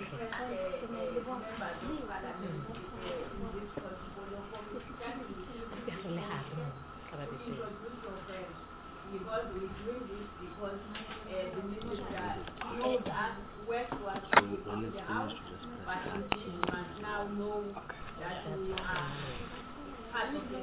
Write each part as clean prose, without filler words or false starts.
Because we're doing this because the minister knows us, works was on the house, but he must now know that we are part of the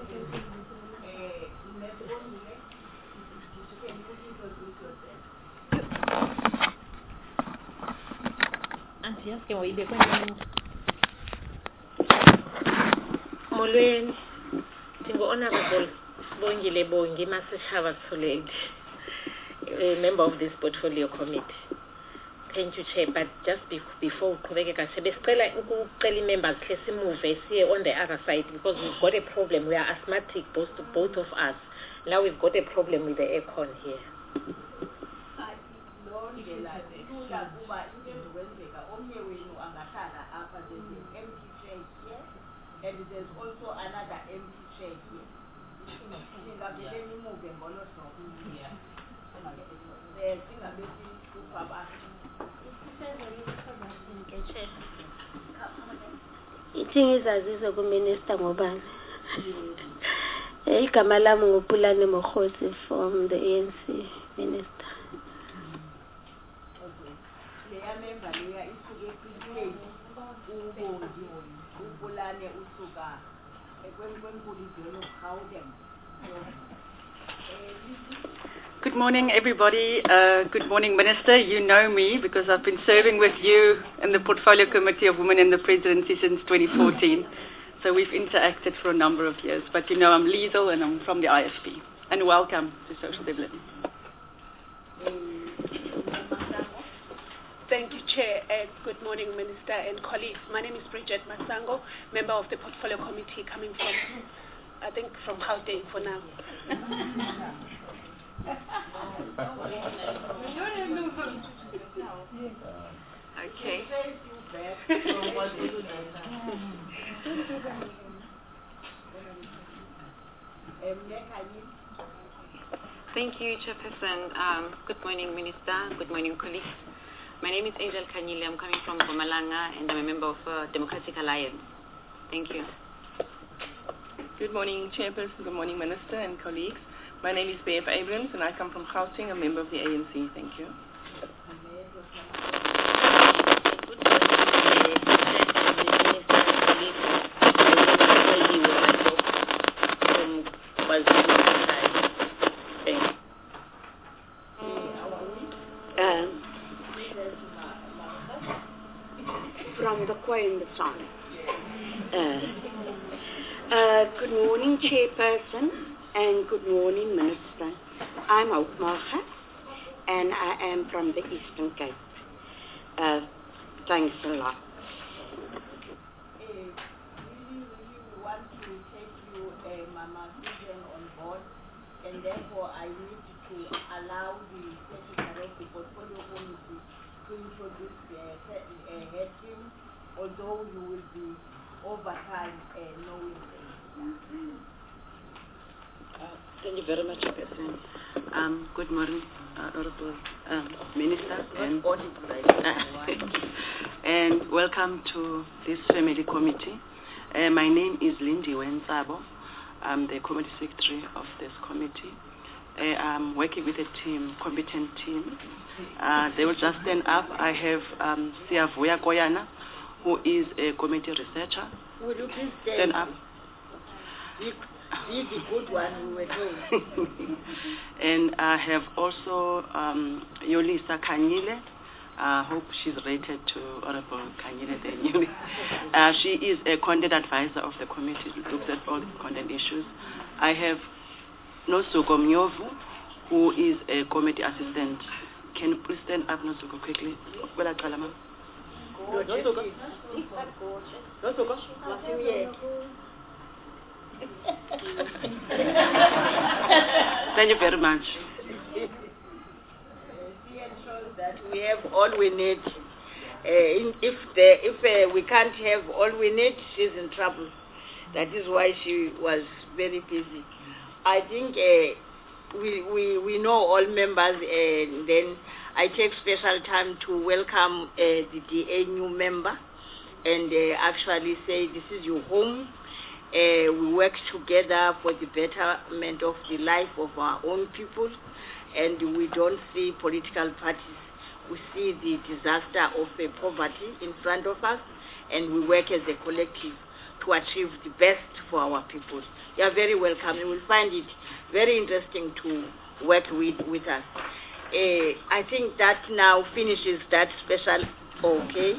Molweni, Honorable Bongile Bongi Masishava Tsoledi, a member of this portfolio committee. Thank you, Chair. But just before Kubeka Sebescela members move here on the other side because we've got a problem. We are asthmatic, both of us. Now we've got a problem with the aircon here. And there's also another empty chair here. Ithi ngizazisa kuMinister ngobani. Igama lami nguPulane Mokhosi from the ANC Minister. Good morning, everybody. Good morning, Minister. You know me because I've been serving with you in the Portfolio Committee of Women in the Presidency since 2014. So we've interacted for a number of years. But you know I'm Liesel and I'm from the IFP. And welcome to Social Development. Thank you, Chair, and good morning, Minister and colleagues. My name is Bridget Masango, member of the Portfolio Committee, coming from, I think, from Gauteng for now. Okay. Thank you, Chairperson. Good morning, Minister. Good morning, colleagues. My name is Angel Kanyile. I'm coming from Mpumalanga, and I'm a member of Democratic Alliance. Thank you. Good morning, Chairperson. Good morning, Minister and colleagues. My name is Bev Abrams, and I come from Gauteng, a member of the ANC. Thank you. From the choir in the song. Good morning, Chairperson, and good morning, Minister. I'm Hope Mocha, and I am from the Eastern Cape. Thanks a lot. We want to take you, Mama Vivian, on board, and therefore I need to allow the Secretary of the Portfolio Committee to introduce her team, although you will be over time knowing them. Thank you very much, Chairperson. Good morning, Honorable Minister, and welcome to this family committee. My name is Lindy Wensabo. I'm the committee secretary of this committee. I'm working with a team, competent team. They will just stand up. I have Siavuya Koyana, who is a committee researcher. Will you please stand up? Be the good one we were doing. And I have also Yolisa Kanyile. I hope she's rated to Honorable Kanyile then. She is a content advisor of the committee, looks at all the content issues. I have Nosuko Mnyovu, who is a committee assistant. Can you please stand up, Nosuko, quickly? Nosuko? Thank you very much. She ensures that we have all we need. If we can't have all we need, she's in trouble. That is why she was very busy. I think we know all members, and then I take special time to welcome the DA new member and actually say this is your home. We work together for the betterment of the life of our own people, and we don't see political parties. We see the disaster of poverty in front of us, and we work as a collective to achieve the best for our people. You are very welcome. You will find it very interesting to work with us. I think that now finishes that special, okay.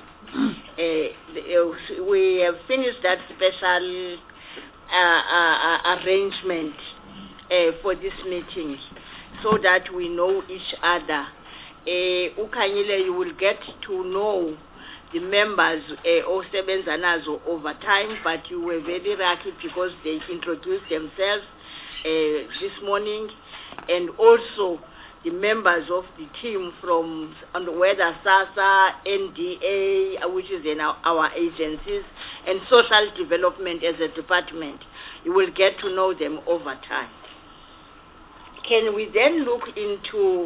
We have finished that special arrangement for this meeting so that we know each other. Ukanyile, you will get to know the members osebenza nazo over time, but you were very lucky because they introduced themselves this morning, and also the members of the team from whether SASSA, NDA, which is in our agencies, and social development as a department. You will get to know them over time. Can we then look into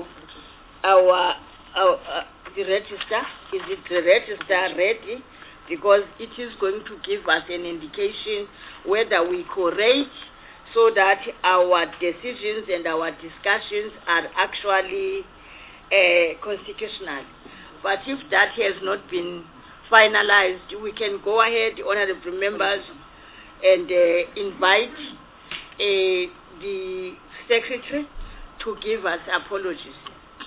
the register? Is it the register ready? Because it is going to give us an indication whether we correct so that our decisions and our discussions are actually constitutional. But if that has not been finalized, we can go ahead, honorable members, and invite the secretary to give us apologies.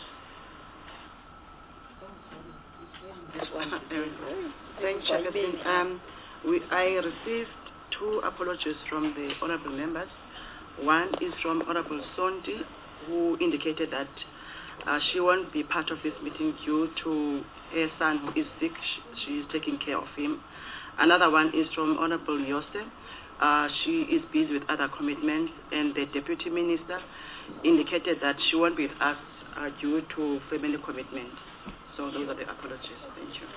Thank you. I received 2 apologies from the honorable members. One is from Honorable Sondi, who indicated that she won't be part of this meeting due to her son who is sick. She is taking care of him. Another one is from Honorable Yose. She is busy with other commitments, and the Deputy Minister indicated that she won't be with us due to family commitments. So those are the apologies. Thank you.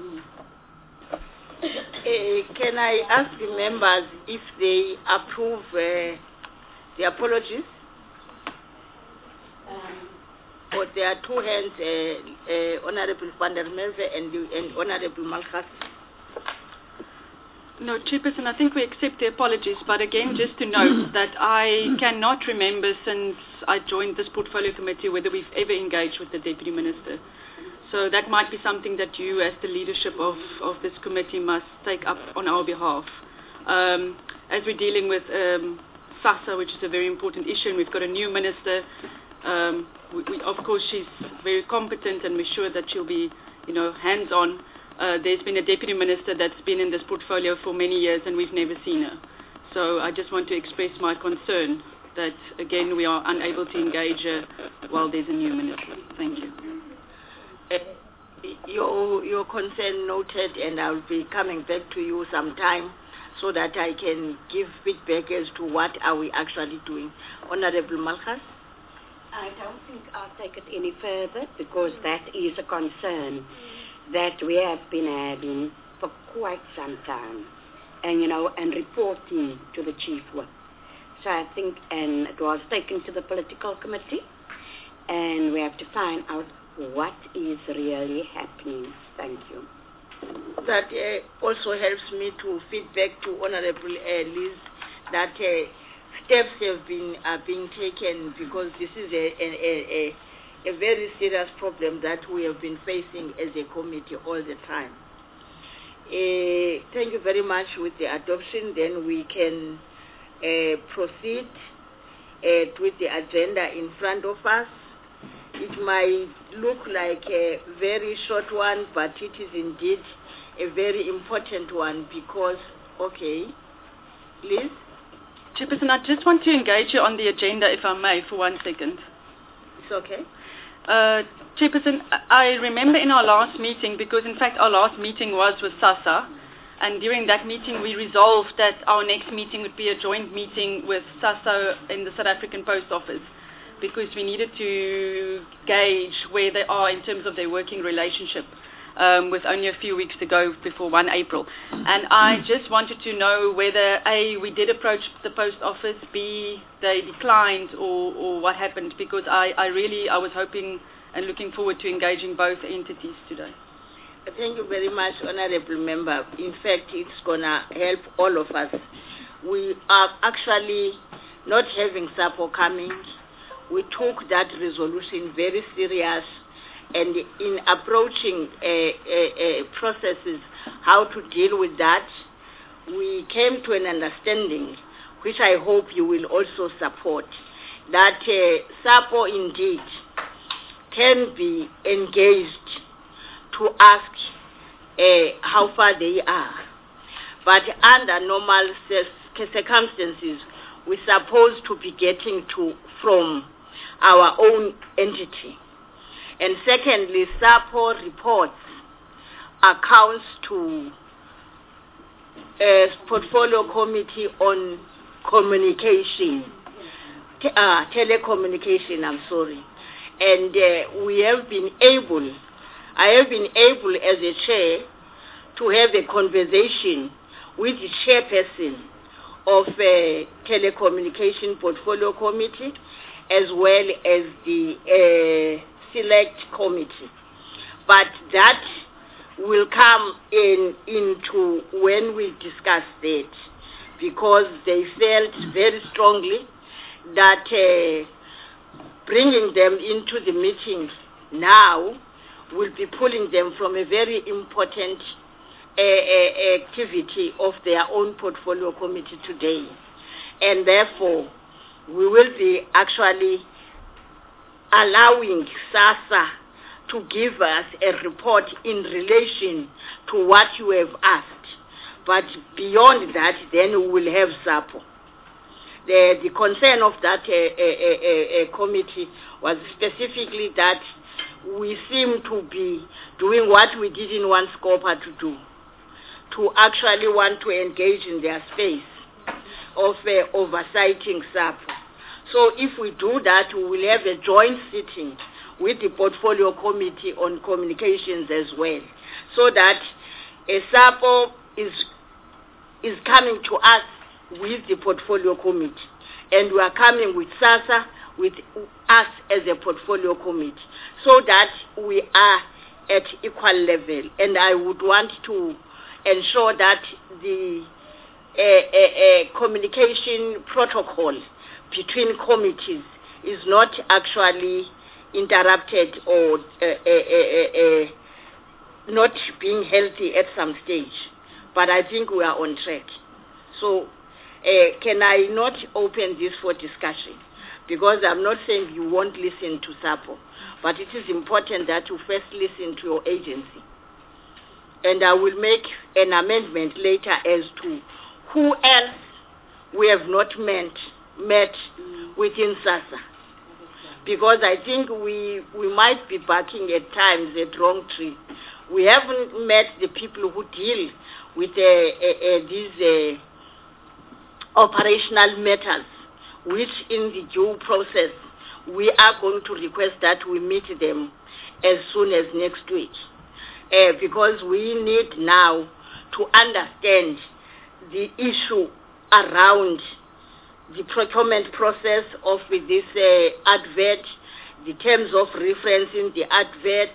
Can I ask the members if they approve the apologies? But there are 2 hands, Honorable van der Merwe and Honorable Malchus. No, Chairperson, I think we accept the apologies, but again, just to note that I cannot remember since I joined this portfolio committee whether we've ever engaged with the Deputy Minister. So that might be something that you, as the leadership of this committee, must take up on our behalf. As we're dealing with SASSA, which is a very important issue, and we've got a new minister, of course, she's very competent, and we're sure that she'll be, hands-on. There's been a deputy minister that's been in this portfolio for many years, and we've never seen her. So I just want to express my concern that, again, we are unable to engage her while there's a new minister. Thank you. Your concern noted, and I'll be coming back to you sometime so that I can give feedback as to what are we actually doing. Honorable Malchus? I don't think I'll take it any further because that is a concern that we have been having for quite some time, and reporting to the Chief Whip. So I think, and it was taken to the political committee, and we have to find out what is really happening. Thank you. That also helps me to feedback to Honorable Liz that steps are being taken because this is a very serious problem that we have been facing as a committee all the time. Thank you very much with the adoption. Then we can proceed with the agenda in front of us. It might look like a very short one, but it is indeed a very important one because, okay, Liz? Chairperson, I just want to engage you on the agenda, if I may, for 1 second. It's okay. Chairperson, I remember in our last meeting, because in fact our last meeting was with SASSA, and during that meeting we resolved that our next meeting would be a joint meeting with SASSA in the South African Post Office, because we needed to gauge where they are in terms of their working relationship, with only a few weeks to go before 1 April. And I just wanted to know whether, A, we did approach the post office, B, they declined, or what happened, because I was hoping and looking forward to engaging both entities today. Thank you very much, Honorable Member. In fact, it's going to help all of us. We are actually not having SAPO coming. We took that resolution very serious, and in approaching processes, how to deal with that, we came to an understanding, which I hope you will also support, that SAPO indeed can be engaged to ask how far they are. But under normal circumstances, we're supposed to be getting from our own entity. And secondly, SAPO reports accounts to Portfolio Committee on Communication, Telecommunication, and I have been able as a chair to have a conversation with the chairperson of Telecommunication Portfolio Committee as well as the Select Committee. But that will come into when we discuss that, because they felt very strongly that bringing them into the meeting now will be pulling them from a very important activity of their own portfolio committee today. And therefore, we will be actually allowing SASSA to give us a report in relation to what you have asked. But beyond that, then we will have SAPO. The concern of that committee was specifically that we seem to be doing what we did in one SCOPA to do, to actually want to engage in their space of oversighting SAPO. So if we do that, we will have a joint sitting with the Portfolio Committee on Communications as well, so that SAPO is coming to us with the Portfolio Committee, and we are coming with SASSA, with us as a Portfolio Committee, so that we are at equal level. And I would want to ensure that the communication protocol between committees is not actually interrupted or not being healthy at some stage. But I think we are on track. So can I not open this for discussion? Because I'm not saying you won't listen to SAPO, but it is important that you first listen to your agency. And I will make an amendment later as to who else we have not met within SASSA. Because I think we might be barking at times at wrong tree. We haven't met the people who deal with these operational matters, which in the due process we are going to request that we meet them as soon as next week. Because we need now to understand the issue around the procurement process of this advert, the terms of reference in the advert,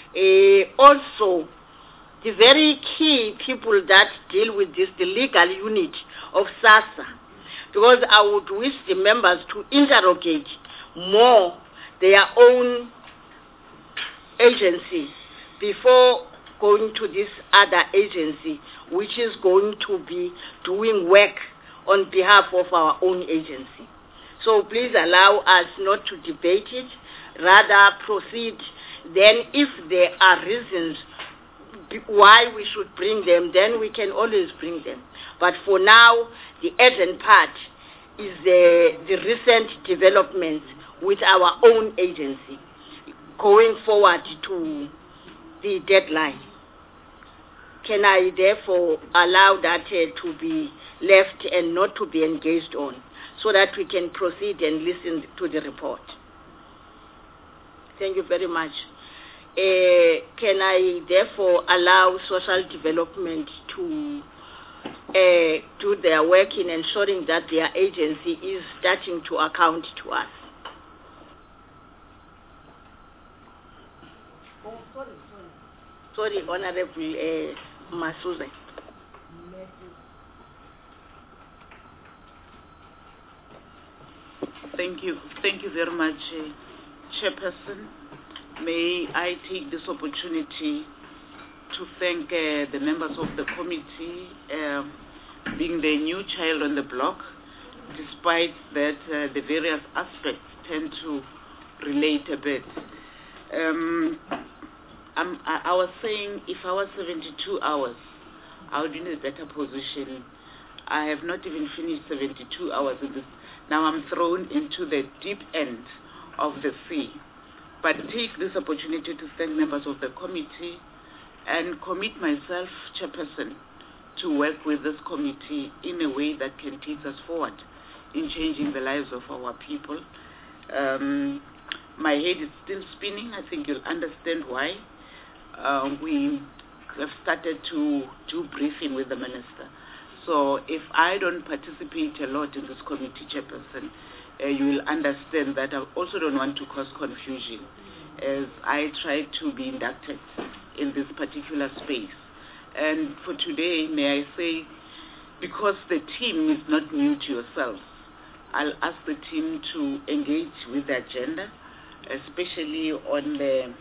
also the very key people that deal with this, the legal unit of SASSA, because I would wish the members to interrogate more their own agency before going to this other agency, which is going to be doing work on behalf of our own agency. So please allow us not to debate it, rather proceed. Then if there are reasons why we should bring them, then we can always bring them. But for now, the urgent part is the recent developments with our own agency going forward to the deadline. Can I therefore allow that to be left and not to be engaged on, so that we can proceed and listen to the report? Thank you very much. Can I therefore allow social development to do their work in ensuring that their agency is starting to account to us? Sorry, Honorable Masuze. Thank you very much, Chairperson. May I take this opportunity to thank the members of the committee, being the new child on the block, despite that the various aspects tend to relate a bit. I was saying if I was 72 hours, I would be in a better position. I have not even finished 72 hours in this. Now I'm thrown into the deep end of the sea. But take this opportunity to thank members of the committee and commit myself, Chairperson, to work with this committee in a way that can take us forward in changing the lives of our people. My head is still spinning. I think you'll understand why. We have started to do briefing with the minister. So if I don't participate a lot in this committee, Chairperson, you will understand that I also don't want to cause confusion as I try to be inducted in this particular space. And for today, may I say, because the team is not new to yourselves, I'll ask the team to engage with the agenda, especially on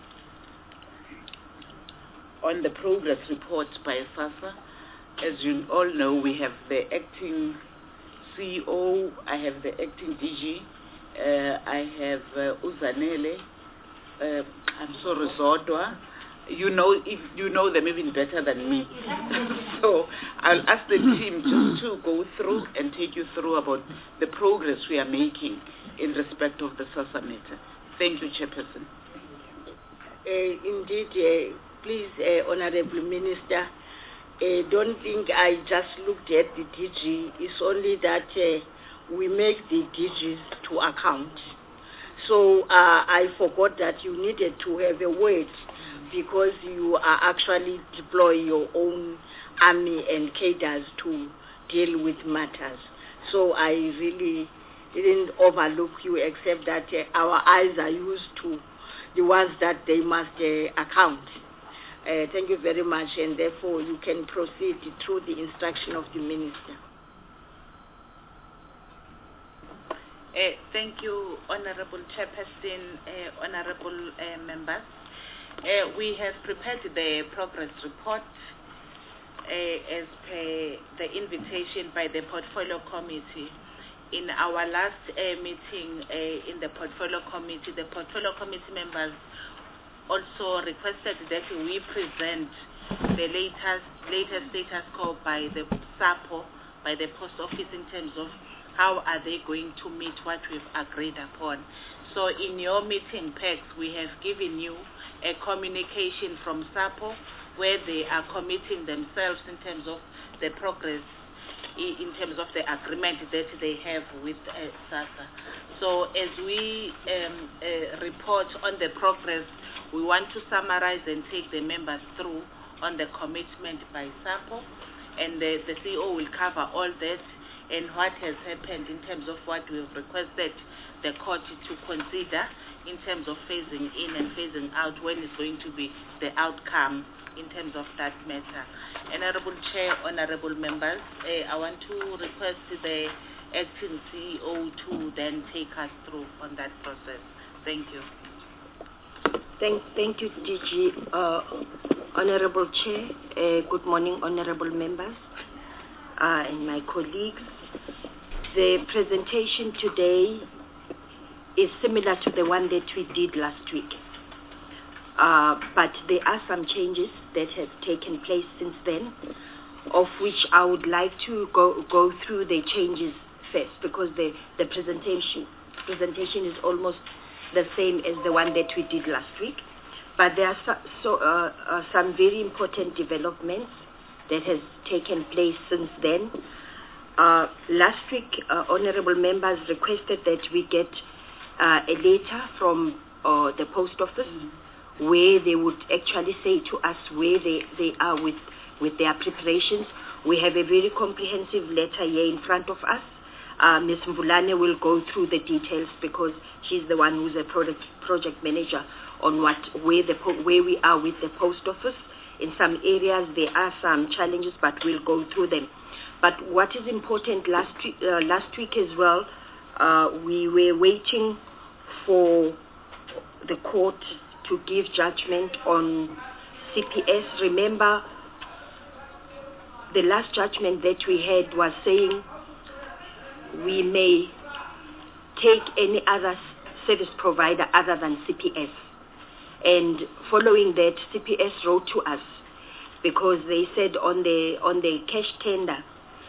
the progress report by SASSA. As you all know, we have the acting CEO, I have the acting DG, I have Uzanele, I'm sorry, Zodwa. You know them even better than me. So I'll ask the team just to go through and take you through about the progress we are making in respect of the SASSA matter. Thank you, Chairperson. Indeed, please, Honorable Minister, don't think I just looked at the DG. It's only that we make the DGs to account. So I forgot that you needed to have a word because you are actually deploy your own army and cadres to deal with matters. So I really didn't overlook you, except that our eyes are used to the ones that they must account. Thank you very much, and therefore you can proceed through the instruction of the Minister. Thank you, Honorable Chairperson, Honorable members. We have prepared the progress report as per the invitation by the Portfolio Committee. In our last meeting in the Portfolio Committee, the Portfolio Committee members also requested that we present the latest status quo by the SAPO, by the Post Office, in terms of how are they going to meet what we've agreed upon. So in your meeting packs, we have given you a communication from SAPO where they are committing themselves in terms of the progress, in terms of the agreement that they have with SASSA. So as we report on the progress, we want to summarize and take the members through on the commitment by SAPO, and the CEO will cover all that and what has happened in terms of what we've requested the court to consider in terms of phasing in and phasing out, when is going to be the outcome in terms of that matter. Honorable Chair, honorable members, I want to request the acting CEO to then take us through on that process. Thank you. Thank you, DG. Honorable Chair, good morning, honorable members and my colleagues. The presentation today is similar to the one that we did last week, but there are some changes that have taken place since then, of which I would like to go through the changes first, because the presentation is almost the same as the one that we did last week. But there are some very important developments that has taken place since then. Last week, honorable members requested that we get a letter from the post office where they would actually say to us where they are with their preparations. We have a very comprehensive letter here in front of us. Ms. Mbulane will go through the details because she's the one who's a project manager on where we are with the post office In some areas there are some challenges, but we'll go through them. But what is important, last week as well, we were waiting for the court to give judgment on CPS. Remember, the last judgment that we had was saying we may take any other service provider other than CPS. And following that, CPS wrote to us because they said on the cash tender,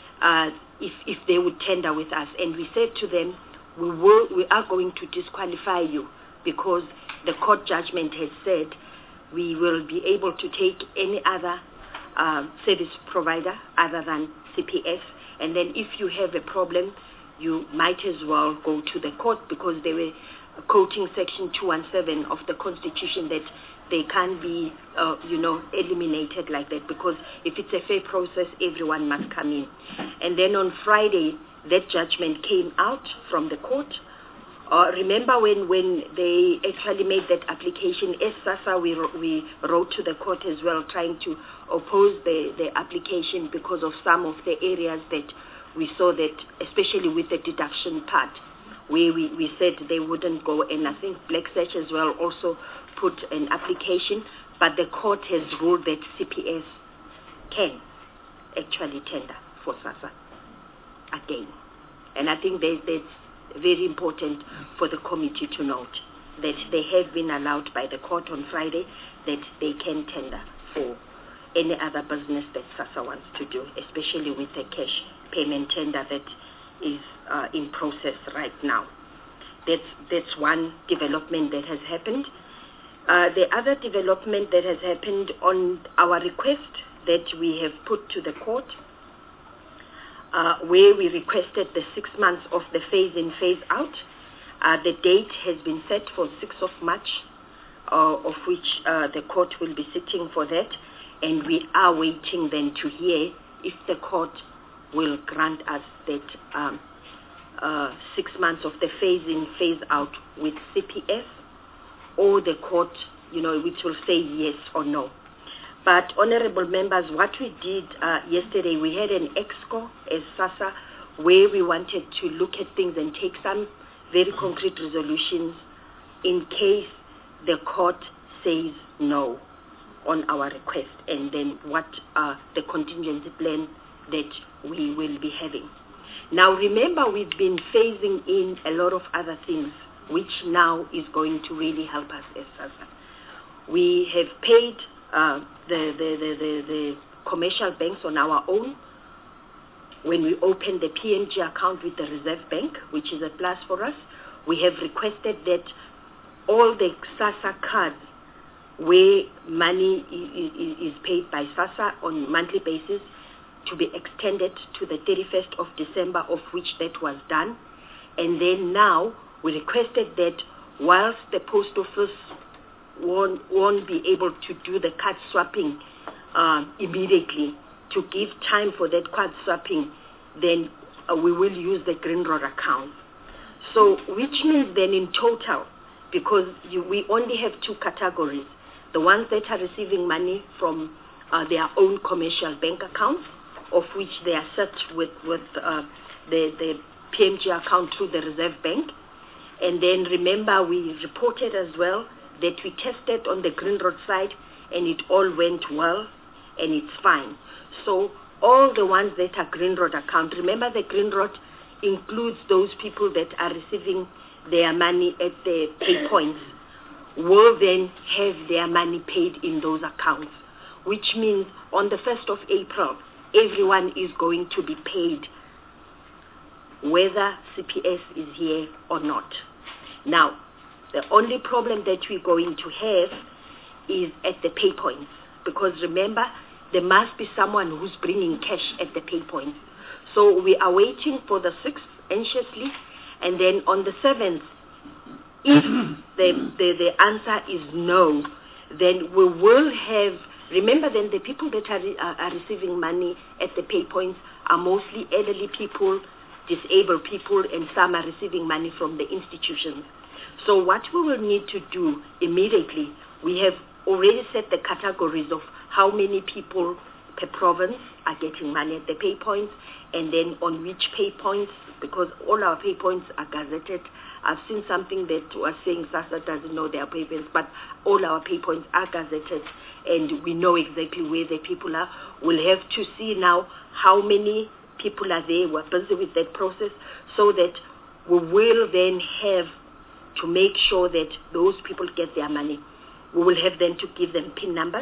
if they would tender with us, and we said to them, we are going to disqualify you because the court judgment has said we will be able to take any other service provider other than CPS, and then if you have a problem, you might as well go to the court, because they were quoting Section 217 of the Constitution that they can't be, eliminated like that, because if it's a fair process, everyone must come in. And then on Friday, that judgment came out from the court. Remember when they actually made that application, as SASSA, we wrote to the court as well, trying to oppose the application because of some of the areas that we saw that, especially with the deduction part, where we said they wouldn't go, and I think Black Search as well also put an application, but the court has ruled that CPS can actually tender for SASSA again. And I think that's very important for the committee to note, that they have been allowed by the court on Friday that they can tender for any other business that SASSA wants to do, especially with the cash payment tender that is in process right now. That's one development that has happened. The other development that has happened on our request that we have put to the court, where we requested the 6 months of the phase-in, phase-out. The date has been set for 6th of March, of which the court will be sitting for that, and we are waiting then to hear if the court will grant us that 6 months of the phase-in, phase-out with CPS, or the court, which will say yes or no. But, honorable members, what we did yesterday, we had an EXCO as SASSA where we wanted to look at things and take some very concrete resolutions in case the court says no on our request, and then what are the contingency plan that we will be having. Now, remember, we've been phasing in a lot of other things, which now is going to really help us as SASSA. We have paid the commercial banks on our own when we opened the PNG account with the Reserve Bank, which is a plus for us. We have requested that all the SASSA cards where money is paid by SASSA on monthly basis to be extended to the 31st of December, of which that was done. And then now we requested that whilst the post office won't be able to do the card swapping immediately, to give time for that card swapping, then we will use the Green Road account. So, which means then in total, because we only have two categories, the ones that are receiving money from their own commercial bank accounts, of which they are set with the PMG account through the Reserve Bank. And then remember, we reported as well that we tested on the Green Road side and it all went well and it's fine. So all the ones that are Green Road account, remember the Green Road includes those people that are receiving their money at the pay points, will then have their money paid in those accounts, which means on the 1st of April, everyone is going to be paid whether CPS is here or not. Now, the only problem that we're going to have is at the pay points, because remember, there must be someone who's bringing cash at the pay points. So we are waiting for the 6th anxiously, and then on the 7th, if the answer is no, then we will have, remember then the people that are receiving money at the pay points are mostly elderly people, disabled people, and some are receiving money from the institutions. So what we will need to do immediately, we have already set the categories of how many people per province are getting money at the pay points, and then on which pay points, because all our pay points are gazetted. I've seen something that was saying SASSA doesn't know their pay points, but all our pay points are gazetted, and we know exactly where the people are. We'll have to see now how many people are there. We're busy with that process, so that we will then have to make sure that those people get their money. We will have then to give them PIN numbers.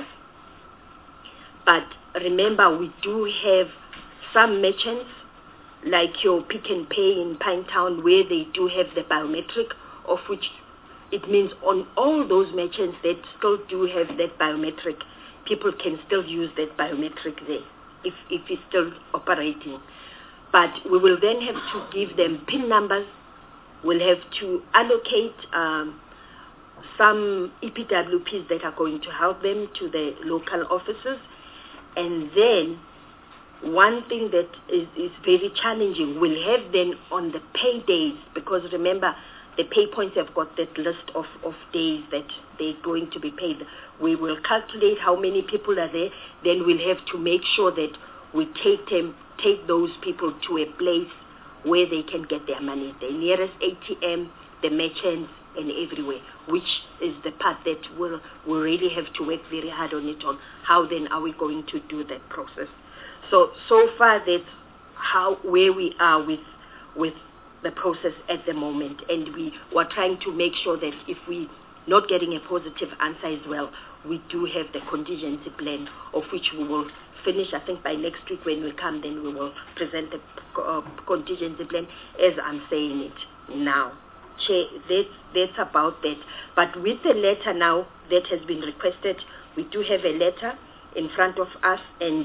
But remember, we do have some merchants, like your Pick and Pay in Pinetown, where they do have the biometric, of which it means on all those merchants that still do have that biometric, people can still use that biometric there, if it's still operating. But we will then have to give them PIN numbers. We'll have to allocate some EPWPs that are going to help them to the local offices. And then one thing that is very challenging, we'll have then on the pay days, because remember, the pay points have got that list of days that they're going to be paid. We will calculate how many people are there, then we'll have to make sure that we take those people to a place where they can get their money, the nearest ATM, the merchants, and everywhere, which is the part that we'll really have to work very hard on it, on how then are we going to do that process. So far that's where we are with the process at the moment, and we were trying to make sure that if we not getting a positive answer as well, we do have the contingency plan, of which we will finish, I think by next week when we come, then we will present the contingency plan as I'm saying it now. Chair, that's about that. But with the letter now that has been requested, we do have a letter in front of us, and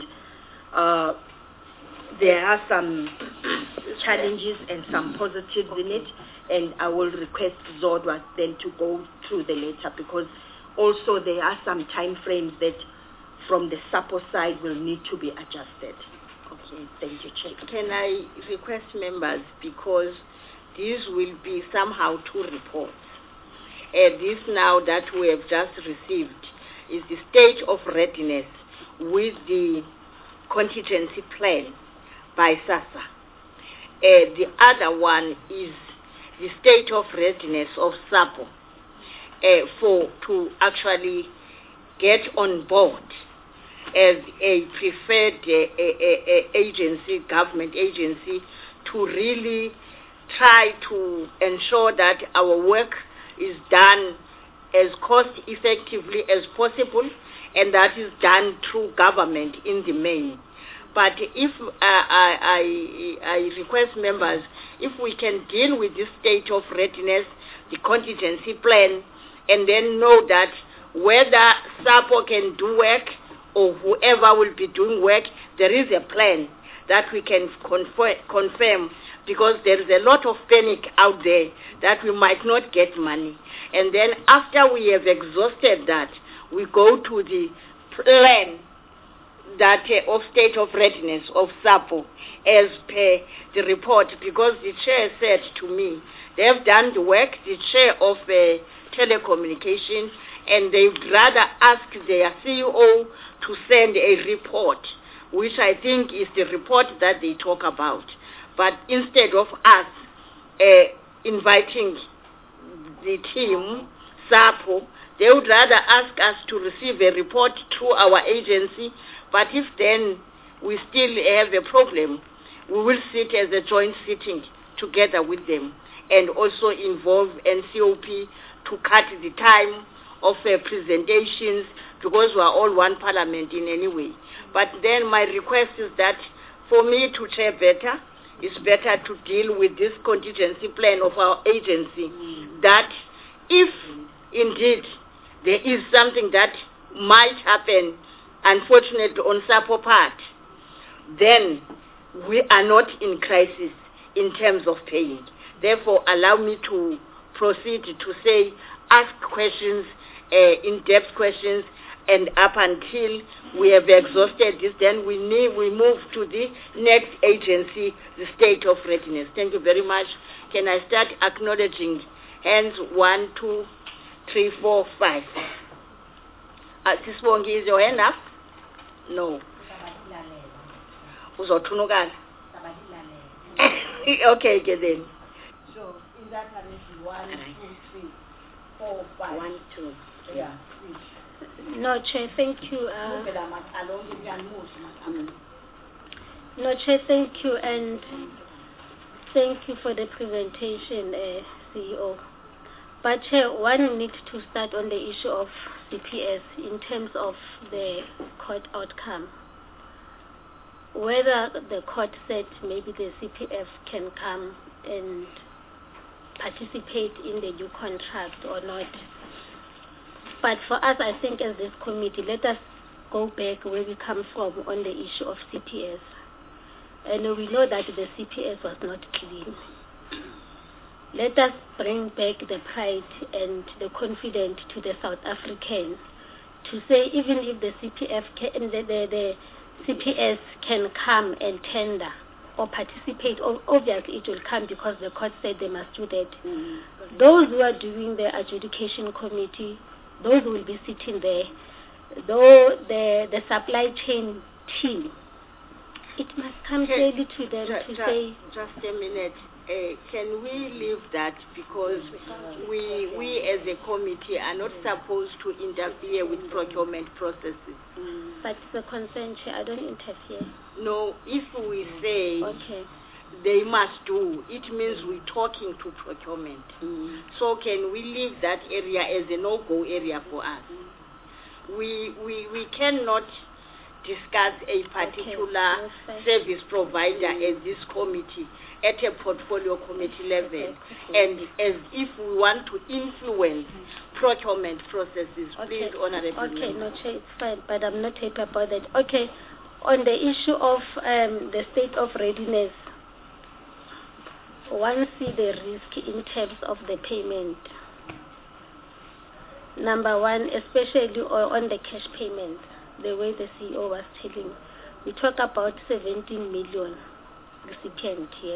there are some challenges and some positives in it, and I will request Zodwa then to go through the letter, because also there are some time frames that from the SAPO side will need to be adjusted. Okay, thank you, Chair. Can I request members, because these will be somehow two reports. This now that we have just received is the state of readiness with the contingency plan by SASSA. The other one is the state of readiness of SAPO to actually get on board as a preferred agency, government agency, to really try to ensure that our work is done as cost effectively as possible, and that is done through government in the main. But if I request members, if we can deal with this state of readiness, the contingency plan, and then know that whether SAPO can do work or whoever will be doing work, there is a plan that we can confirm, because there is a lot of panic out there that we might not get money. And then after we have exhausted that, we go to the plan that of state of readiness of SAPO as per the report, because the chair said to me, they have done the work, the chair of telecommunication, and they would rather ask their CEO to send a report, which I think is the report that they talk about. But instead of us inviting the team, SAPO, they would rather ask us to receive a report through our agency. But if then we still have a problem, we will sit as a joint sitting together with them, and also involve NCOP to cut the time of presentations, because we are all one parliament in any way. But then my request is that for me to chair better, it's better to deal with this contingency plan of our agency, that if indeed there is something that might happen, unfortunately on SAPO part, then we are not in crisis in terms of paying. Therefore, allow me to proceed to say, ask questions, in-depth questions, and up until we have exhausted this, then we move to the next agency, the state of readiness. Thank you very much. Can I start acknowledging hands? 1, 2, 3, 4, 5. Sisbongi, is your hand up? No. Uzothunukala. Okay, then. So in that arrangement, 1, 2, 3, 4, 5. 1, 2. Yeah. No, Chair, thank you. No, Chair, thank you, and thank you for the presentation, CEO. But Chair, one needs to start on the issue of CPS in terms of the court outcome. Whether the court said maybe the CPF can come and participate in the new contract or not. But for us, I think as this committee, let us go back where we come from on the issue of CPS. And we know that the CPS was not clean. Let us bring back the pride and the confidence to the South African to say even if the CPF can, the CPS can come and tender or participate, obviously it will come because the court said they must do that. Those who are doing the adjudication committee, those will be sitting there. Though the supply chain team, it must come clearly to them to say... Just a minute. Can we leave that because we as a committee are not supposed to interfere with procurement processes? But the consent, I don't interfere. No, if we say they must do, it means we're talking to procurement. So can we leave that area as a no-go area for us? We cannot discuss a particular service provider as this committee at a portfolio committee level, and as if we want to influence procurement processes. Please, Honorable Member. No, Chair, it's fine, but I'm not happy about that. Okay, on the issue of the state of readiness, one see the risk in terms of the payment. Number one, especially on the cash payment, the way the CEO was telling, we talk about 17 million recipient here.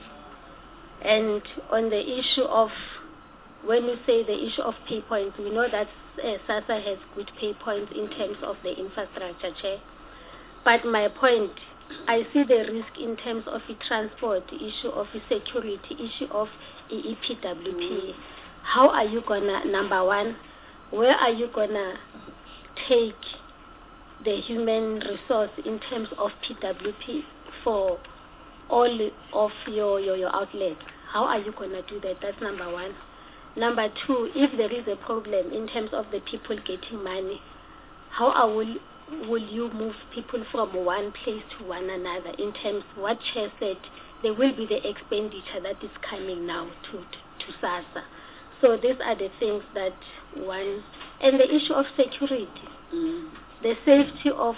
And on the issue of, when you say the issue of pay points, we know that SASSA has good pay points in terms of the infrastructure, Chair. But my point, I see the risk in terms of the transport, the issue of the security, issue of EPWP. How are you gonna, number one, where are you gonna take the human resource in terms of PWP for all of your outlets? How are you going to do that? That's number one. Number two, if there is a problem in terms of the people getting money, how will you move people from one place to one another in terms what Chair said, there will be the expenditure that is coming now to SASSA. So these are the things that one, and the issue of security, the safety of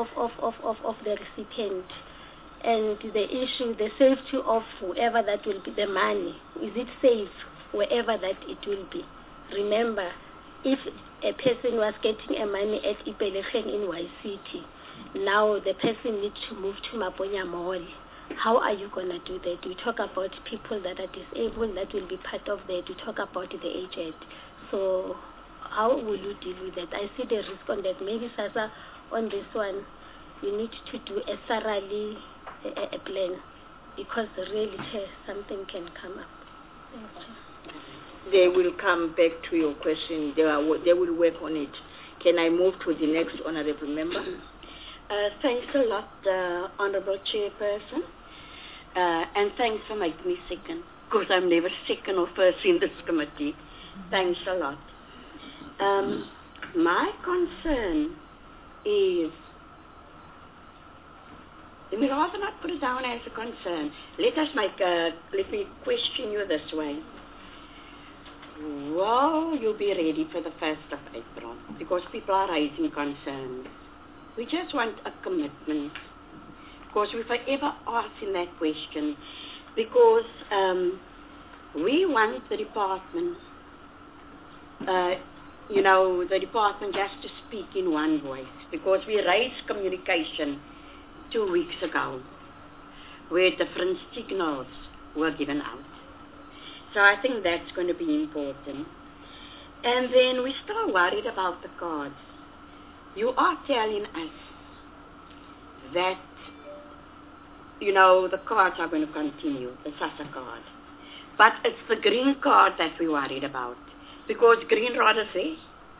the recipient, and the issue, the safety of whoever that will be the money. Is it safe wherever that it will be? Remember, if a person was getting a money at Ipelecheng in YCT, now the person needs to move to Maponya Mall. How are you going to do that? We talk about people that are disabled, that will be part of that. We talk about the aged. So how will you deal with that? I see the risk on that. Maybe SASSA, on this one, you need to do a thoroughly a plan, because really something can come up. They will come back to your question. They will work on it. Can I move to the next honorable member? Thanks a lot, Honorable Chairperson. And thanks for making me second, because I'm never second or first in this committee. Thanks a lot. My concern is, let me rather not put it down as a concern. Let me question you this way. Will you be ready for the 1st of April? Because people are raising concerns. We just want a commitment. Because we're forever asking that question. Because we want the department, the department just to speak in one voice. Because we raised communication 2 weeks ago where different signals were given out. So I think that's going to be important. And then we're still worried about the cards. You are telling us that, you know, the cards are going to continue, the SASSA card. But it's the green card that we're worried about, because green rod is there.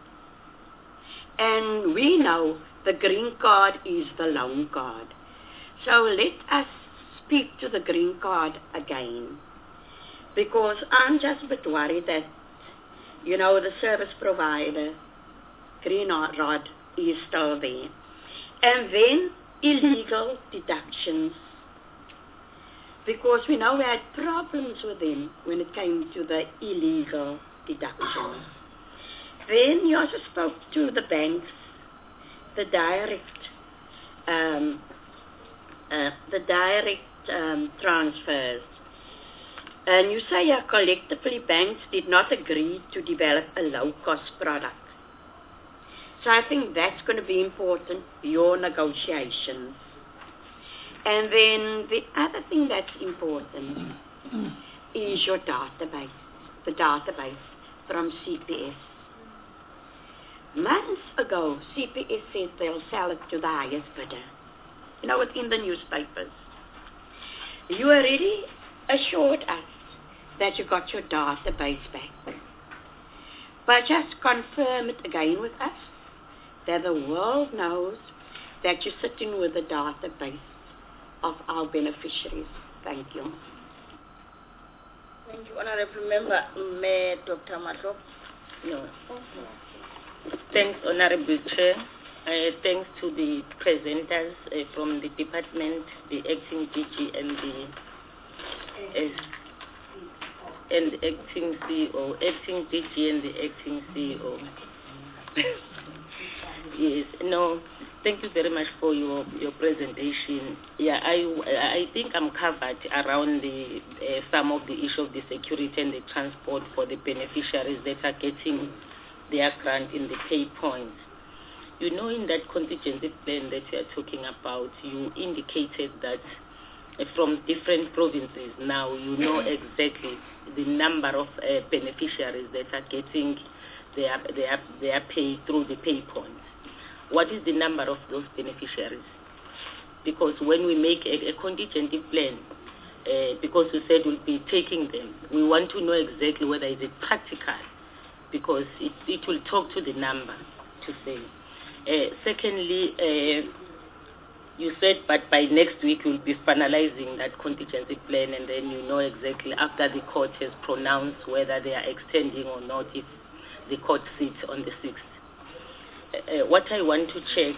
And we know the green card is the loan card. So let us speak to the green card again, because I'm just a bit worried that, you know, the service provider, green rod, is still there. And then illegal deductions, because we know we had problems with them when it came to the illegal deductions. Then you also spoke to the banks, the direct transfers. And you say collectively banks did not agree to develop a low-cost product. So I think that's going to be important, your negotiations. And then the other thing that's important is your database, the database from CPS. Months ago, CPS said they'll sell it to the highest bidder. You know, it's in the newspapers. You already assured us that you got your database back. But just confirm it again with us, that the world knows that you're sitting with a database of our beneficiaries. Thank you. Thank you, Honorable Member. May Dr. Matlop. No. Thanks, Honorable Chair. Thanks to the presenters from the department, the acting DG and the acting CEO, acting DG and the acting CEO. Yes, no, thank you very much for your presentation. Yeah, I think I'm covered around the some of the issue of the security and the transport for the beneficiaries that are getting their grant in the pay points. You know, in that contingency plan that you are talking about, you indicated that from different provinces now, you know exactly the number of beneficiaries that are getting their pay through the pay points. What is the number of those beneficiaries? Because when we make a contingency plan, because you said we'll be taking them, we want to know exactly whether it's practical, because it will talk to the number to say. Secondly, you said, but by next week we'll be finalizing that contingency plan, and then you know exactly after the court has pronounced whether they are extending or not, if the court sits on the 6th. What I want to check,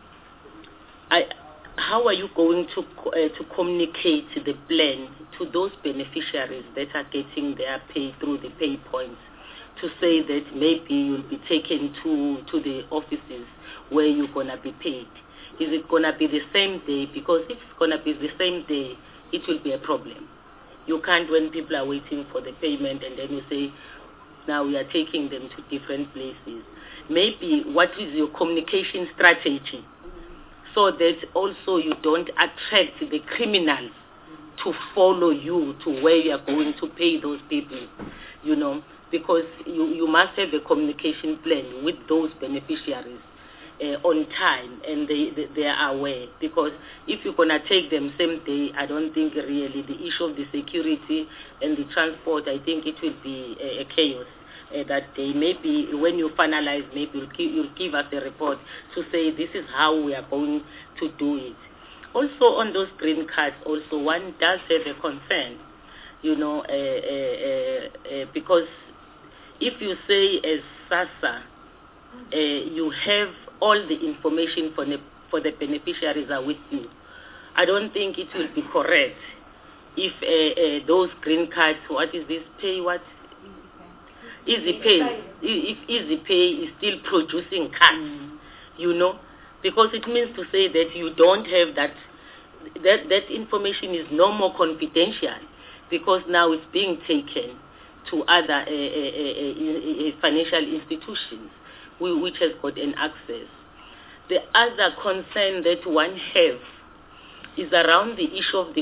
how are you going to communicate the plan to those beneficiaries that are getting their pay through the pay points, to say that maybe you'll be taken to the offices where you're going to be paid? Is it going to be the same day? Because if it's going to be the same day, it will be a problem. You can't, when people are waiting for the payment, and then you say, now we are taking them to different places. Maybe what is your communication strategy so that also you don't attract the criminals to follow you to where you are going to pay those people, you know, because you must have a communication plan with those beneficiaries on time, and they are aware. Because if you're going to take them same day, I don't think really the issue of the security and the transport, I think it will be a chaos that day. Maybe when you finalize, maybe you'll give us a report to say this is how we are going to do it. Also on those green cards, also one does have a concern, you know, because if you say as SASSA, you have all the information for the beneficiaries are with you, I don't think it will be correct if those green cards, what is this, pay what? Easy Pay. If Easy Pay is still producing cards, you know, because it means to say that you don't have that information is no more confidential, because now it's being taken to other financial institutions which has got an access. The other concern that one have is around the issue of the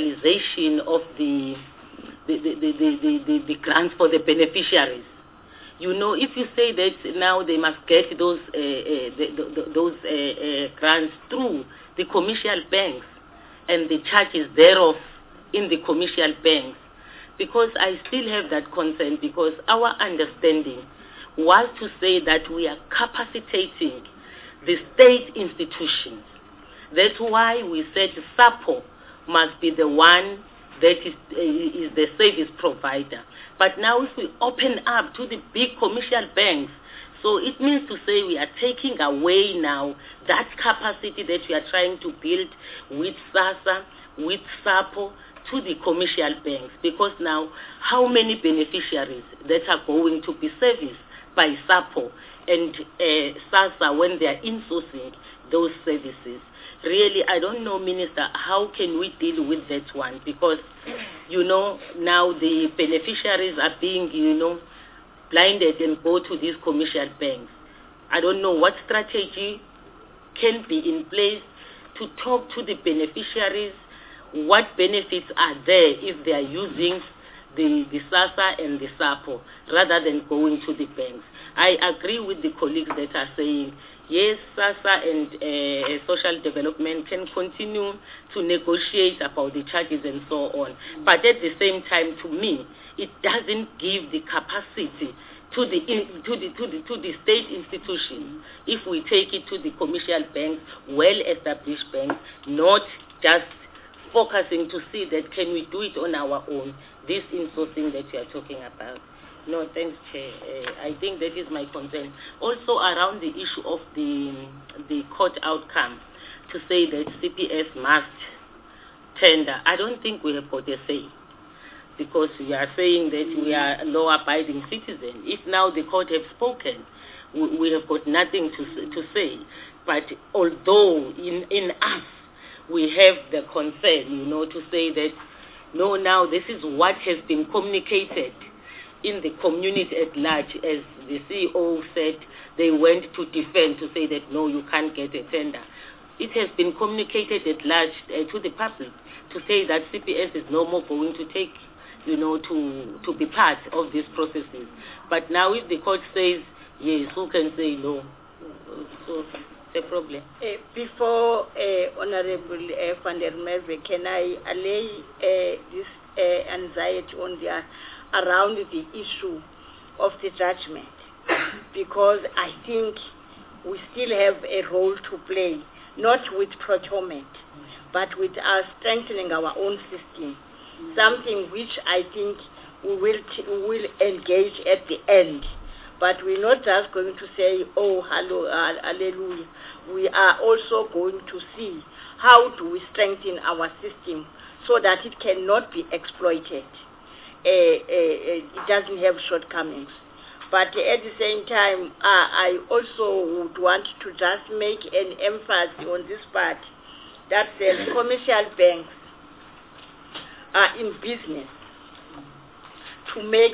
commercialization of the grants for the beneficiaries. You know, if you say that now they must get those grants through the commercial banks and the charges thereof in the commercial banks, because I still have that concern, because our understanding was to say that we are capacitating the state institutions. That's why we said SAPO must be the one that is the service provider. But now if we open up to the big commercial banks, so it means to say we are taking away now that capacity that we are trying to build with SASSA, with SAPO, to the commercial banks. Because now, how many beneficiaries that are going to be serviced by SAPO and SASSA when they are insourcing those services? Really, I don't know, Minister, how can we deal with that one? Because, you know, now the beneficiaries are being, you know, blinded and go to these commercial banks. I don't know what strategy can be in place to talk to the beneficiaries, what benefits are there if they are using the SASSA and the SAPO rather than going to the banks. I agree with the colleagues that are saying, yes, SASSA and social development can continue to negotiate about the charges and so on. But at the same time, to me, it doesn't give the capacity to the state institutions if we take it to the commercial banks, well-established banks, not just focusing to see that can we do it on our own, this insourcing that you are talking about. No, thanks, Chair. I think that is my concern. Also around the issue of the court outcome, to say that CPS must tender, I don't think we have got a say, because we are saying that we are law-abiding citizens. If now the court has spoken, we have got nothing to say. But although in us we have the concern, you know, to say that, no, now this is what has been communicated in the community at large, as the CEO said, they went to defend, to say that, no, you can't get a tender. It has been communicated at large to the public to say that CPS is no more going to take, you know, to be part of these processes. But now if the court says yes, who can say no? So it's a problem. Before Honorable Van der Merwe, can I allay this anxiety on around the issue of the judgment? Because I think we still have a role to play, not with procurement, but with us strengthening our own system, something which I think we will engage at the end. But we're not just going to say, oh, hallelujah. We are also going to see how do we strengthen our system so that it cannot be exploited. It doesn't have shortcomings. But at the same time, I also would want to just make an emphasis on this part, that the commercial banks are in business to make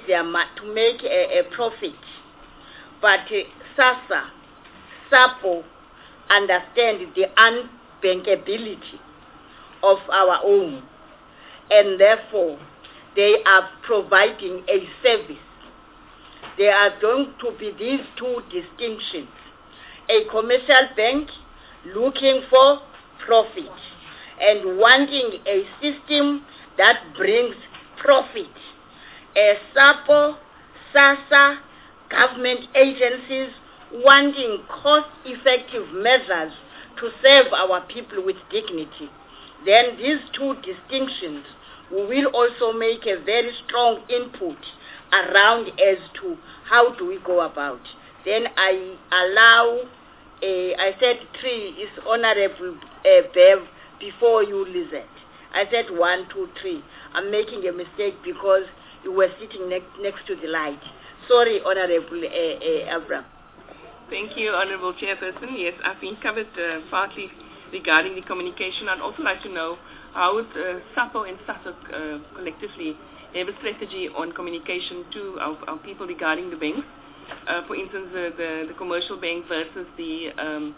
a profit. But SASSA, SAPO understand the unbankability of our own, and therefore they are providing a service. There are going to be these two distinctions. A commercial bank looking for profit and wanting a system that brings profit. A SAPO, SASSA, government agencies wanting cost-effective measures to serve our people with dignity. Then these two distinctions, we will also make a very strong input around as to how do we go about. Then I allow, I said 3 is Honorable Bev before you, Lizette. I said 1, 2, 3. I'm making a mistake because you were sitting next to the light. Sorry, Honorable Abraham. Thank you, Honorable Chairperson. Yes, I've been covered partly regarding the communication. I'd also like to know how would SAPO and SASSA collectively have a strategy on communication to our people regarding the banks. For instance, the commercial bank versus the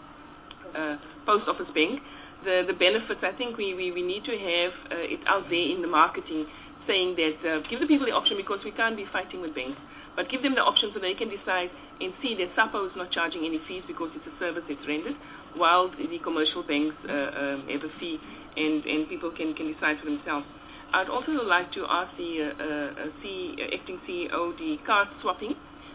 post office bank. The benefits, I think we need to have it out there in the marketing, saying that give the people the option, because we can't be fighting with banks. but give them the option so they can decide and see that SAPO is not charging any fees because it's a service that's rendered, while the commercial banks have a fee, and people can decide for themselves. I'd also like to ask the acting CEO, the card swapping,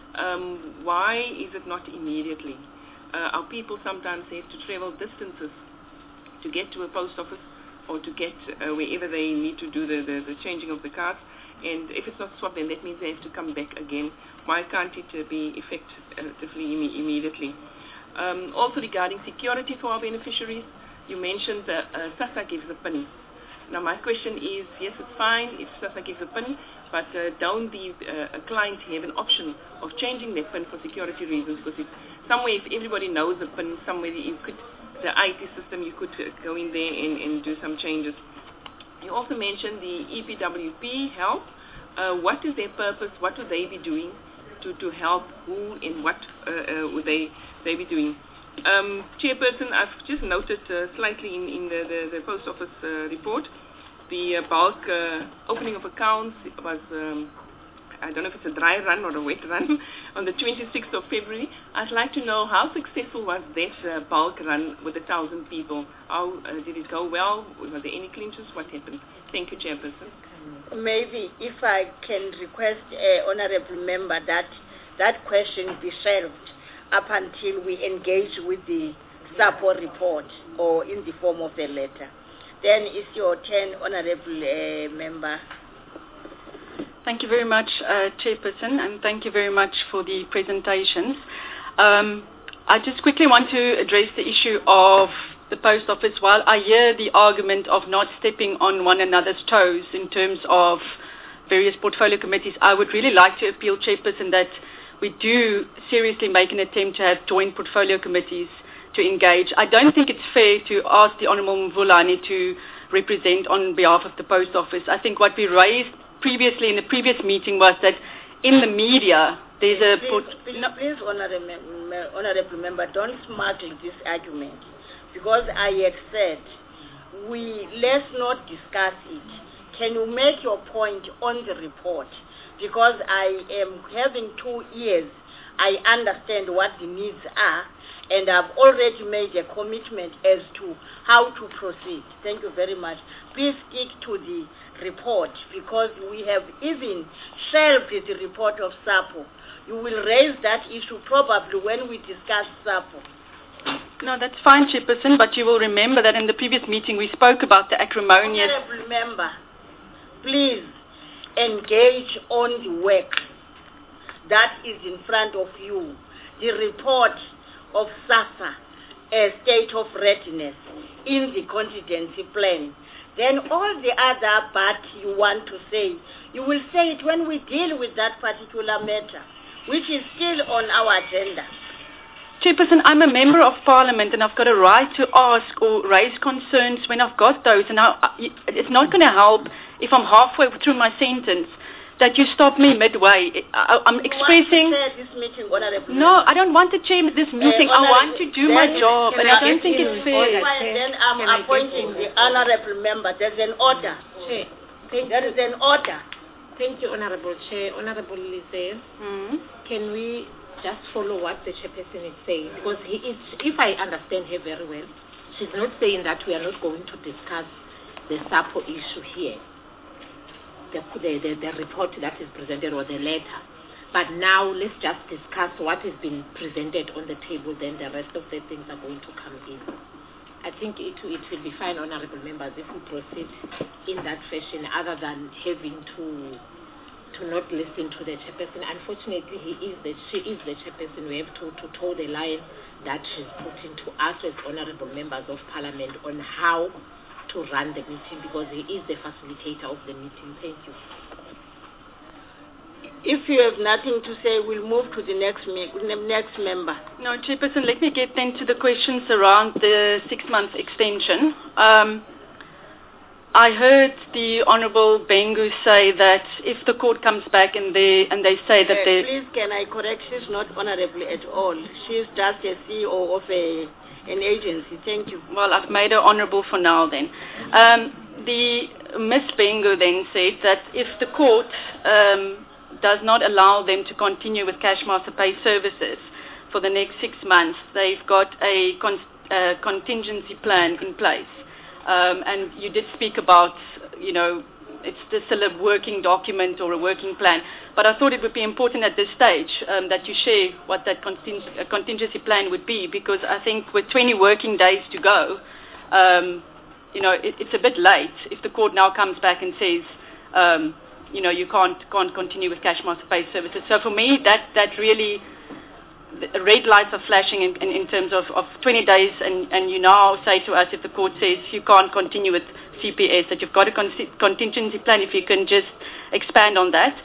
why is it not immediately? Our people sometimes have to travel distances to get to a post office or to get wherever they need to do the changing of the cards. And if it's not swapped, then that means they have to come back again. Why can't it be effectively immediately? Also regarding security for our beneficiaries, you mentioned SASSA gives a PIN. Now my question is, yes, it's fine if SASSA gives a PIN, but don't the client have an option of changing their PIN for security reasons? Because somewhere, if everybody knows the PIN, somewhere you could, the IT system, you could go in there and do some changes. You also mentioned the EPWP help. What is their purpose? What would they be doing to help? Who and what would they be doing? Chairperson, I've just noted slightly in the post office report, the bulk opening of accounts was, I don't know if it's a dry run or a wet run, on the 26th of February. I'd like to know how successful was that bulk run with 1,000 people? How did it go well? Were there any clinches? What happened? Thank you, Chairperson. Maybe if I can request, Honourable Member, that question be shelved up until we engage with the SAPO report or in the form of a letter. Then it's your turn, Honourable Member. Thank you very much, Chairperson, and thank you very much for the presentations. I just quickly want to address the issue of the post office. While I hear the argument of not stepping on one another's toes in terms of various portfolio committees, I would really like to appeal, Chairperson, that we do seriously make an attempt to have joint portfolio committees to engage. I don't think it's fair to ask the Honourable Mvulane to represent on behalf of the post office. I think what we raised previously in the previous meeting was that in the media there's a... Please, Honourable Member, don't smuggle this argument, because I had said, let's not discuss it. Can you make your point on the report? Because I am having 2 years, I understand what the needs are, and I've already made a commitment as to how to proceed. Thank you very much. Please stick to the report, because we have even shelved the report of SAPO. You will raise that issue probably when we discuss SAPO. No, that's fine, Chairperson, but you will remember that in the previous meeting we spoke about the acrimonious... Honourable Member, please engage on the work that is in front of you. The report of SASSA, a state of readiness in the contingency plan. Then all the other but you want to say, you will say it when we deal with that particular matter, which is still on our agenda. Chairperson, I'm a member of Parliament and I've got a right to ask or raise concerns when I've got those. And it's not going to help if I'm halfway through my sentence that you stop me midway. I'm expressing... You want to chair this meeting, Honourable No, I don't want to chair this meeting. I want to do my job, and I don't think it's fair. Then I'm appointing the Honourable Member. There's an order. There is an order. Thank you, Honourable Chair. Honourable Lise, can we just follow what the Chairperson is saying? Because if I understand her very well, she's not saying that we are not going to discuss the SAPO issue here. The report that is presented or the letter. But now let's just discuss what has been presented on the table, then the rest of the things are going to come in. I think it will be fine, Honourable Members, if we proceed in that fashion, other than having to not listen to the Chairperson. Unfortunately, she is the Chairperson. We have to toe the line that she's putting to us as Honourable Members of Parliament on how to run the meeting, because he is the facilitator of the meeting. Thank you. If you have nothing to say, we'll move to the next member. No, Chairperson, let me get then to the questions around the 6-month extension. I heard the Honourable Bengu say that if the court comes back and they say that they... Please, can I correct? She's not honourable at all. She's just a CEO of an agency. Thank you. Well, I've made her honourable for now then. The Miss Bengu then said that if the court does not allow them to continue with Cashmaster Pay services for the next 6 months. They've got a contingency plan in place. And you did speak about, it's still a working document or a working plan. But I thought it would be important at this stage that you share what that contingency plan would be, because I think with 20 working days to go, it's a bit late if the court now comes back and says, you can't continue with Cashmaster Pay services. So for me, that really, red lights are flashing in terms of 20 days, and you now say to us, if the court says you can't continue with CPS, that you've got a contingency plan, if you can just expand on that.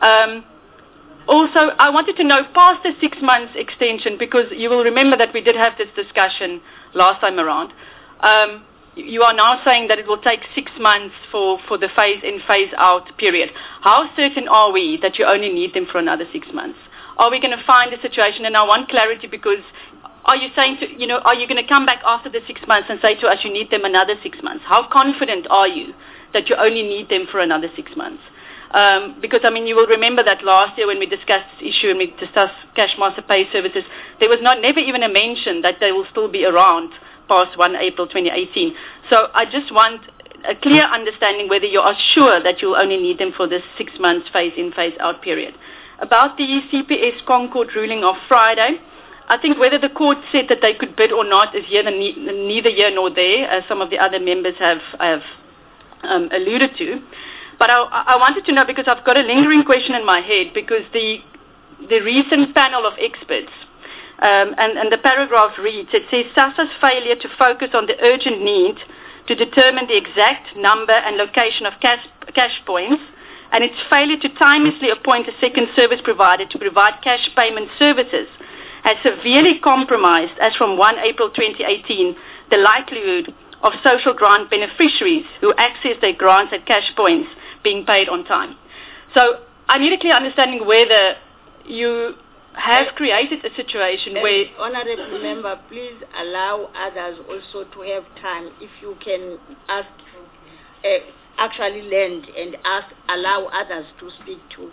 Also, I wanted to know, past the 6 months extension, because you will remember that we did have this discussion last time around, you are now saying that it will take 6 months for the phase-in, phase-out period. How certain are we that you only need them for another 6 months? Are we going to find a situation, and I want clarity, because are you saying are you going to come back after the 6 months and say to us you need them another 6 months? How confident are you that you only need them for another 6 months? Because, you will remember that last year when we discussed this issue and we discussed Cashmaster Pay services, there was never even a mention that they will still be around past 1 April 2018. So I just want a clear understanding whether you are sure that you'll only need them for this 6 months phase-in, phase-out period. About the CPS Concord ruling of Friday, I think whether the court said that they could bid or not is neither here nor there, as some of the other members have alluded to. But I wanted to know, because I've got a lingering question in my head, because the recent panel of experts, and the paragraph reads, it says, SASSA's failure to focus on the urgent need to determine the exact number and location of cash points, and its failure to timelessly appoint a second service provider to provide cash payment services has severely compromised, as from 1 April 2018, the likelihood of social grant beneficiaries who access their grants at cash points being paid on time. So I need a clear understanding whether you have created a situation where... Honourable Member, please allow others also to have time. If you can ask... actually lend and allow others to speak too.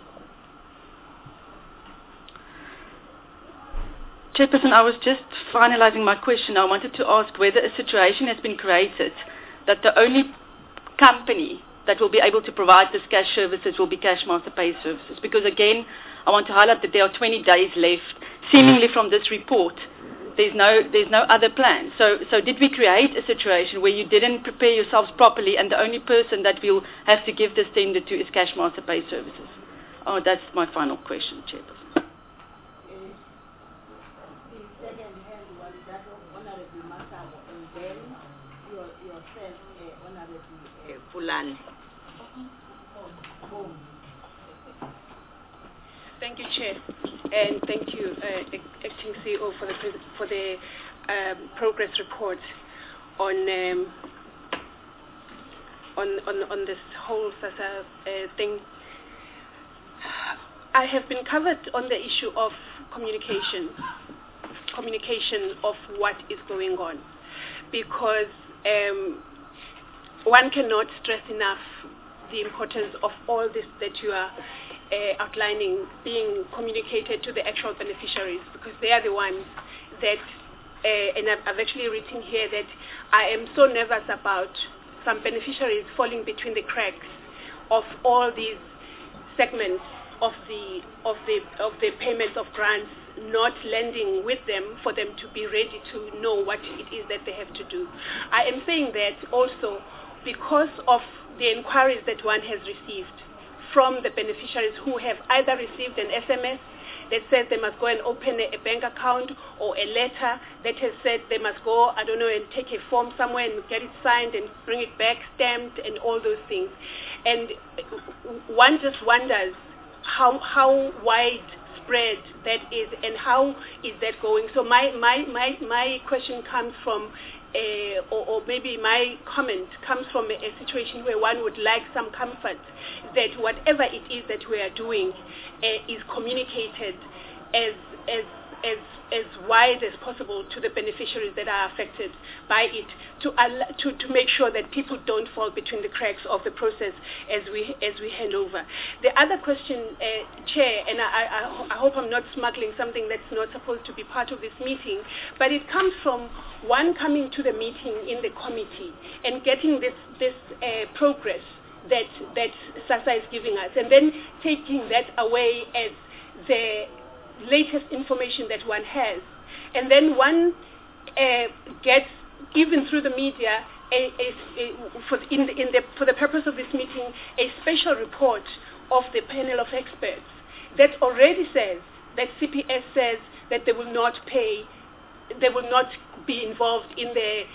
Chairperson, I was just finalizing my question. I wanted to ask whether a situation has been created that the only company that will be able to provide this cash services will be Cashmaster Pay services. Because again, I want to highlight that there are 20 days left, seemingly from this report. There's no other plan. So did we create a situation where you didn't prepare yourselves properly, and the only person that we'll have to give this tender to is Cashmaster Pay services? Oh, that's my final question, Chairperson. The second hand was that of Honourable Masango, and then yourself, Honourable Fulani. Thank you, Chair, and thank you, Acting CEO, for the progress report on this whole SASSA thing. I have been covered on the issue of communication of what is going on, because one cannot stress enough the importance of all this that you are outlining being communicated to the actual beneficiaries, because they are the ones that, and I've actually written here that I am so nervous about some beneficiaries falling between the cracks of all these segments of the payment of grants, not lending with them for them to be ready to know what it is that they have to do. I am saying that also because of the inquiries that one has received from the beneficiaries who have either received an SMS that says they must go and open a bank account, or a letter that has said they must go, and take a form somewhere and get it signed and bring it back stamped and all those things. And one just wonders how widespread that is and how is that going. So my question comes from or maybe my comment comes from a situation where one would like some comfort that whatever it is that we are doing is communicated as as wide as possible to the beneficiaries that are affected by it, to make sure that people don't fall between the cracks of the process as we hand over. The other question, Chair, and I hope I'm not smuggling something that's not supposed to be part of this meeting, but it comes from one coming to the meeting in the committee and getting this progress that SASSA is giving us, and then taking that away as the latest information that one has, and then one gets, even through the media, for the purpose of this meeting, a special report of the panel of experts that already says that CPS says that they will not pay, they will not be involved in the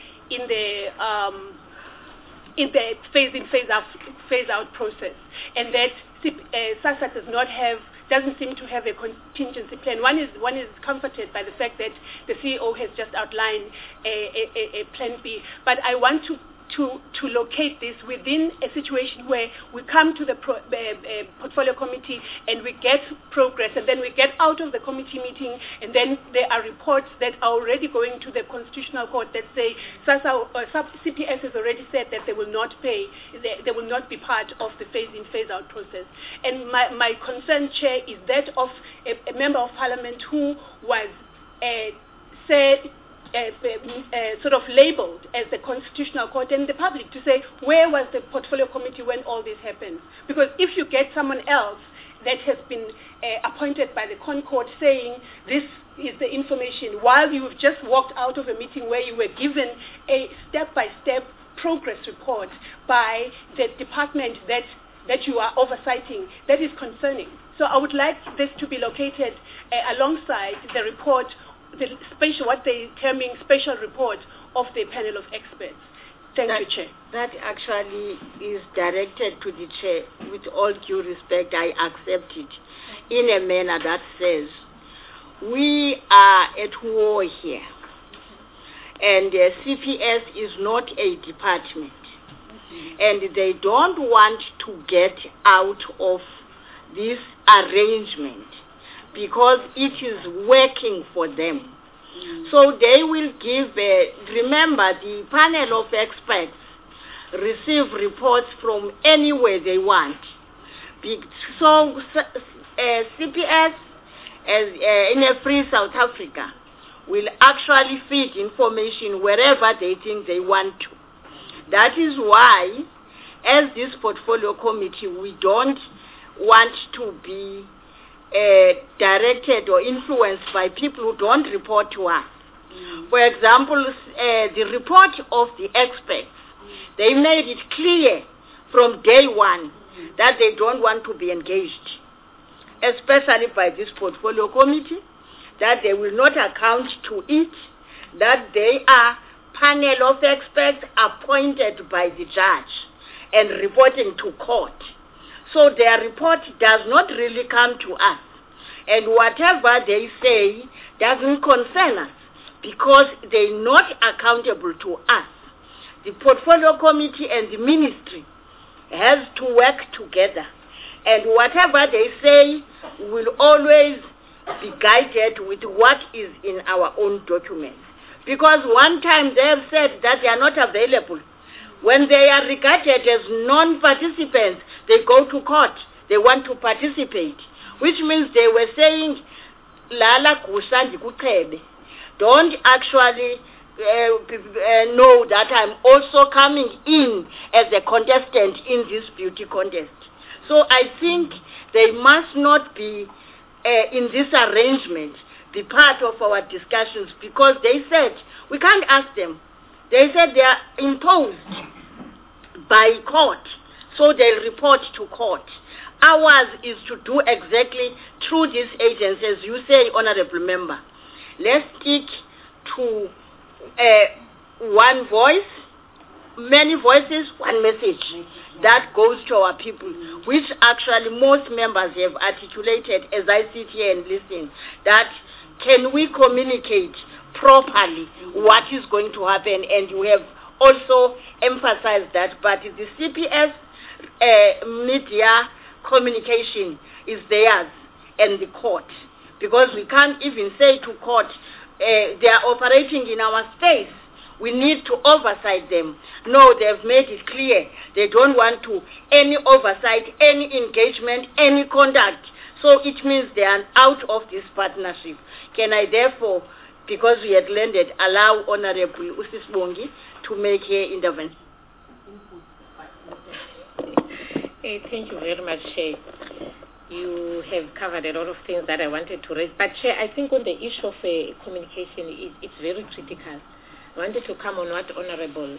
phase-in, phase-out process, and that SASSA doesn't seem to have a contingency plan. One is comforted by the fact that the CEO has just outlined a plan B. But I want to locate this within a situation where we come to the portfolio committee and we get progress, and then we get out of the committee meeting, and then there are reports that are already going to the Constitutional Court that say CPS has already said that they will not pay, they will not be part of the phase-in, phase-out process. And my concern, Chair, is that of a member of Parliament who was sort of labeled as the Constitutional Court and the public to say, where was the portfolio committee when all this happened? Because if you get someone else that has been appointed by the Concord saying this is the information, while you've just walked out of a meeting where you were given a step-by-step progress report by the department that you are oversighting, that is concerning. So I would like this to be located alongside the report, what they're terming special report of the panel of experts. Thank you, Chair. That actually is directed to the Chair. With all due respect, I accept it in a manner that says we are at war here, and CPS is not a department, and they don't want to get out of this arrangement because it is working for them. So they will give, remember, the panel of experts receive reports from anywhere they want. So CPS, in a free South Africa, will actually feed information wherever they think they want to. That is why, as this portfolio committee, we don't want to be directed or influenced by people who don't report to us. For example, the report of the experts, they made it clear from day one that they don't want to be engaged, especially by this portfolio committee, that they will not account to it, that they are panel of experts appointed by the judge and reporting to court. So their report does not really come to us. And whatever they say doesn't concern us because they're not accountable to us. The portfolio committee and the ministry has to work together. And whatever they say will always be guided with what is in our own documents. Because one time they have said that they are not available. When they are regarded as non-participants, they go to court. They want to participate, which means they were saying, "Lala kusandi kukhebe." Don't actually know that I'm also coming in as a contestant in this beauty contest. So I think they must not be in this arrangement, be part of our discussions, because they said we can't ask them. They said they are imposed by court, so they'll report to court. Ours is to do exactly through these agents, as you say, Honorable Member. Let's stick to one voice, many voices, one message that goes to our people, which actually most members have articulated as I sit here and listen, that can we communicate properly what is going to happen, and you have also emphasized that, but the CPS media communication is theirs and the court, because we can't even say to court, they are operating in our space. We need to oversight them. No, they've made it clear. They don't want to any oversight, any engagement, any conduct. So it means they are out of this partnership. Can I therefore, because we had landed, allow Honorable Usis Bongi to make her intervention? Thank you very much, Chair. You have covered a lot of things that I wanted to raise. But, Chair, I think on the issue of communication, it's very critical. I wanted to come on what Honorable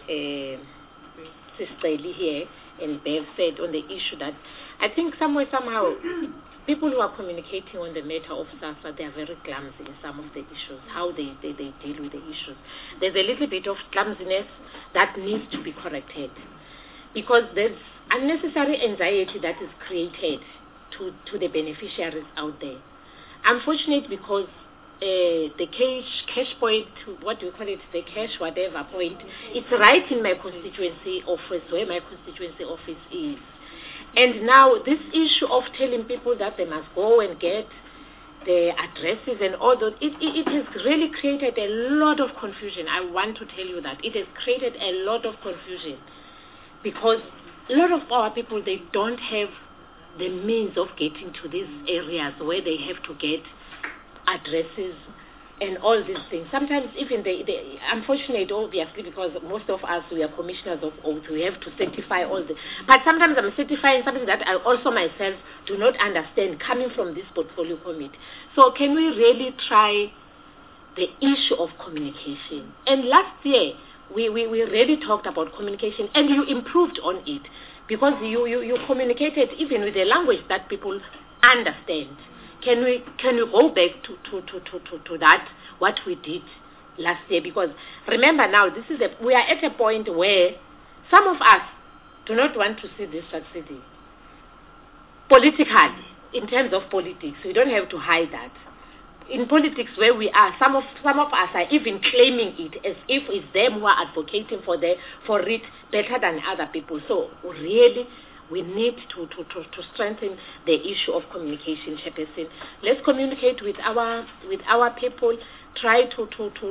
Sister Lee here and Bev said on the issue that I think somehow, people who are communicating on the matter of SASSA, they are very clumsy in some of the issues, how they deal with the issues. There's a little bit of clumsiness that needs to be corrected because there's unnecessary anxiety that is created to the beneficiaries out there. Unfortunate because the cash point, what do you call it, the cash whatever point, it's right in my constituency office, where my constituency office is. And now this issue of telling people that they must go and get the addresses and all those, it has really created a lot of confusion. I want to tell you that. It has created a lot of confusion because a lot of our people, they don't have the means of getting to these areas where they have to get addresses and all these things. Sometimes even they unfortunate, obviously, because most of us, we are commissioners of oath, we have to certify all the, but sometimes I'm certifying something that I also myself do not understand coming from this portfolio committee. So can we really try the issue of communication? And last year we really talked about communication and you improved on it because you communicated even with the language that people understand. Can we go back to that, what we did last year? Because remember now, we are at a point where some of us do not want to see this succeeding. Politically, in terms of politics, we don't have to hide that. In politics where we are, some of us are even claiming it as if it's them who are advocating for it better than other people. So really, we need to strengthen the issue of communication, Chairperson. Let's communicate with our people. Try to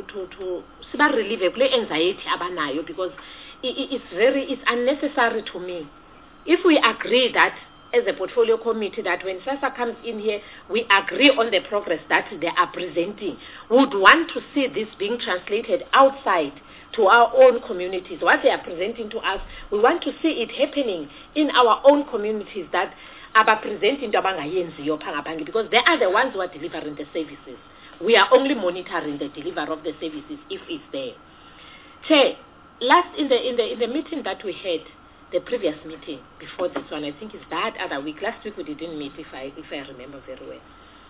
relieve anxiety abanayo because it's unnecessary to me. If we agree that as a portfolio committee that when SASSA comes in here, we agree on the progress that they are presenting, we would want to see this being translated outside to our own communities. What they are presenting to us, we want to see it happening in our own communities that are presenting to because they are the ones who are delivering the services. We are only monitoring the delivery of the services if it's there. Chair, last in the meeting that we had, the previous meeting before this one, I think it's that other week. Last week we didn't meet if I remember very well.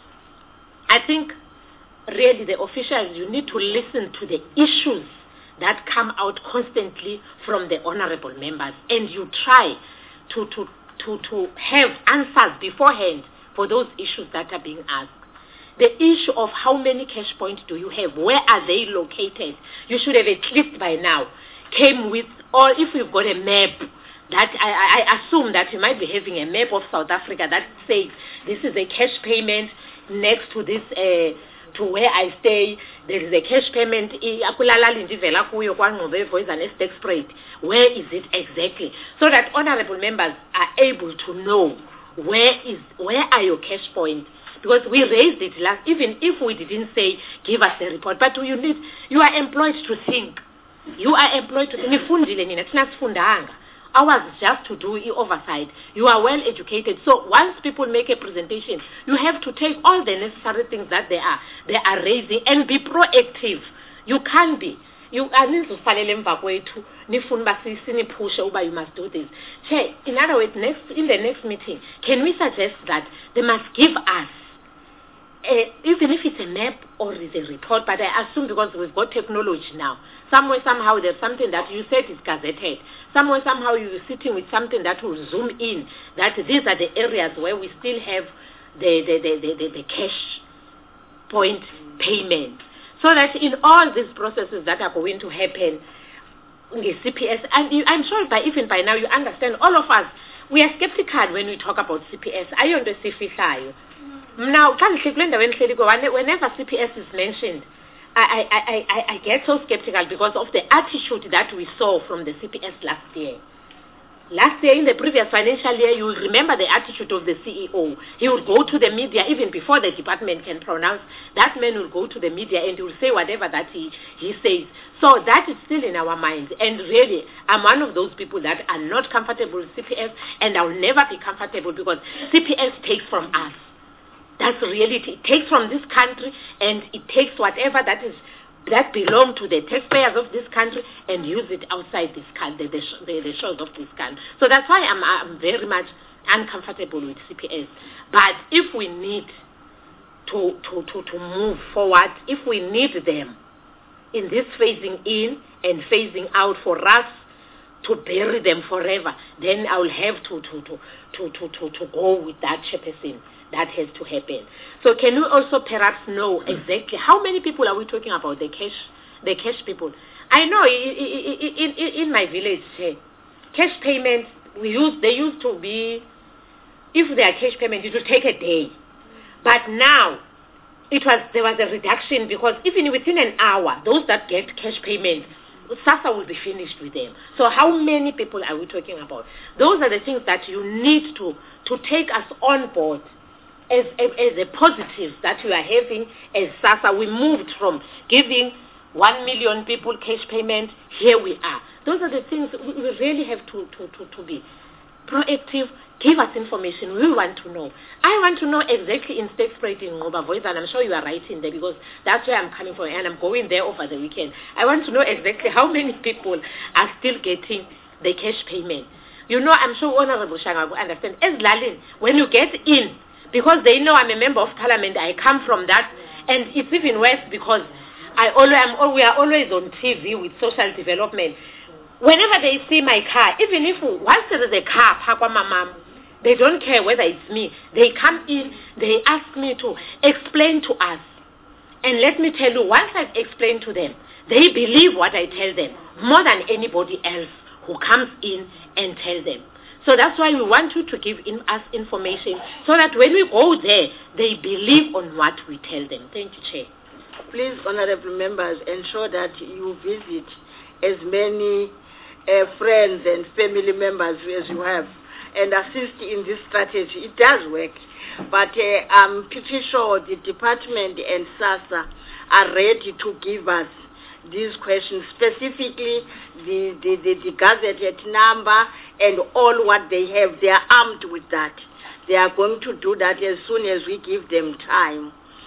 I think really the officials, you need to listen to the issues that come out constantly from the honorable members, and you try to have answers beforehand for those issues that are being asked. The issue of how many cash points do you have, where are they located, you should have at least by now came with, or if you've got a map, that I assume that you might be having a map of South Africa that says this is a cash payment next to this to where I stay, there is a cash payment, where is it exactly? So that honorable members are able to know where are your cash points. Because we raised it last, even if we didn't say give us the report, but you are employed to think. You are employed to think. Ours is just to do oversight. You are well educated. So once people make a presentation, you have to take all the necessary things that they are raising and be proactive. You can't be. You need to follow them back way to push over, you must do this. In other words, in the next meeting, can we suggest that they must give us even if it's a map or it's a report, but I assume because we've got technology now, somewhere, somehow, there's something that you said is gazetted. Somewhere, somehow, you're sitting with something that will zoom in, that these are the areas where we still have the cash point payment. So that in all these processes that are going to happen, CPS, and I'm sure even by now you understand, all of us, we are skeptical when we talk about CPS. Now, whenever CPS is mentioned, I get so skeptical because of the attitude that we saw from the CPS last year. Last year, in the previous financial year, you will remember the attitude of the CEO. He would go to the media even before the department can pronounce. That man will go to the media and he will say whatever that he says. So that is still in our minds. And really, I'm one of those people that are not comfortable with CPS, and I will never be comfortable because CPS takes from us. That's the reality. It takes from this country and it takes whatever that belong to the taxpayers of this country and use it outside this country, the shores of this country. So that's why I'm very much uncomfortable with CPS. But if we need to move forward, if we need them in this phasing in and phasing out for us to bury them forever, then I will have to go with that chairperson. That has to happen. So can we also perhaps know exactly how many people are we talking about, the cash people? I know in my village, cash payments, they used to be, if they are cash payments, it would take a day. But now, there was a reduction because even within an hour, those that get cash payments, SASSA will be finished with them. So how many people are we talking about? Those are the things that you need to take us on board. As a positive that we are having as SASSA, we moved from giving 1 million people cash payment, here we are. Those are the things we really have to be proactive, give us information, we want to know. I want to know exactly in State Spread in Ngoba Voice, and I'm sure you are writing there because that's where I'm coming from and I'm going there over the weekend. I want to know exactly how many people are still getting the cash payment. You know, I'm sure Honorable Shanga will understand. As Lalin, when you get in, because they know I'm a member of parliament, I come from that, and it's even worse because we are always on TV with social development. Whenever they see my car, even if once there is a car, Papa Mama, they don't care whether it's me. They come in, they ask me to explain to us. And let me tell you, once I've explained to them, they believe what I tell them more than anybody else who comes in and tell them. So that's why we want you to give us information so that when we go there, they believe on what we tell them. Thank you, Chair. Please, honorable members, ensure that you visit as many friends and family members as you have and assist in this strategy. It does work. But I'm pretty sure the department and SASSA are ready to give us these questions, specifically the gazetted number and all what they have. They are armed with that. They are going to do that as soon as we give them time.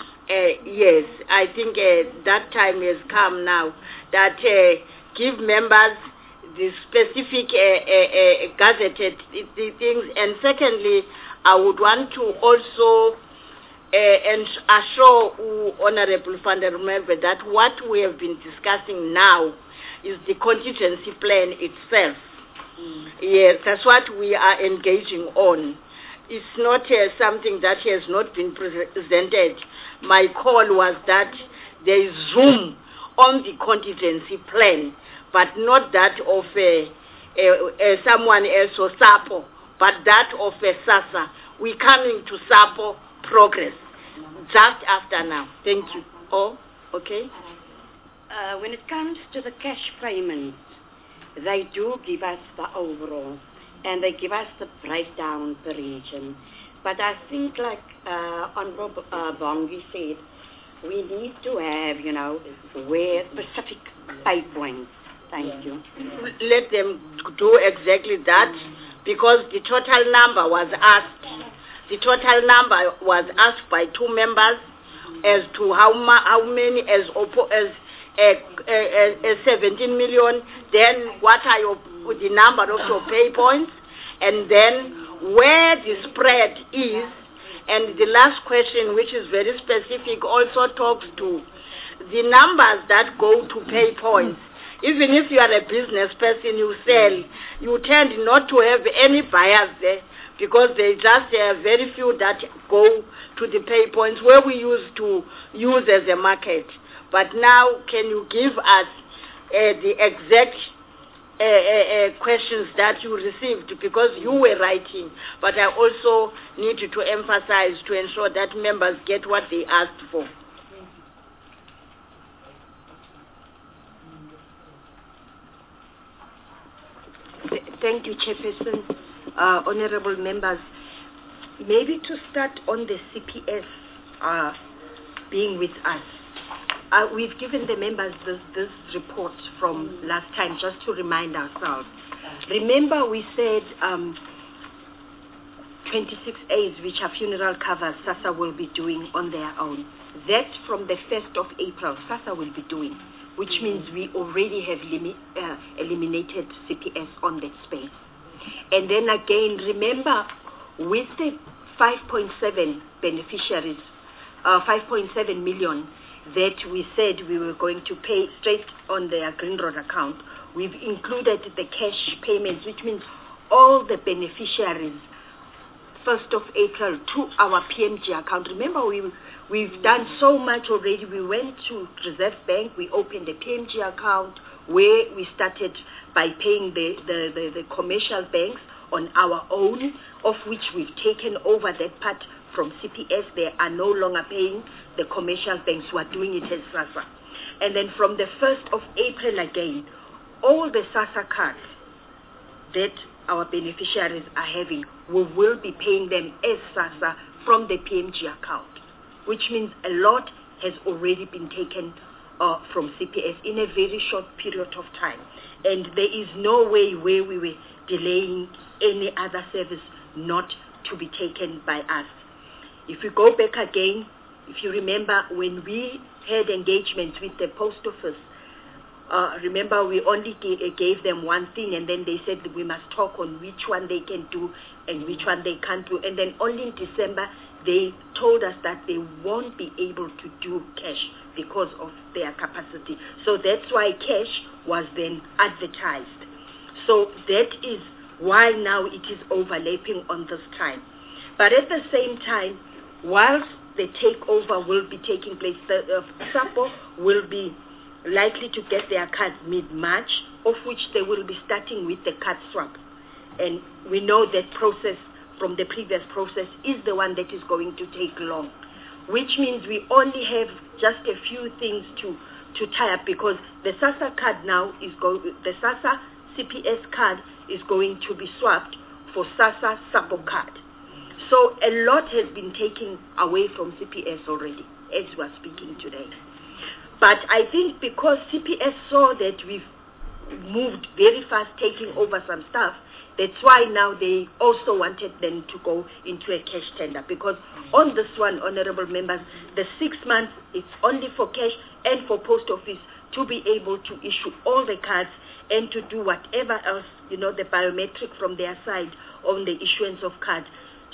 Yes, I think that time has come now that give members the specific gazetted things. And secondly, I would want to also and assure Honorable van der Merwe that what we have been discussing now is the contingency plan itself. Yes, that's what we are engaging on. It's not something that has not been presented. My call was that there is room on the contingency plan, but not that of someone else or SAPO, but that of SASSA. We're coming to SAPO progress just after now. Thank you. Oh, okay. When it comes to the cash payments, they do give us the overall, and they give us the breakdown per region. But I think, like Honorable Bongi said, we need to have, where specific pay points. Thank you. Let them do exactly that, because the total number was asked. The total number was asked by two members as to how many as 17 million. Then what are the number of your pay points, and then where the spread is. And the last question, which is very specific, also talks to the numbers that go to pay points. Even if you are a business person, you sell, you tend not to have any buyers there, because they just very few that go to the pay points where we used to use as a market. But now, can you give us the exact questions that you received because you were writing, but I also need to emphasize to ensure that members get what they asked for. Thank you, Chairperson. Honorable members, maybe to start on the CPS being with us. We've given the members this report from last time just to remind ourselves. Remember we said 26As, which are funeral covers, SASSA will be doing on their own. That from the 1st of April, SASSA will be doing, which means we already have eliminated CPS on that space. And then again, remember, with the 5.7 beneficiaries, 5.7 million that we said we were going to pay straight on their Green Road account, we've included the cash payments, which means all the beneficiaries 1st of April to our PMG account. Remember, we've done so much already. We went to Reserve Bank, we opened a PMG account where we started by paying the commercial banks on our own, of which we've taken over that part from CPS. They are no longer paying the commercial banks who are doing it as SASSA. And then from the 1st of April again, all the SASSA cards that our beneficiaries are having, we will be paying them as SASSA from the PMG account, which means a lot has already been taken from CPS in a very short period of time. And there is no way where we were delaying any other service not to be taken by us. If we go back again, if you remember when we had engagements with the post office, remember we only gave them one thing, and then they said that we must talk on which one they can do and which one they can't do. And then only in December they told us that they won't be able to do cash because of their capacity. So that's why cash was then advertised. So that is why now it is overlapping on this time. But at the same time, whilst the takeover will be taking place, the SAPO will be likely to get their cards mid-March, of which they will be starting with the card swap. And we know that process from the previous process is the one that is going to take long, which means we only have just a few things to tie up, because the SASSA card now is the SASSA CPS card is going to be swapped for SASSA SAPO card. So a lot has been taken away from CPS already, as we are speaking today. But I think because CPS saw that we've moved very fast taking over some stuff, that's why now they also wanted them to go into a cash tender. Because on this one, honorable members, the 6 months, it's only for cash and for post office to be able to issue all the cards and to do whatever else, the biometric from their side on the issuance of cards.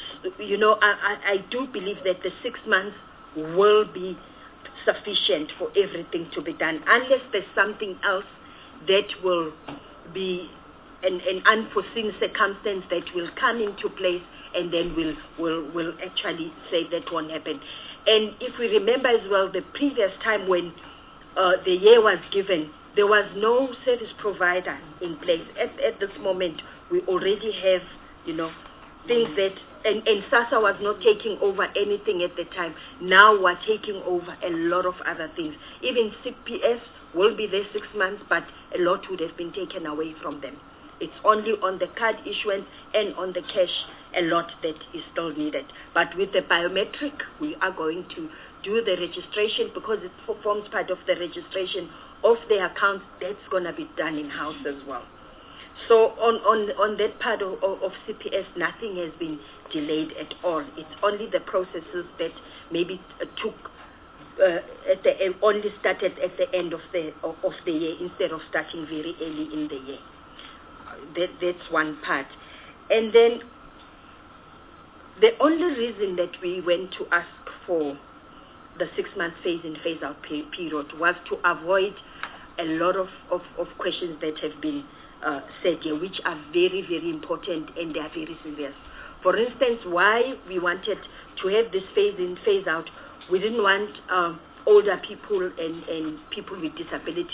I do believe that the 6 months will be sufficient for everything to be done, unless there's something else that will be an unforeseen circumstance that will come into place, and then we'll actually say that won't happen. And if we remember as well, the previous time when the year was given, there was no service provider in place. At this moment, we already have, things that, and SASSA was not taking over anything at the time. Now we're taking over a lot of other things. Even CPS will be there 6 months, but a lot would have been taken away from them. It's only on the card issuance and on the cash, a lot that is still needed. But with the biometric, we are going to do the registration, because it forms part of the registration of the accounts. That's going to be done in-house as well. So on that part of CPS, nothing has been delayed at all. It's only the processes that maybe took only started at the end of the year instead of starting very early in the year. That's one part. And then the only reason that we went to ask for the 6-month phase-in, phase-out period was to avoid a lot of questions that have been said here, which are very, very important, and they are very serious. For instance, why we wanted to have this phase-in, phase-out, we didn't want older people and people with disabilities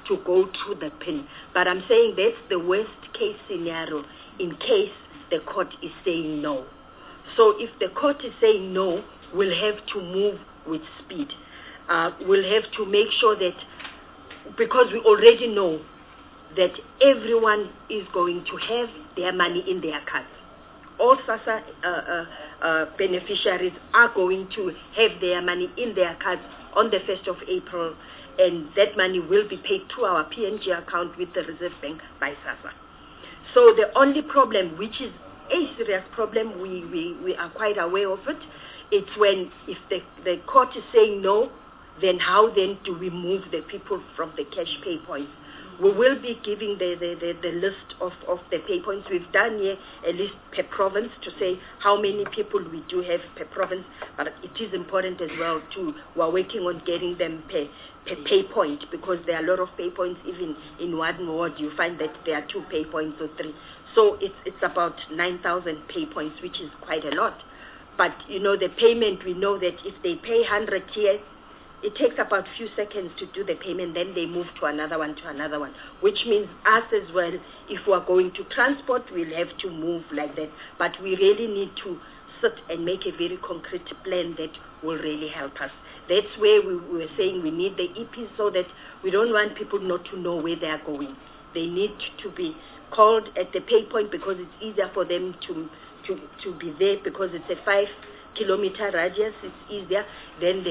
to go through the PIN. But I'm saying that's the worst case scenario in case the court is saying no. So if the court is saying no, we'll have to move with speed. We'll have to make sure that, because we already know that everyone is going to have their money in their cards. All SASSA beneficiaries are going to have their money in their cards on the 1st of April, and that money will be paid through our PNG account with the Reserve Bank by SASSA. So the only problem, which is a serious problem, we are quite aware of it, it's when if the court is saying no, then how then do we move the people from the cash pay points? We will be giving the list of the pay points. We've done here a list per province to say how many people we do have per province, but it is important as well we're working on getting them per pay point, because there are a lot of pay points. Even in one ward you find that there are 2 pay points or 3. So it's about 9,000 pay points, which is quite a lot. But the payment, we know that if they pay 100 here, it takes about a few seconds to do the payment, then they move to another one, which means us as well, if we're going to transport, we'll have to move like that. But we really need to sit and make a very concrete plan that will really help us. That's where we were saying we need the EPs, so that we don't want people not to know where they are going. They need to be called at the pay point, because it's easier for them to be there, because it's a 5-kilometer radius. It's easier. Then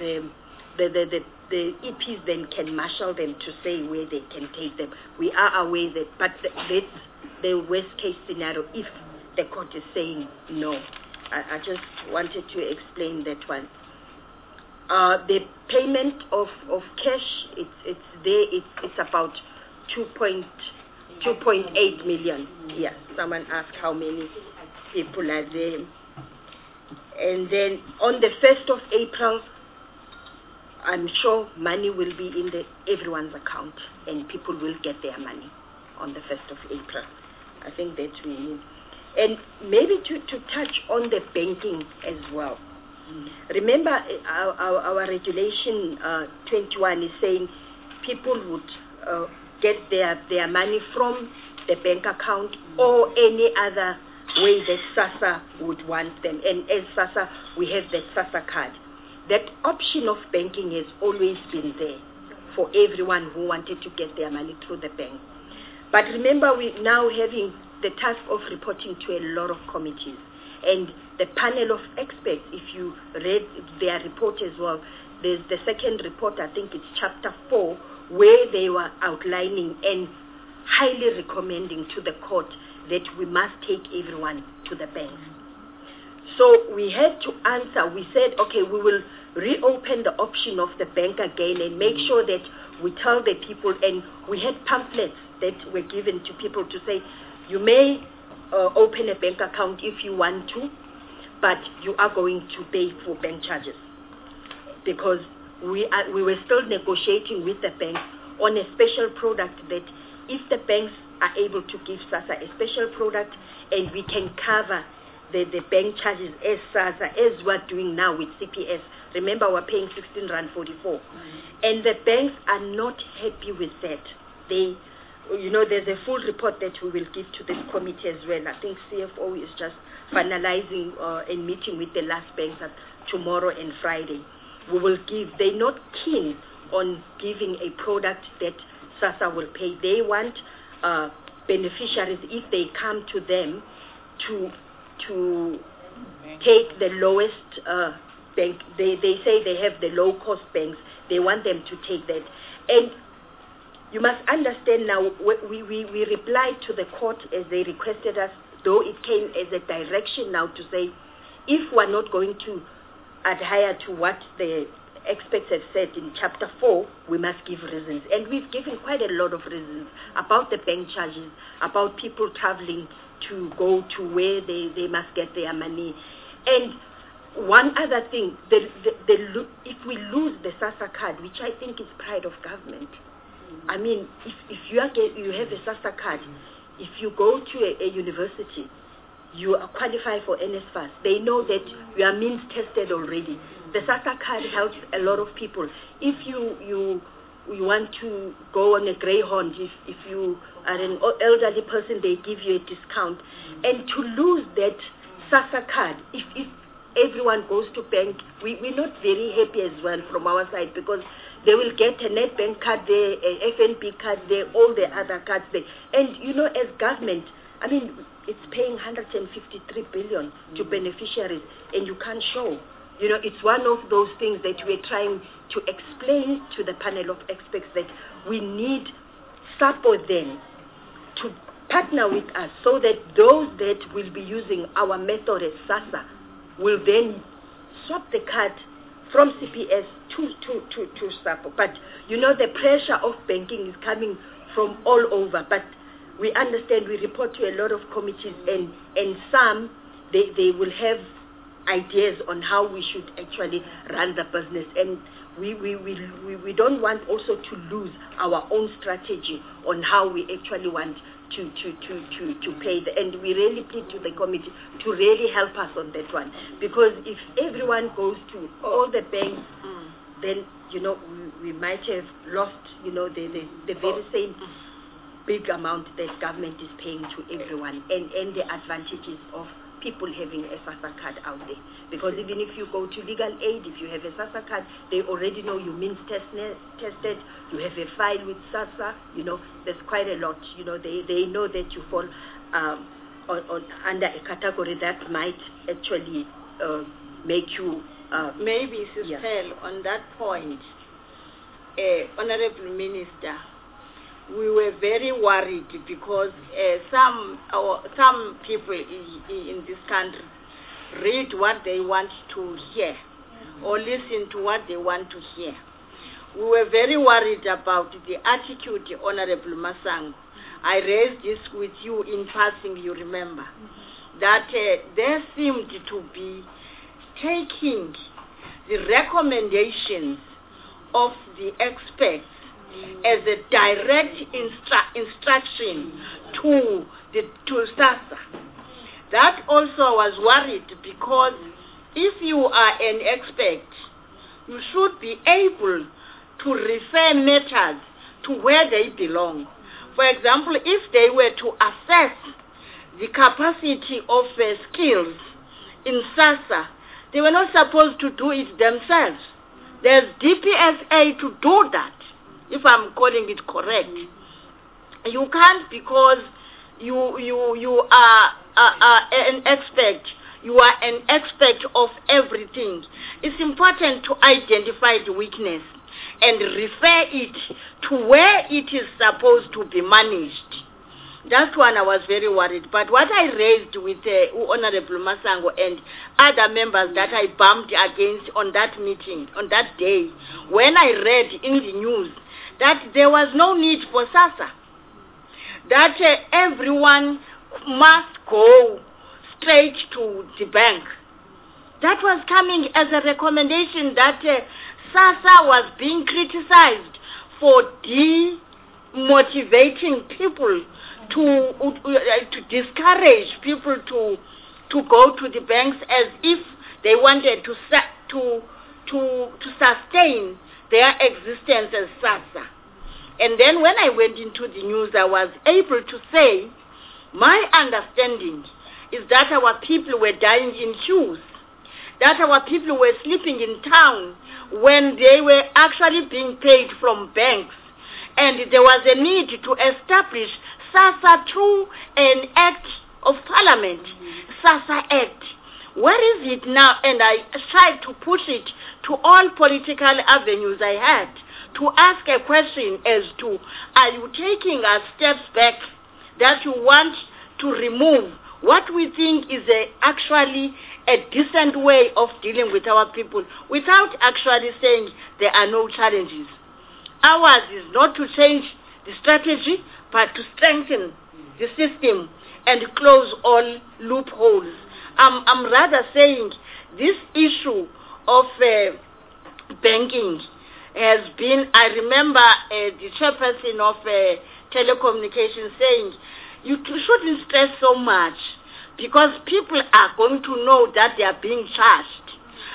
the EPs then can marshal them to say where they can take them. We are aware that, but that's the worst case scenario if the court is saying no. I just wanted to explain that one. The payment of cash, it's there. It's about 2.8 million. Yeah, someone asked how many people are there. And then on the 1st of April, I'm sure money will be in everyone's account, and people will get their money on the 1st of April. I think that we need. And maybe to touch on the banking as well. Remember, our regulation 21 is saying people would get their money from the bank account or any other way that SASSA would want them. And as SASSA, we have the SASSA card. That option of banking has always been there for everyone who wanted to get their money through the bank. But remember, we're now having the task of reporting to a lot of committees. And the panel of experts, if you read their report as well, there's the second report, I think it's chapter 4, where they were outlining and highly recommending to the court that we must take everyone to the banks. So we had to answer. We said, okay, we will reopen the option of the bank again and make sure that we tell the people, and we had pamphlets that were given to people to say, you may open a bank account if you want to, but you are going to pay for bank charges, because we were still negotiating with the banks on a special product that if the banks are able to give SASSA a special product and we can cover the bank charges as SASSA, as we're doing now with CPS. Remember, we're paying 16.44 rand. And the banks are not happy with that. There's a full report that we will give to this committee as well. I think CFO is just finalizing and meeting with the last banks tomorrow and Friday. They're not keen on giving a product that SASSA will pay. They want beneficiaries, if they come to them, to take the lowest bank. They say they have the low-cost banks. They want them to take that. And you must understand now, we replied to the court as they requested us, though it came as a direction now to say, if we're not going to adhere to what the experts have said in chapter 4, we must give reasons. And we've given quite a lot of reasons about the bank charges, about people traveling to go to where they must get their money. And one other thing, if we lose the SASSA card, which I think is pride of government, I mean, if you have a SASSA card, if you go to a university, you are qualified for NSFAS. They know that you are means tested already. The SASSA card helps a lot of people. If you you want to go on a Greyhound, if you are an elderly person, they give you a discount. And to lose that SASSA card, if everyone goes to bank, we're not very happy as well from our side, because they will get a Nedbank card there, a FNB card there, all the other cards there. And, as government, it's paying 153 billion to beneficiaries, and you can't show. It's one of those things that we're trying to explain to the panel of experts, that we need support then to partner with us, so that those that will be using our method as SASSA will then swap the card from CPS to SAPO. But the pressure of banking is coming from all over. But we understand, we report to a lot of committees, and some they will have ideas on how we should actually run the business, and we don't want also to lose our own strategy on how we actually want to pay and we really plead to the committee to really help us on that one, because if everyone goes to all the banks, then we might have lost the very same big amount that government is paying to everyone, and the advantages of people having a SASSA card out there. Because even if you go to legal aid, if you have a SASSA card, they already know you means tested, you have a file with SASSA, there's quite a lot. They know that you fall under a category that might actually make you... Maybe, Sister, on that point, Honorable Minister, we were very worried because some people in this country read what they want to hear or listen to what they want to hear. We were very worried about the attitude, Honorable Masango. I raised this with you in passing, you remember, that there seemed to be taking the recommendations of the experts as a direct instruction to SASSA. That also was worried, because if you are an expert, you should be able to refer matters to where they belong. For example, if they were to assess the capacity of skills in SASSA, they were not supposed to do it themselves. There's DPSA to do that, if I'm calling it correct. You can't, because you are an expert. You are an expert of everything. It's important to identify the weakness and refer it to where it is supposed to be managed. That one I was very worried. But what I raised with Honorable Masango and other members that I bumped against on that meeting, on that day, when I read in the news that there was no need for SASSA, that everyone must go straight to the bank. That was coming as a recommendation that SASSA was being criticized for demotivating people, to discourage people to go to the banks, as if they wanted to sustain their existence as SASSA. And then when I went into the news, I was able to say, my understanding is that our people were dying in queues, that our people were sleeping in town when they were actually being paid from banks. And there was a need to establish SASSA through an act of parliament, SASSA Act. Where is it now? And I tried to push it to all political avenues I had to ask a question as to, are you taking a steps back that you want to remove what we think is actually a decent way of dealing with our people, without actually saying there are no challenges? Ours is not to change the strategy, but to strengthen the system and close all loopholes. I'm rather saying this issue of banking has been, I remember the chairperson of telecommunications saying, you shouldn't stress so much, because people are going to know that they are being charged.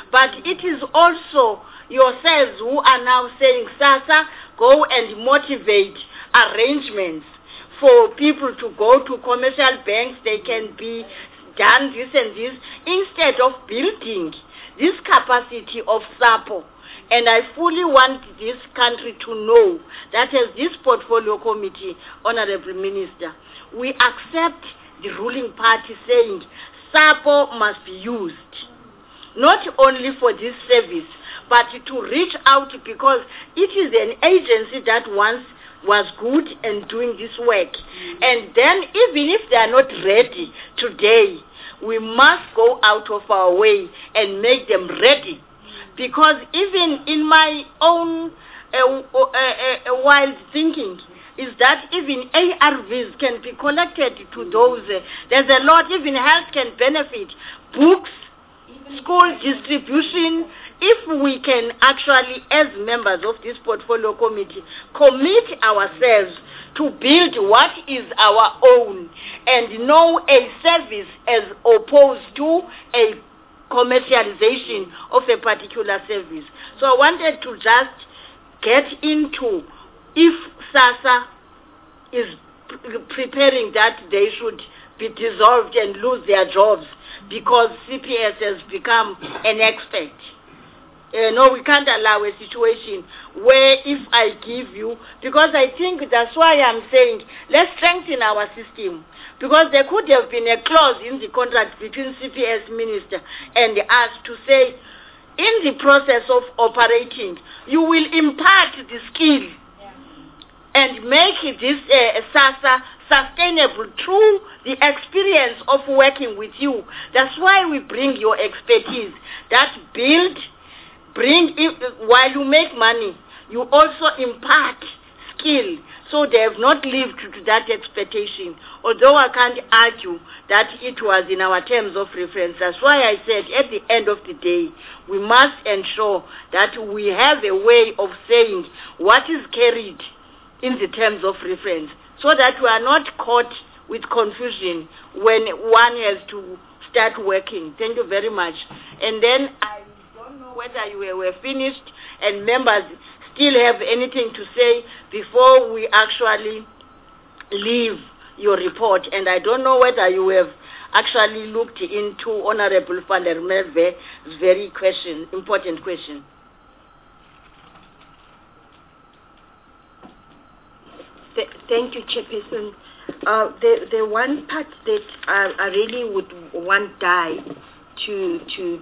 But it is also yourselves who are now saying, SASSA, go and motivate arrangements for people to go to commercial banks. They can be done this and this, instead of building this capacity of SAPO. And I fully want this country to know that as this portfolio committee, Honorable Minister, we accept the ruling party saying SAPO must be used, not only for this service, but to reach out, because it is an agency that once was good and doing this work. And then even if they are not ready today, we must go out of our way and make them ready. Because even in my own wild thinking is that even ARVs can be collected to those. There's a lot, even health can benefit. Books, school distribution. If we can actually, as members of this portfolio committee, commit ourselves to build what is our own and know a service as opposed to a commercialization of a particular service. So I wanted to just get into if SASSA is preparing that they should be dissolved and lose their jobs because CPS has become an expert. No, we can't allow a situation where if I give you, because I think that's why I'm saying let's strengthen our system, because there could have been a clause in the contract between CPS minister and us to say in the process of operating, you will impart the skill and make this SASSA sustainable through the experience of working with you. That's why we bring your expertise that while you make money, you also impart skill, so they have not lived to that expectation. Although I can't argue that it was in our terms of reference. That's why I said at the end of the day, we must ensure that we have a way of saying what is carried in the terms of reference, so that we are not caught with confusion when one has to start working. Thank you very much. And then I don't know whether you were finished and members still have anything to say before we actually leave your report. And I don't know whether you have actually looked into Honorable van der Merwe's very important question. Thank you, Chairperson. The one part that I really would want Dai to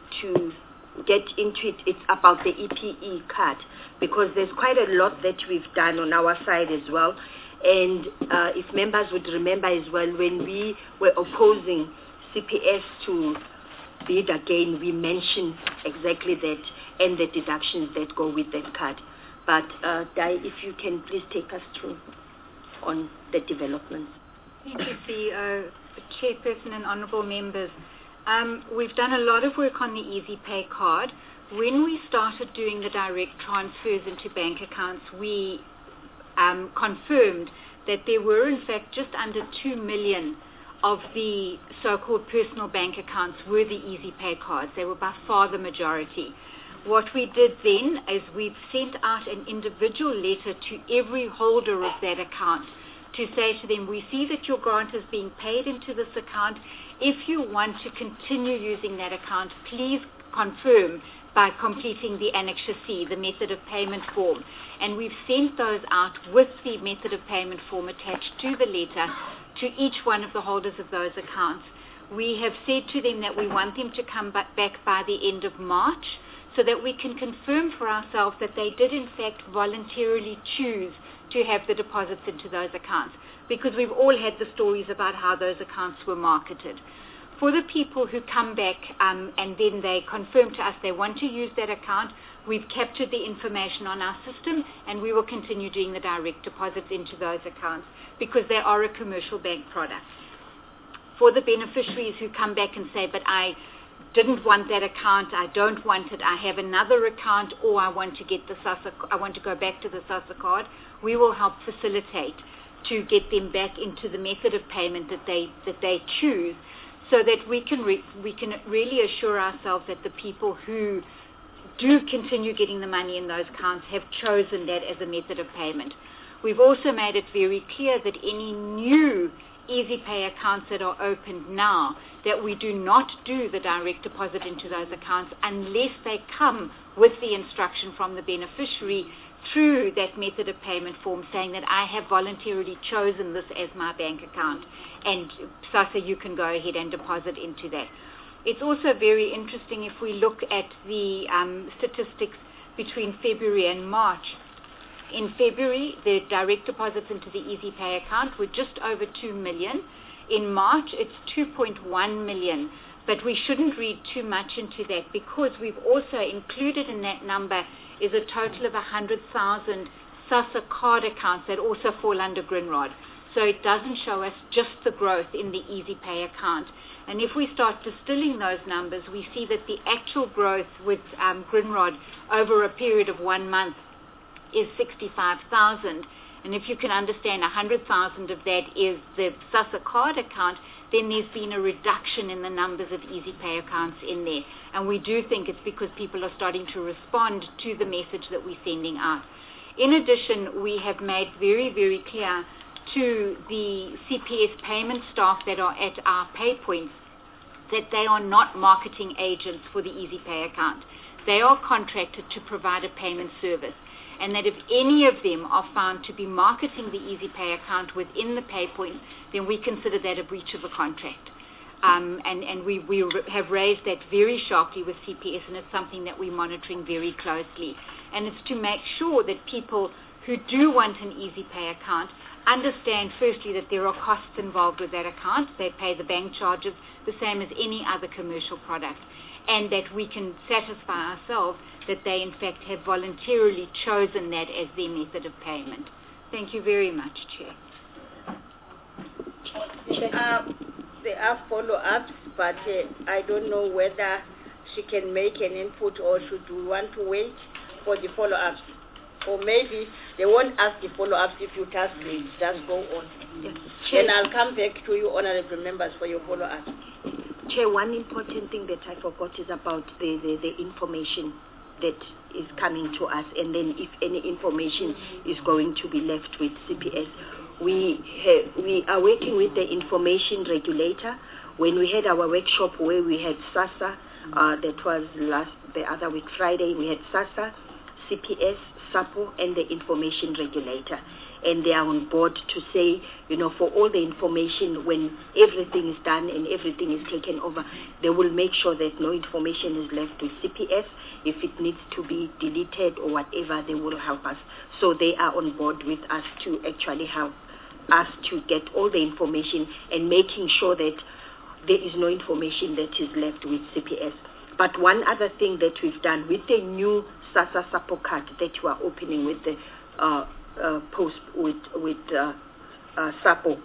get into it's about the EPE card, because there's quite a lot that we've done on our side as well. And if members would remember as well, when we were opposing CPS to bid again, we mentioned exactly that and the deductions that go with that card. But Dai, if you can please take us through on the developments. Thank you, CEO, Chairperson and honourable members. We've done a lot of work on the Easy Pay card. When we started doing the direct transfers into bank accounts, we confirmed that there were in fact just under 2 million of the so-called personal bank accounts were the Easy Pay cards. They were by far the majority. What we did then is we've sent out an individual letter to every holder of that account to say to them, we see that your grant is being paid into this account. If you want to continue using that account, please confirm by completing the Annexure C, the method of payment form. And we've sent those out with the method of payment form attached to the letter to each one of the holders of those accounts. We have said to them that we want them to come back by the end of March, so that we can confirm for ourselves that they did in fact voluntarily choose to have the deposits into those accounts, because we've all had the stories about how those accounts were marketed. For the people who come back and then they confirm to us they want to use that account, we've captured the information on our system and we will continue doing the direct deposits into those accounts because they are a commercial bank product. For the beneficiaries who come back and say, but I didn't want that account, I don't want it, I have another account, or I want to get the SASSA, I want to go back to the SASSA card, we will help facilitate to get them back into the method of payment that they choose, so so that we can really assure ourselves that the people who do continue getting the money in those accounts have chosen that as a method of payment. We've also made it very clear that any new EasyPay accounts that are opened now, that we do not do the direct deposit into those accounts unless they come with the instruction from the beneficiary through that method of payment form saying that I have voluntarily chosen this as my bank account, and SASSA, you can go ahead and deposit into that. It's also very interesting if we look at the statistics between February and March. In February, the direct deposits into the EasyPay account were just over 2 million. In March, it's 2.1 million. But we shouldn't read too much into that because we've also included in that number is a total of 100,000 SASSA card accounts that also fall under Grindrod. So it doesn't show us just the growth in the EasyPay account. And if we start distilling those numbers, we see that the actual growth with Grindrod over a period of 1 month is 65,000. And if you can understand 100,000 of that is the SASSA card account, then there's been a reduction in the numbers of EasyPay accounts in there. And we do think it's because people are starting to respond to the message that we're sending out. In addition, we have made very, very clear to the CPS payment staff that are at our pay points that they are not marketing agents for the EasyPay account. They are contracted to provide a payment service. And that if any of them are found to be marketing the EasyPay account within the pay point, then we consider that a breach of a contract. And we have raised that very sharply with CPS, and it's something that we're monitoring very closely. And it's to make sure that people who do want an EasyPay account understand, firstly, that there are costs involved with that account. They pay the bank charges the same as any other commercial product, and that we can satisfy ourselves that they, in fact, have voluntarily chosen that as their method of payment. Thank you very much, Chair. There are follow-ups, but I don't know whether she can make an input or should we want to wait for the follow-ups. Or maybe they won't ask the follow-ups if you just go on. Yes. Then I'll come back to you, honorable members, for your follow-ups. Chair, one important thing that I forgot is about the information that is coming to us, and then if any information is going to be left with CPS. We are working with the information regulator. When we had our workshop where we had SASSA, that was the other week, Friday, we had SASSA, CPS, SAPO, and the information regulator. And they are on board to say, for all the information, when everything is done and everything is taken over, they will make sure that no information is left with CPS. If it needs to be deleted or whatever, they will help us. So they are on board with us to actually help us to get all the information and making sure that there is no information that is left with CPS. But one other thing that we've done with the new SASSA SAPO card that you are opening with the post with SAPO,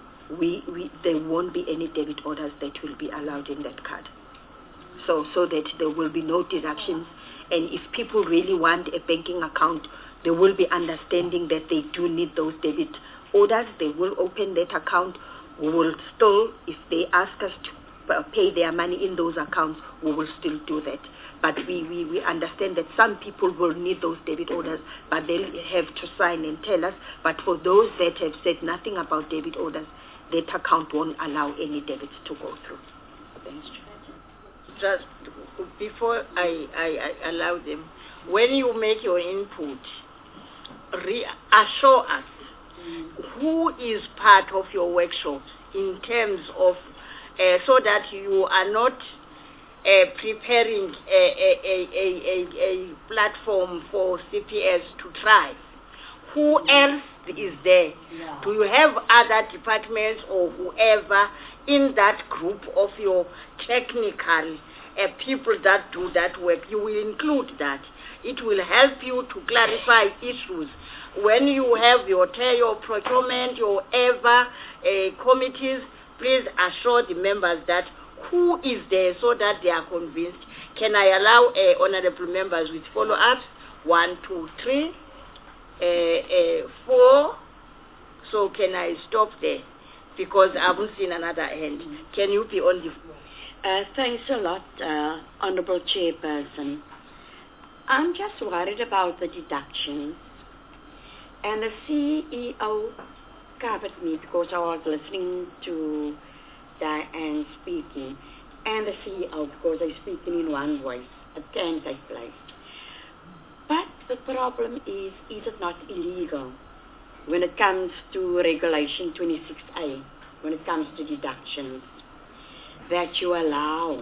there won't be any debit orders that will be allowed in that card. So that there will be no deductions. And if people really want a banking account, they will be understanding that they do need those debit orders. They will open that account. We will still, if they ask us to pay their money in those accounts, we will still do that. But we understand that some people will need those debit orders, but they'll have to sign and tell us. But for those that have said nothing about debit orders, that account won't allow any debits to go through. Thanks. Just before I allow them, when you make your input, reassure us who is part of your workshop in terms of, so that you are not preparing a platform for CPS to try. Who else is there? Yeah. Do you have other departments or whoever in that group of your technical people that do that work? You will include that. It will help you to clarify issues. When you have your procurement, your committees, please assure the members that who is there so that they are convinced. Can I allow honorable members with follow-ups? 1, 2, 3, 4. So can I stop there? because I haven't seen another hand. Can you be on the... Thanks a lot, Honourable Chairperson. I'm just worried about the deductions. And the CEO covered me because I was listening to Diane speaking, and the CEO because they're speaking in one voice. It can take place. But the problem is it not illegal when it comes to Regulation 26A, when it comes to deductions, that you allow,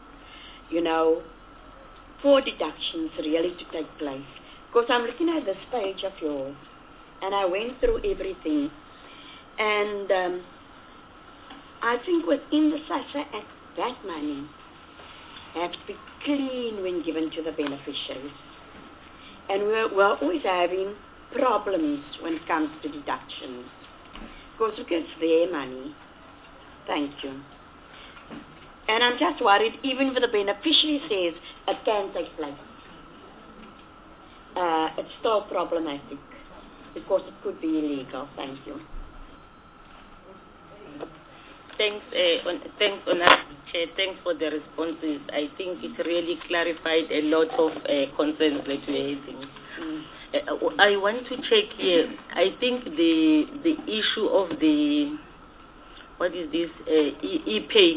for deductions really to take place? Because I'm looking at this page of yours, and I went through everything, and I think within the SASSA Act, that money has to be clean when given to the beneficiaries. And we're always having problems when it comes to deductions. Because it's their money. Thank you. And I'm just worried, even if the beneficiary says it can take place, it's still problematic because it could be illegal. Thank you. Thanks, Honourable Chair. Thanks for the responses. I think it really clarified a lot of concerns that we're having. I want to check here. I think the issue of the, what is this, e-pay?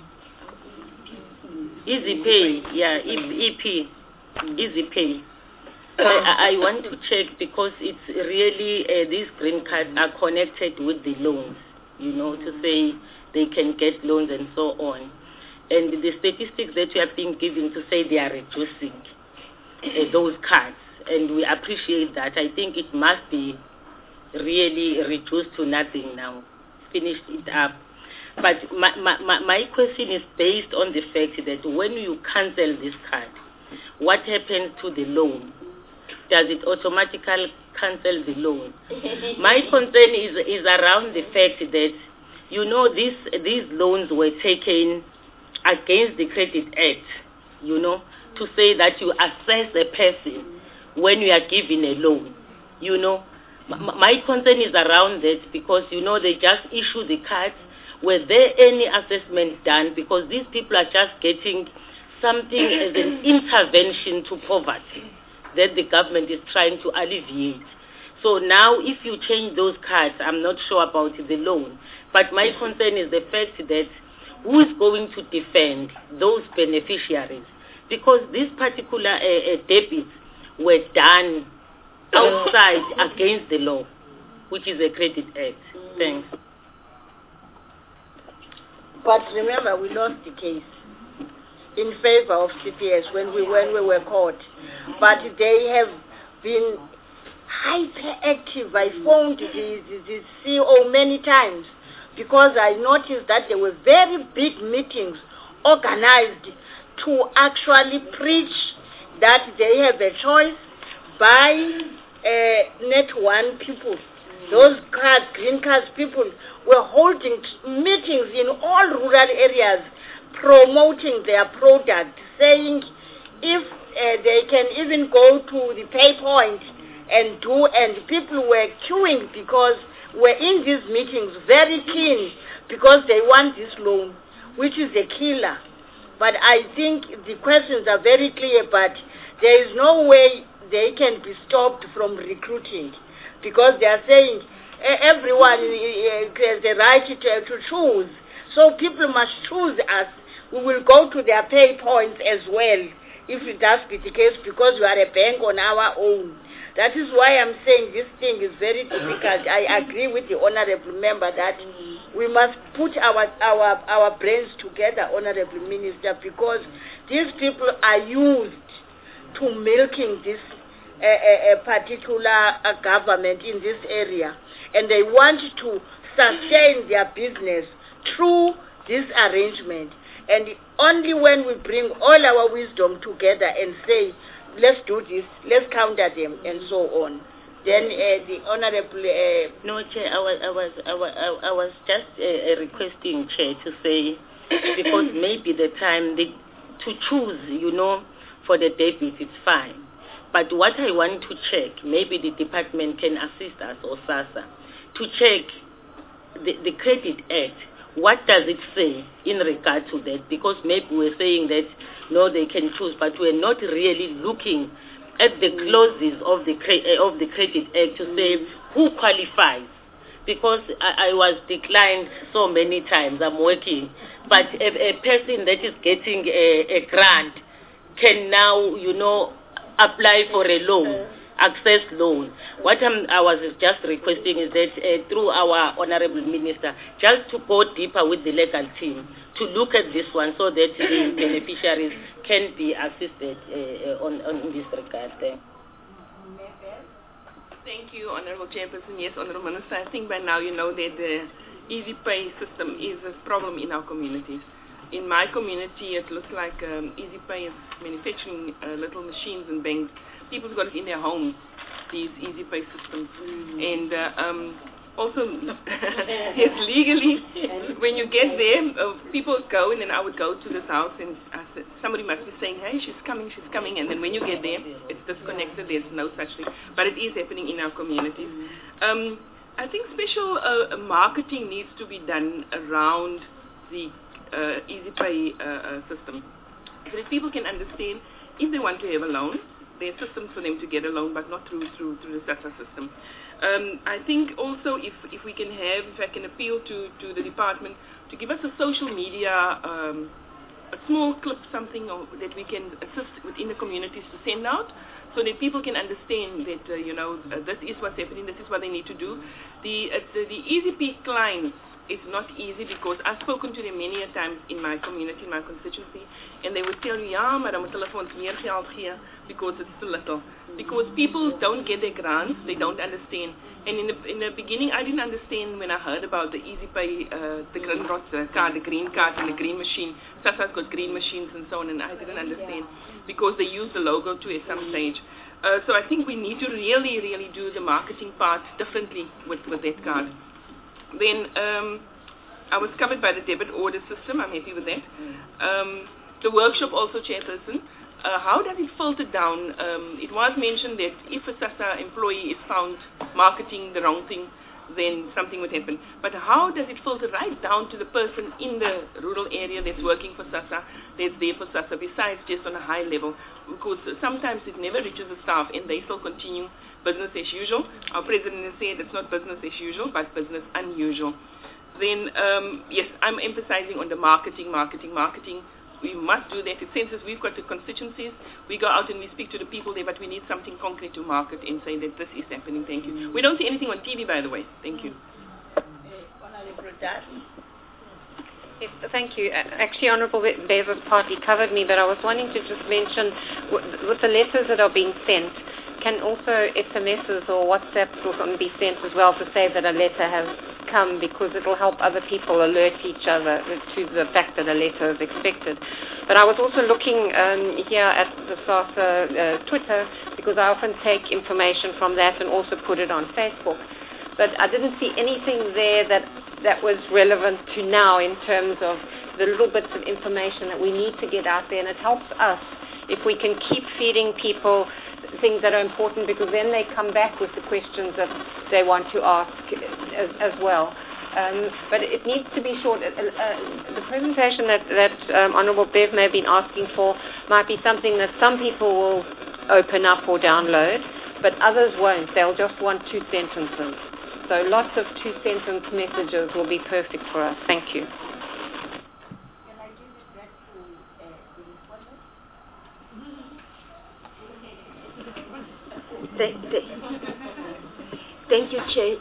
Easy pay, yeah, EP, easy pay. I want to check because it's really, these green cards are connected with the loans, to say they can get loans and so on. And the statistics that you have been given to say they are reducing those cards, and we appreciate that. I think it must be really reduced to nothing now, finished it up. But my question is based on the fact that when you cancel this card, what happens to the loan? Does it automatically cancel the loan? My concern is around the fact that, these loans were taken against the Credit Act, to say that you assess a person when you are given a loan, My concern is around that because, they just issue the cards. Were there any assessment done? Because these people are just getting something as an intervention to poverty that the government is trying to alleviate. So now if you change those cards, I'm not sure about the loan. But my concern is the fact that who is going to defend those beneficiaries? Because these particular debits were done outside against the law, which is a Credit Act. Thanks. But remember, we lost the case in favor of CPS when we were caught. But they have been hyperactive. I phoned the CEO many times because I noticed that there were very big meetings organized to actually preach that they have a choice by Net One people. Those green cards people were holding meetings in all rural areas promoting their product, saying if they can even go to the pay point and people were queuing because we're in these meetings very keen because they want this loan, which is a killer. But I think the questions are very clear, but there is no way they can be stopped from recruiting because they are saying everyone has the right to choose. So people must choose us. We will go to their pay points as well if that be the case because we are a bank on our own. That is why I'm saying this thing is very difficult. I agree with the Honourable Member that we must put our brains together, Honourable Minister, because these people are used to milking this particular government in this area, and they want to sustain their business through this arrangement. And only when we bring all our wisdom together and say, let's do this, let's counter them, and so on, then the Honourable... No, Chair, I was just requesting, Chair, to say, because maybe the time to choose, for the debit, it's fine. But what I want to check, maybe the department can assist us or SASSA, to check the Credit Act, what does it say in regard to that? Because maybe we're saying that, no, they can choose, but we're not really looking at the clauses of the Credit Act to say who qualifies. Because I was declined so many times, I'm working, but a person that is getting a grant can now, apply for a loan. Access loan. What I was just requesting is that through our Honorable Minister, just to go deeper with the legal team, to look at this one so that the beneficiaries can be assisted on this regard. Thank you, Honorable Chairperson. Yes, Honorable Minister, I think by now you know that the Easy Pay system is a problem in our communities. In my community, it looks like Easy Pay is manufacturing little machines and banks. People's got it in their homes, these Easy Pay systems. And also, yes, legally, when you get there, people go, and then I would go to this house, and I said, somebody must be saying, hey, she's coming, and then when you get there, it's disconnected, there's no such thing. But it is happening in our communities. I think special marketing needs to be done around the Easy Pay system, so that people can understand if they want to have a loan, there are systems for them to get a loan, but not through the SASSA system. I think also if we can have, if I can appeal to the department to give us a social media, a small clip, something that we can assist within the communities to send out, so that people can understand that this is what's happening, this is what they need to do. The Easy Pay clients, it's not easy because I've spoken to them many a times in my community, in my constituency, and they would tell me, yeah, maar dan moet hulle vir ons meer geld gee because it's too little. Because people don't get their grants, they don't understand. And in the beginning, I didn't understand when I heard about the Easy Pay, the Grindrod card, the green card and the green machine. SASSA's got green machines and so on, and I didn't understand because they use the logo too at some stage. So I think we need to really, really do the marketing part differently with that card. Then I was covered by the debit order system. I'm happy with that. The workshop also, Chairperson, how does it filter down? It was mentioned that if a SASSA employee is found marketing the wrong thing, then something would happen. But how does it filter right down to the person in the rural area that's working for SASSA, that's there for SASSA, besides just on a high level? Because sometimes it never reaches the staff and they still continue business as usual. Our president has said it's not business as usual, but business unusual. Then, yes, I'm emphasizing on the marketing. We must do that. It senses we've got the constituencies. We go out and we speak to the people there, but we need something concrete to market and say that this is happening. Thank you. We don't see anything on TV, by the way. Thank you. Yes, thank you. Actually, Honourable Bev has partly covered me, but I was wanting to just mention with the letters that are being sent, can also SMSs or WhatsApps or something be sent as well to say that a letter has come, because it will help other people alert each other to the fact that a letter is expected. But I was also looking here at the SASSA Twitter, because I often take information from that and also put it on Facebook. But I didn't see anything there that was relevant to now in terms of the little bits of information that we need to get out there, and it helps us if we can keep feeding people things that are important, because then they come back with the questions that they want to ask as well. But it needs to be short. The presentation that Honourable Bev may have been asking for might be something that some people will open up or download, but others won't. They'll just want 2 sentences. So lots of 2-sentence messages will be perfect for us. Thank you. Thank you, Chair.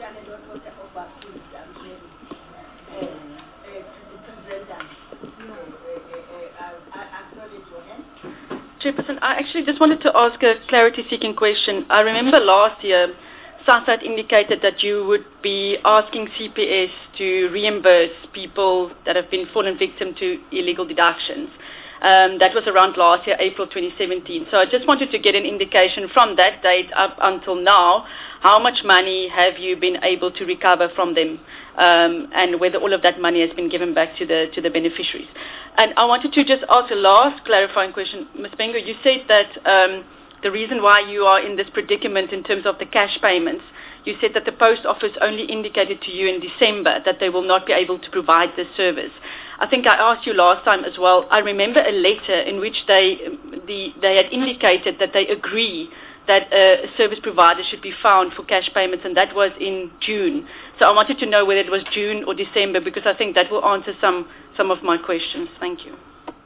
Chairperson, I actually just wanted to ask a clarity-seeking question. I remember last year, SASSA had indicated that you would be asking CPS to reimburse people that have been fallen victim to illegal deductions. That was around last year, April 2017. So I just wanted to get an indication from that date up until now, how much money have you been able to recover from them, and whether all of that money has been given back to the beneficiaries. And I wanted to just ask a last clarifying question. Ms. Bengo, you said that the reason why you are in this predicament in terms of the cash payments, you said that the post office only indicated to you in December that they will not be able to provide this service. I think I asked you last time as well. I remember a letter in which they had indicated that they agree that a service provider should be found for cash payments, and that was in June. So I wanted to know whether it was June or December, because I think that will answer some of my questions. Thank you.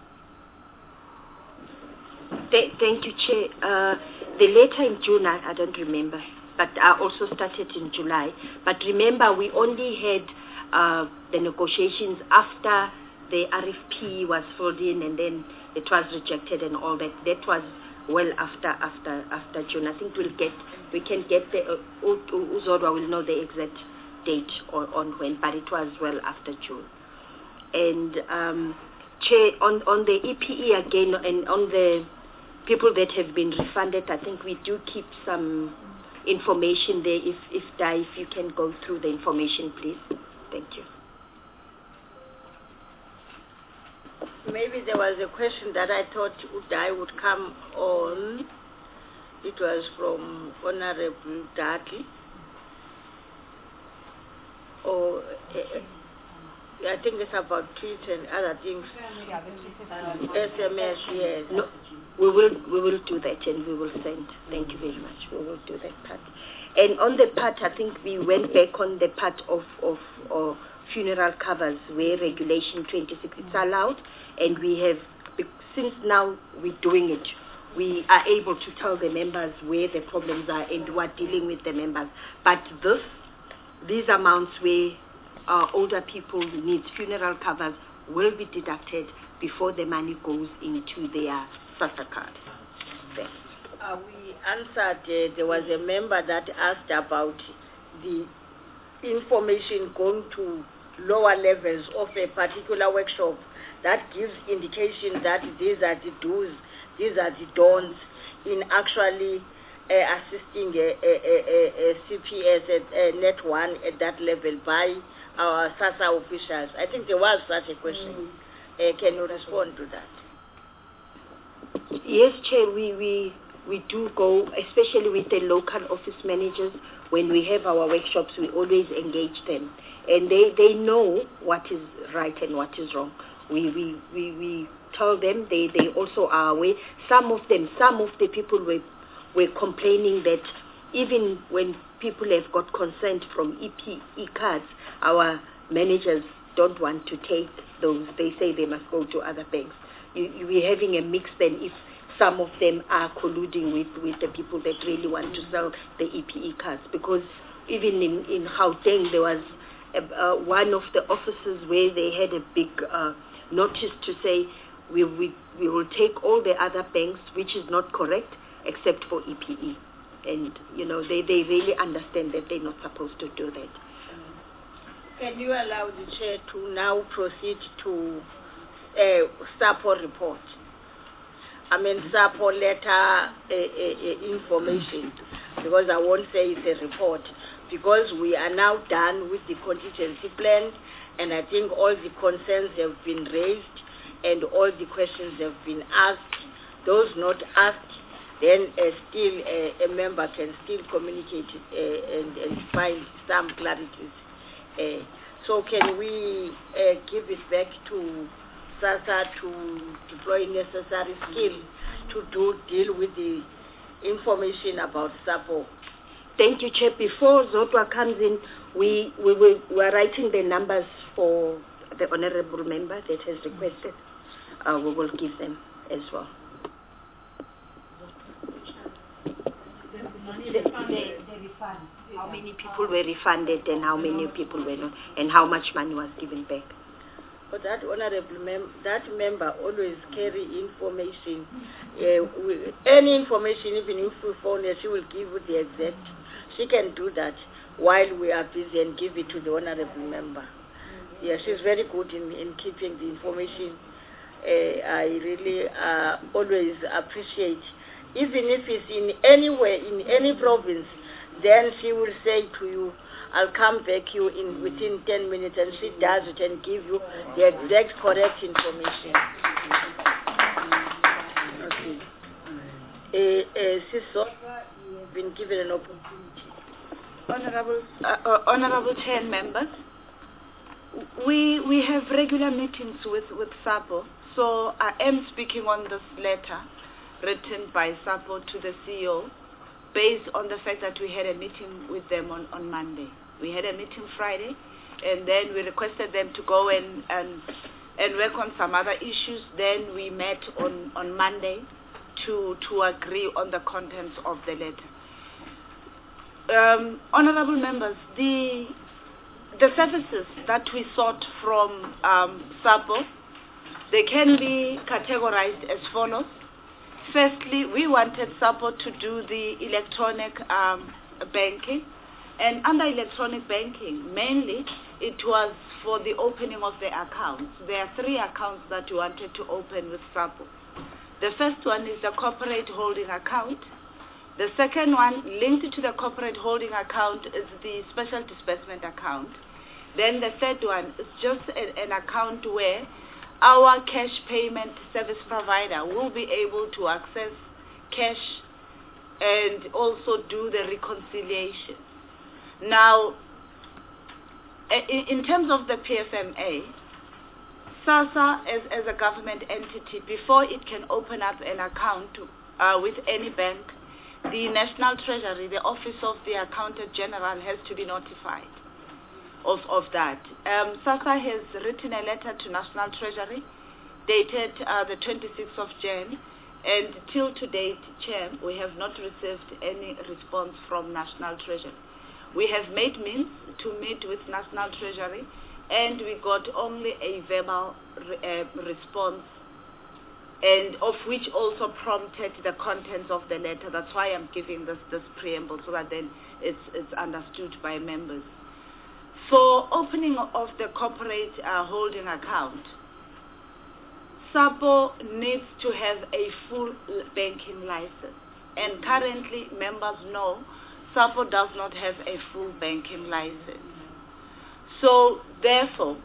Thank you, Chair. The letter in June, I don't remember, but I also started in July. But remember, we only had the negotiations after the RFP was filled in, and then it was rejected and all that. That was well after June. I think we can get the Uzodwa will know the exact date on when, but it was well after June. And Chair, on the EPE again, and on the people that have been refunded, I think we do keep some information there. If you can go through the information, please. Thank you. Maybe there was a question that I thought Udai would come on. It was from Honorable Dudley. Or I think it's about tweets and other things. SMS, yes. No, we will do that, and we will send. Thank you very much. We will do that part. And on the part, I think we went back on the part of funeral covers where regulation 26 is allowed, and we have, since now we're doing it, we are able to tell the members where the problems are, and we're dealing with the members. But these amounts where older people need funeral covers will be deducted before the money goes into their SASSA card. We answered, there was a member that asked about the information going to lower levels of a particular workshop that gives indication that these are the do's, these are the don'ts in actually assisting a CPS at Net 1 at that level by our SASSA officials. I think there was such a question. Can you respond to that? Yes, Chair, we do go, especially with the local office managers. When we have our workshops, we always engage them, and they know what is right and what is wrong. We tell them. They also are aware. Some of the people were complaining that even when people have got consent from EPE cards, our managers don't want to take those. They say they must go to other banks. We're having a mix then if some of them are colluding with the people that really want to sell the EPE cards. Because even in Gauteng, there was one of the offices where they had a big notice to say, we will take all the other banks, which is not correct, except for EPE. And, they really understand that they're not supposed to do that. Can you allow the Chair to now proceed to SAPO report? I mean, SAPO letter information, because I won't say it's a report, because we are now done with the contingency plan, and I think all the concerns have been raised and all the questions have been asked. Those not asked, then still a member can still communicate and find some clarities. So can we give it back to SASSA to deploy necessary skill to deal with the information about SAPO? Thank you, Chair. Before Zodwa comes in, we are writing the numbers for the honourable member that has requested. We will give them as well. The refund. How many people were refunded and how many people were not, and how much money was given back. But that honourable that member always carry information. Any information, even if we phone her, she will give you the exact. She can do that while we are busy and give it to the honourable member. Yeah, she's very good in keeping the information. I really always appreciate, even if it's in anywhere, in any province, then she will say to you, I'll come back you in within 10 minutes, and she does it and give you the exact correct information. Okay. Sisova, you have been given an opportunity. Honorable Chair and members, we have regular meetings with SAPO, so I am speaking on this letter written by SAPO to the CEO based on the fact that we had a meeting with them on Monday. We had a meeting Friday, and then we requested them to go and work on some other issues. Then we met on Monday to agree on the contents of the letter. Honorable members, the services that we sought from SAPO, they can be categorized as follows. Firstly, we wanted SAPO to do the electronic banking, and under electronic banking, mainly it was for the opening of the accounts. There are 3 accounts that we wanted to open with SAPO. The first one is the corporate holding account. The second one, linked to the corporate holding account, is the special disbursement account. Then the third one is just an account where our cash payment service provider will be able to access cash and also do the reconciliation. Now, in terms of the PFMA, SASSA as a government entity, before it can open up an account with any bank, the National Treasury, the Office of the Accountant General, has to be notified of that. SASSA has written a letter to National Treasury dated the 26th of Jan, and till to date, Chair, we have not received any response from National Treasury. We have made means to meet with National Treasury, and we got only a verbal response, and of which also prompted the contents of the letter. That's why I'm giving this preamble, so that then it's understood by members. For opening of the corporate holding account, SAPO needs to have a full banking license, and currently members know SAPO does not have a full banking license. So therefore,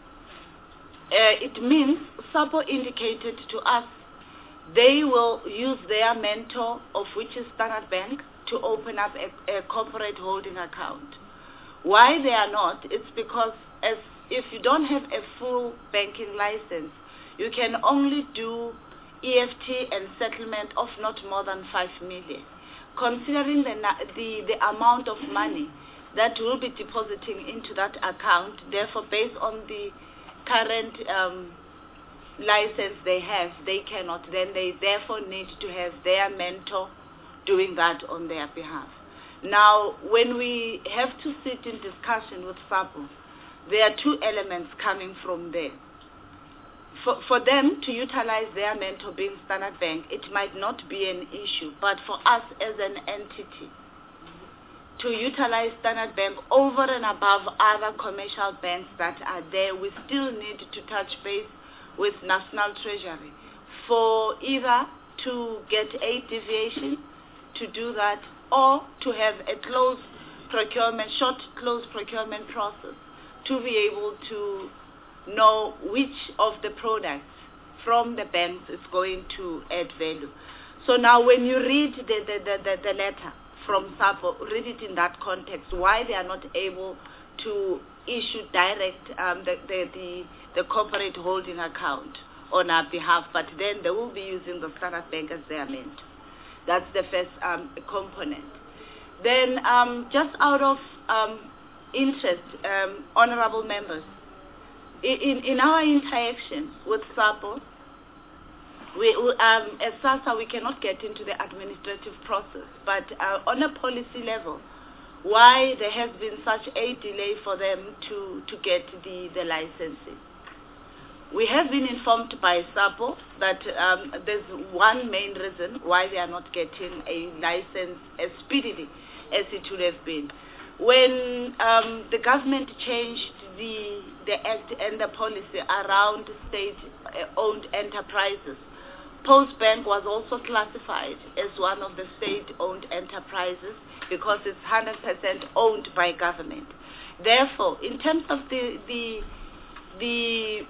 it means SAPO indicated to us they will use their mentor, of which is Standard Bank, to open up a corporate holding account. Why they are not, it's because if you don't have a full banking license, you can only do EFT and settlement of not more than 5 million. Considering the amount of money that will be depositing into that account, therefore based on the current license they have, they cannot. Then they therefore need to have their mentor doing that on their behalf. Now, when we have to sit in discussion with SAPO, there are 2 elements coming from there. For them to utilize their mentor being Standard Bank, it might not be an issue, but for us as an entity, to utilize Standard Bank over and above other commercial banks that are there, we still need to touch base with National Treasury for either to get a deviation to do that, or to have a short closed procurement process to be able to know which of the products from the banks is going to add value. So now when you read the letter from SAPO, read it in that context, why they are not able to issue direct the corporate holding account on our behalf, but then they will be using the Standard Bank as their mentor. That's the first component. Then just out of interest, honorable members, in our interaction with SAPO, as SASSA, we cannot get into the administrative process, but on a policy level, why there has been such a delay for them to get the licensing. We have been informed by SAPO that there's one main reason why they are not getting a license as speedily as it would have been. When the government changed the act and the policy around state-owned enterprises, Postbank was also classified as one of the state-owned enterprises because it's 100% owned by government. Therefore, in terms of the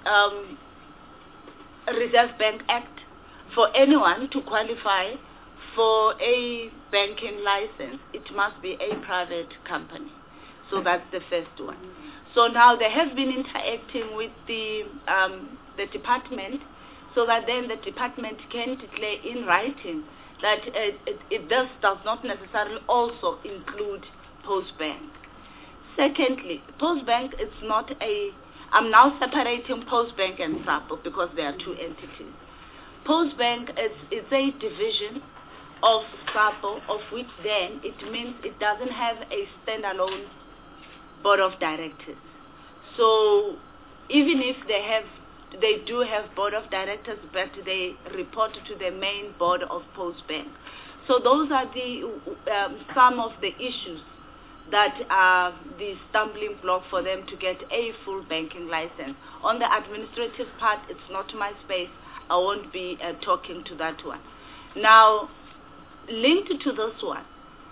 Reserve Bank Act, for anyone to qualify for a banking license, it must be a private company. So that's the first one. So now they have been interacting with the department, so that then the department can declare in writing that this does not necessarily also include Postbank. Secondly, Postbank is not a, I'm now separating Postbank and SAPO because they are two entities. Postbank is a division of SAPO, of which then it means it doesn't have a standalone board of directors. So even if they do have board of directors, but they report to the main board of Postbank. So those are the some of the issues that are the stumbling block for them to get a full banking license. On the administrative part, it's not my space. I won't be talking to that one. Now, linked to this one,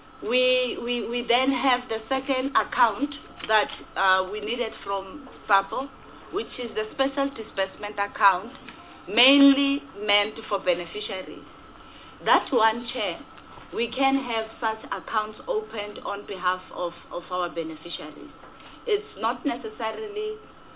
we then have the second account that we needed from SAPO, which is the special disbursement account, mainly meant for beneficiaries. That one, Chair, we can have such accounts opened on behalf of our beneficiaries. It's not necessarily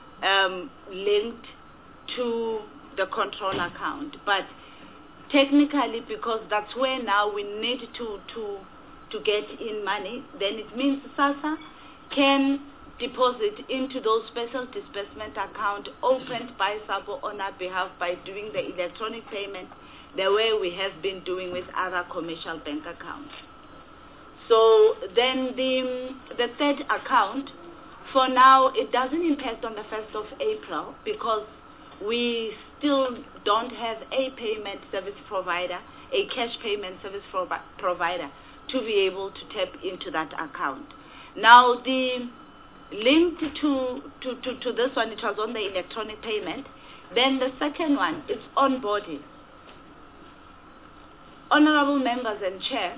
linked to the control account, but technically, because that's where now we need to get in money, then it means SASSA can deposit into those special disbursement account opened by SAPO on our behalf by doing the electronic payment the way we have been doing with other commercial bank accounts. So then the third account, for now, it doesn't impact on the 1st of April because we still don't have a payment service provider, a cash payment service provider to be able to tap into that account. Now, the linked to this one, it was on the electronic payment. Then the second one is onboarding. Honorable members and Chair,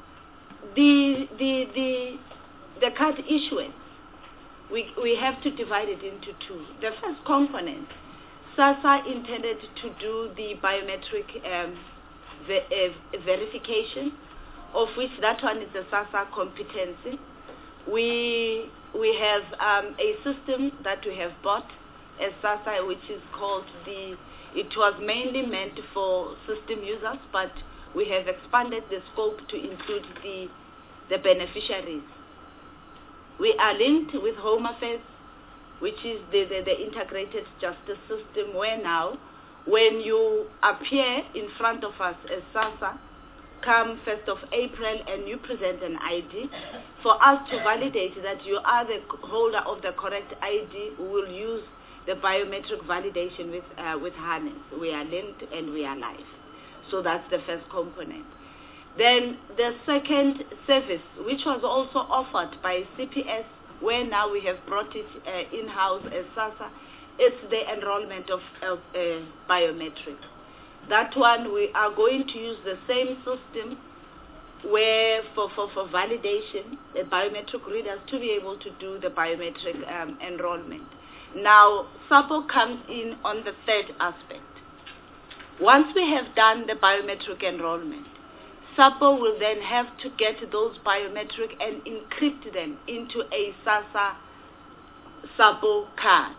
the card issuance, we have to divide it into two. The first component, SASSA intended to do the biometric verification, of which that one is the SASSA competency. We have a system that we have bought as SASSA, which is called it was mainly meant for system users, but we have expanded the scope to include the beneficiaries. We are linked with Home Affairs, which is the integrated justice system, where now, when you appear in front of us as SASSA, come 1st of April and you present an ID, for us to validate that you are the holder of the correct ID, we will use the biometric validation with Harness. We are linked and we are live. So that's the first component. Then the second service, which was also offered by CPS, where now we have brought it in-house as SASSA, it's the enrollment of biometric. That one, we are going to use the same system where for validation, the biometric readers to be able to do the biometric enrollment. Now, SAPO comes in on the third aspect. Once we have done the biometric enrollment, SAPO will then have to get those biometric and encrypt them into a SASSA SAPO card.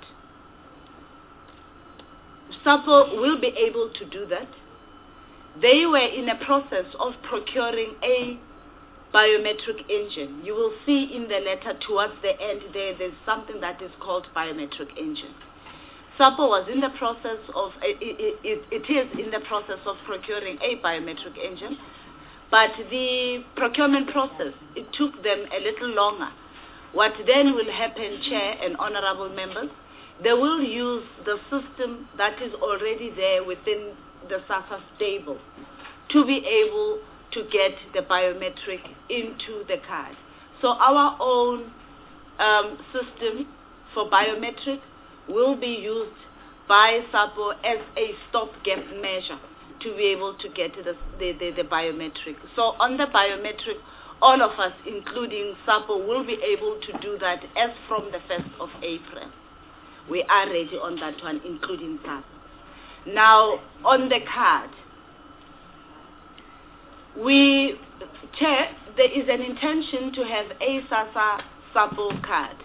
SAPO will be able to do that. They were in a process of procuring a biometric engine. You will see in the letter towards the end there's something that is called biometric engine. SAPO was in the process of, it is in the process of procuring a biometric engine, but the procurement process, it took them a little longer. What then will happen, Chair and honorable members, they will use the system that is already there within the SASSA stable to be able to get the biometric into the card. So our own system for biometric will be used by SAPO as a stopgap measure to be able to get the biometric. So on the biometric, all of us, including SAPO, will be able to do that as from the 1st of April. We are ready on that one, including SAPO. Now, on the card, Chair, there is an intention to have a SASSA SAPO card.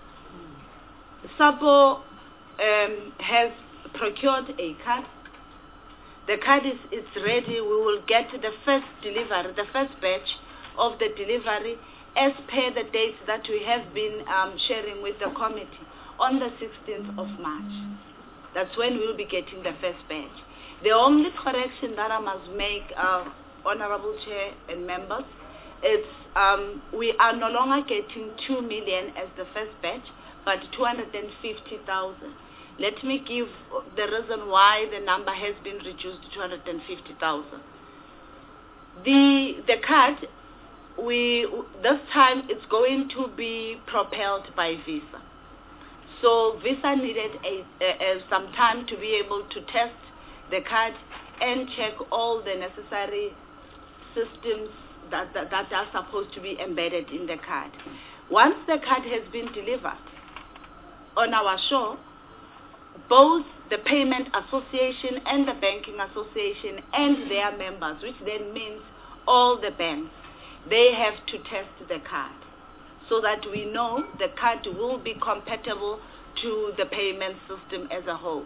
SAPO has procured a card. The card is ready. We will get the first delivery, the first batch of the delivery as per the dates that we have been sharing with the committee on the 16th of March. That's when we will be getting the first batch. The only correction that I must make, Honorable Chair and members, is we are no longer getting 2 million as the first batch, but 250,000. Let me give the reason why the number has been reduced to 250,000. The card, this time it's going to be propelled by Visa. So Visa needed some time to be able to test the card and check all the necessary systems that are supposed to be embedded in the card. Once the card has been delivered on our show, both the Payment Association and the Banking Association and their members, which then means all the banks, they have to test the card so that we know the card will be compatible to the payment system as a whole.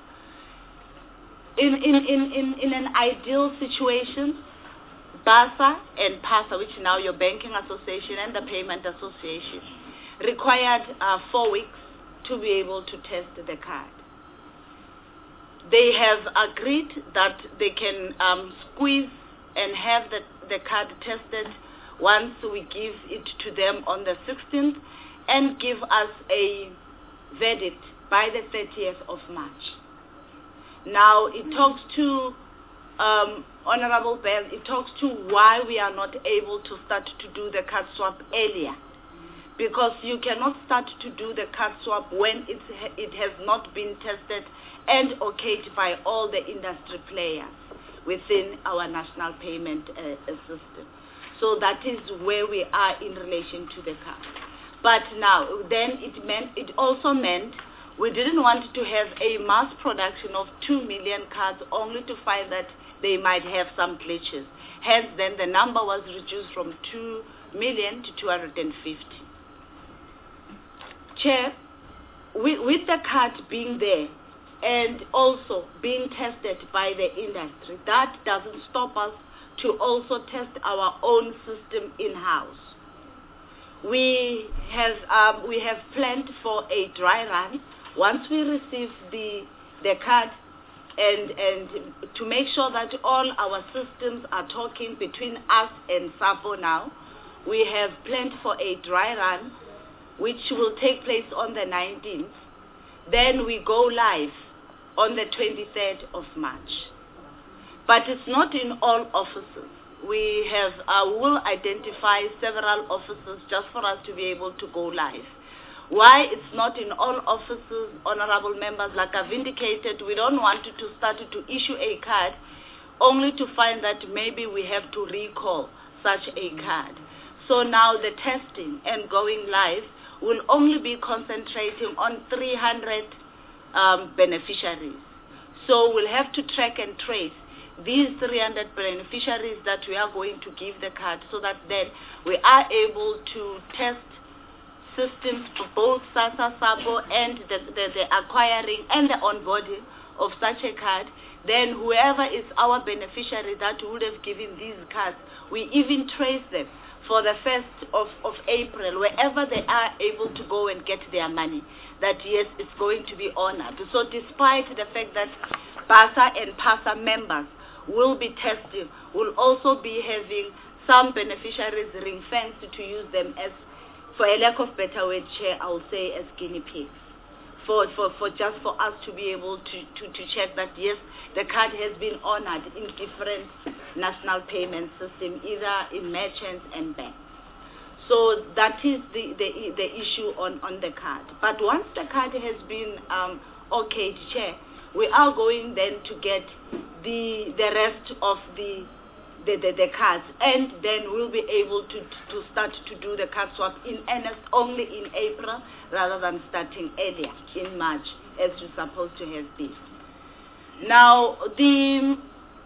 In an ideal situation, BASA and PASA, which now your Banking Association and the Payment Association, required 4 weeks to be able to test the card. They have agreed that they can squeeze and have the card tested once we give it to them on the 16th and give us a verdict by the 30th of March. Now, it talks to Honorable Bell, it talks to why we are not able to start to do the card swap earlier. Because you cannot start to do the card swap when it has not been tested and okayed by all the industry players within our national payment system. So that is where we are in relation to the card. But now, then it also meant we didn't want to have a mass production of 2 million cards only to find that they might have some glitches. Hence, then the number was reduced from 2 million to 250. Chair, with the card being there and also being tested by the industry, that doesn't stop us to also test our own system in-house. We have planned for a dry run once we receive the card and to make sure that all our systems are talking between us and SAPO now. We have planned for a dry run which will take place on the 19th. Then we go live on the 23rd of March. But it's not in all offices. We will identify several offices just for us to be able to go live. Why it's not in all offices, honorable members, like I've indicated, we don't want to start to issue a card only to find that maybe we have to recall such a card. So now the testing and going live will only be concentrating on 300 beneficiaries. So we'll have to track and trace these 300 beneficiaries that we are going to give the card so that then we are able to test systems for both SASSA, SAPO, and the acquiring and the onboarding of such a card. Then whoever is our beneficiary that would have given these cards, we even trace them for the 1st of April, wherever they are able to go and get their money, that yes, it's going to be honored. So despite the fact that BASA and PASA members will be testing, will also be having some beneficiaries ring-fenced to use them as, for a lack of better word, Chair, I will say as guinea pigs. For just for us to be able to check that yes, the card has been honored in different national payment systems, either in merchants and banks. So that is the issue on the card. But once the card has been okayed, Chair, we are going then to get the rest of the cards, and then we'll be able to start to do the card swap in earnest only in April rather than starting earlier in March as we're supposed to have been. Now,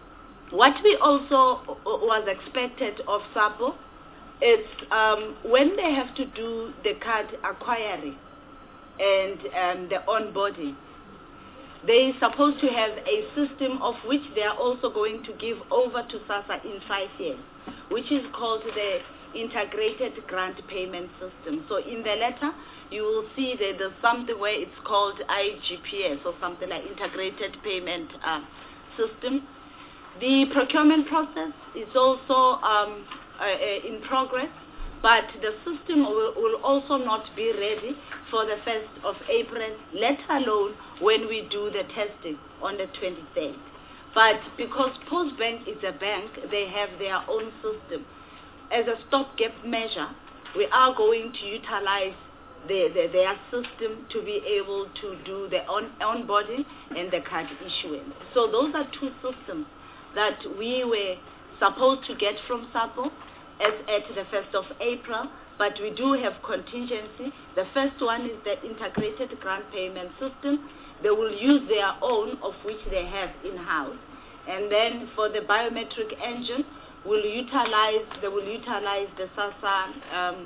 What we also was expected of SAPO is when they have to do the card acquiring and the onboarding, they're supposed to have a system of which they are also going to give over to SASSA in 5 years, which is called the Integrated Grant Payment System. So in the letter, you will see that there's something where it's called IGPS or something like Integrated Payment System. The procurement process is also in progress, but the system will also not be ready for the 1st of April, let alone when we do the testing on the 23rd. But because Postbank is a bank, they have their own system. As a stopgap measure, we are going to utilize their system to be able to do the onboarding and the card issuance. So those are two systems that we were supposed to get from SAPO as at the 1st of April, but we do have contingency. The first one is the Integrated Grant Payment System. They will use their own, of which they have in-house. And then for the biometric engine, they will utilize the SASSA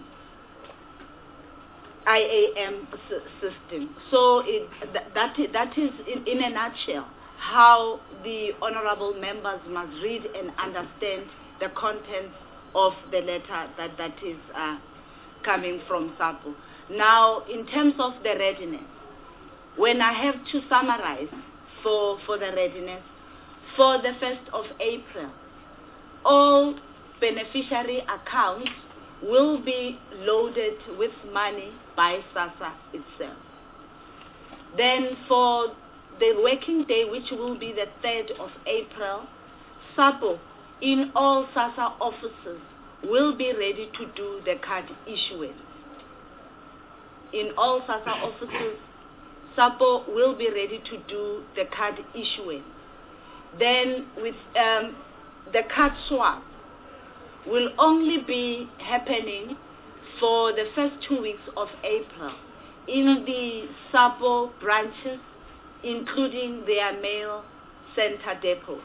IAM system. So that is in a nutshell how the honorable members must read and understand the contents of the letter that is coming from SAPO. Now, in terms of the readiness, when I have to summarize for the readiness, for the 1st of April, all beneficiary accounts will be loaded with money by SASSA itself. Then for the working day, which will be the 3rd of April, SAPO in all SASSA offices will be ready to do the card issuance. In all SASSA offices, SAPO will be ready to do the card issuance. Then with the card swap will only be happening for the first 2 weeks of April in the SAPO branches, including their mail center depots.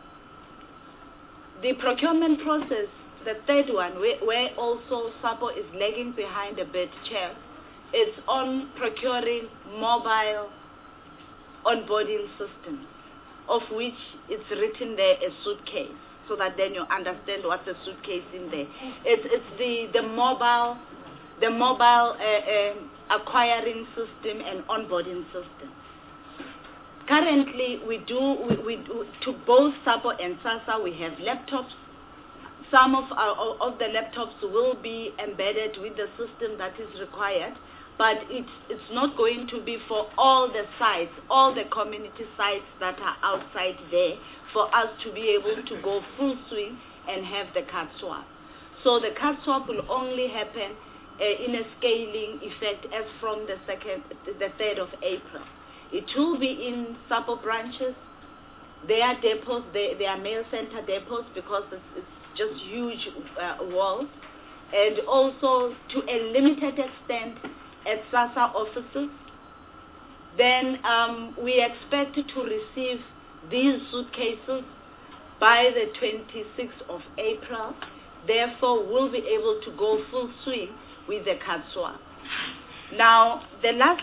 The procurement process, the third one, where also SAPO is lagging behind a bit, Chair, is on procuring mobile onboarding systems, of which it's written there a suitcase, so that then you understand what's a suitcase in there. It's the mobile acquiring system and onboarding system. Currently, we do to both SAPO and SASSA, we have laptops. Some of the laptops will be embedded with the system that is required, but it's not going to be for all the sites, all the community sites that are outside there, for us to be able to go full swing and have the card swap. So the card swap will only happen in a scaling effect as from the 3rd of April. It will be in SAPO branches, their depots, their mail center depots, because it's just huge walls, and also to a limited extent at SASSA offices. Then we expect to receive these suitcases by the 26th of April. Therefore, we'll be able to go full swing with the card swap. Now, the last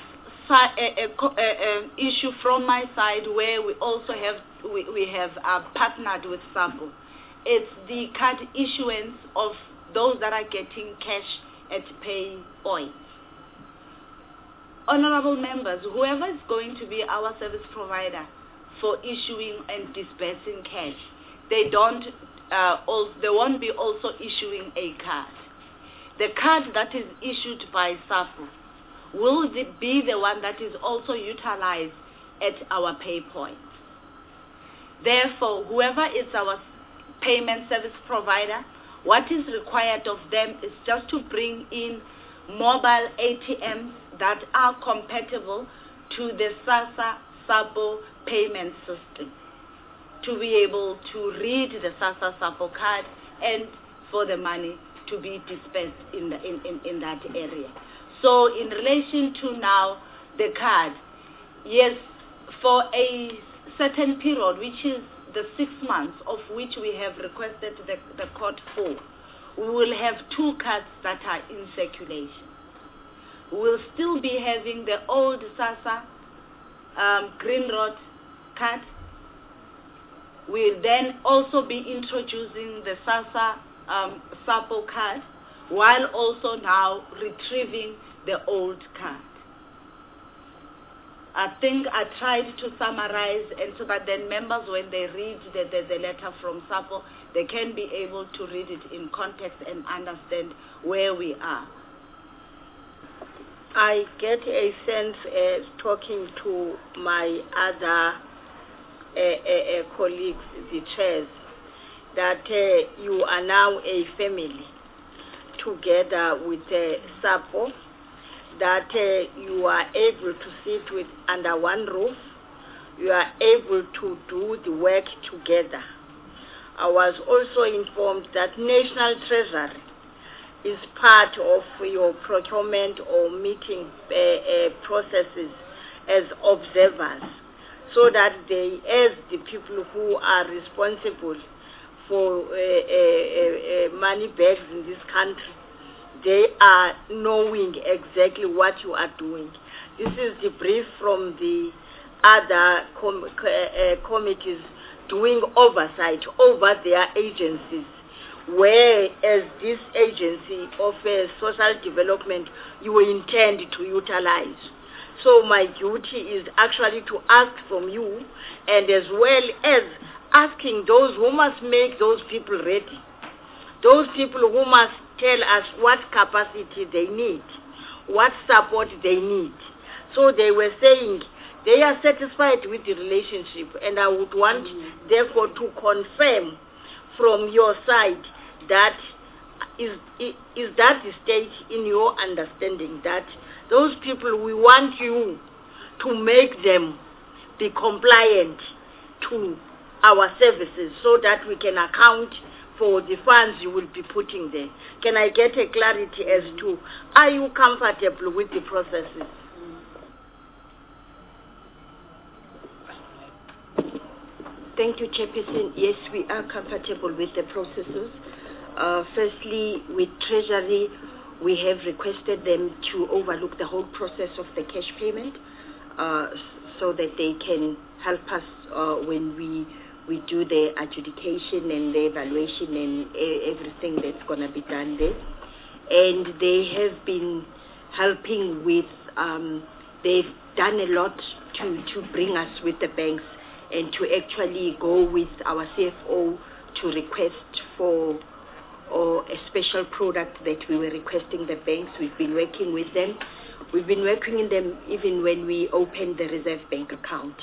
issue from my side, where we also have partnered with SAPO, it's the card issuance of those that are getting cash at pay points. Honorable members, whoever is going to be our service provider for issuing and disbursing cash, they won't be also issuing a card. The card that is issued by SAPO will be the one that is also utilized at our pay points. Therefore, whoever is our payment service provider, what is required of them is just to bring in mobile ATMs that are compatible to the SASSA SAPO payment system, to be able to read the SASSA SAPO card and for the money to be dispersed in that area. So in relation to now the card, yes, for a certain period, which is the 6 months of which we have requested the court for, we will have 2 cards that are in circulation. We will still be having the old SASSA Green Rod card. We'll then also be introducing the SASSA SAPO card, while also now retrieving the old card. I think I tried to summarize, and so that then members, when they read the letter from SAPO, they can be able to read it in context and understand where we are. I get a sense, talking to my other colleagues, the chairs, that you are now a family together with SAPO, that you are able to sit with under one roof, you are able to do the work together. I was also informed that National Treasury is part of your procurement or meeting processes as observers, so that they, as the people who are responsible for money bags in this country, they are knowing exactly what you are doing. This is the brief from the other committees doing oversight over their agencies, whereas this agency of social development you intend to utilize. So my duty is actually to ask from you, and as well as asking those who must make those people ready, those people who must tell us what capacity they need, what support they need. So they were saying they are satisfied with the relationship, and I would want, therefore, to confirm from your side that is that the stage in your understanding that those people, we want you to make them be compliant to our services so that we can account for the funds you will be putting there. Can I get a clarity as to, are you comfortable with the processes? Thank you, Chairperson. Yes, we are comfortable with the processes. Firstly, with Treasury, we have requested them to overlook the whole process of the cash payment so that they can help us when we do the adjudication and the evaluation and everything that's going to be done there. And they have been helping with, they've done a lot to bring us with the banks and to actually go with our CFO to request for a special product that we were requesting the banks. We've been working with them. We've been working in them even when we opened the Reserve Bank account.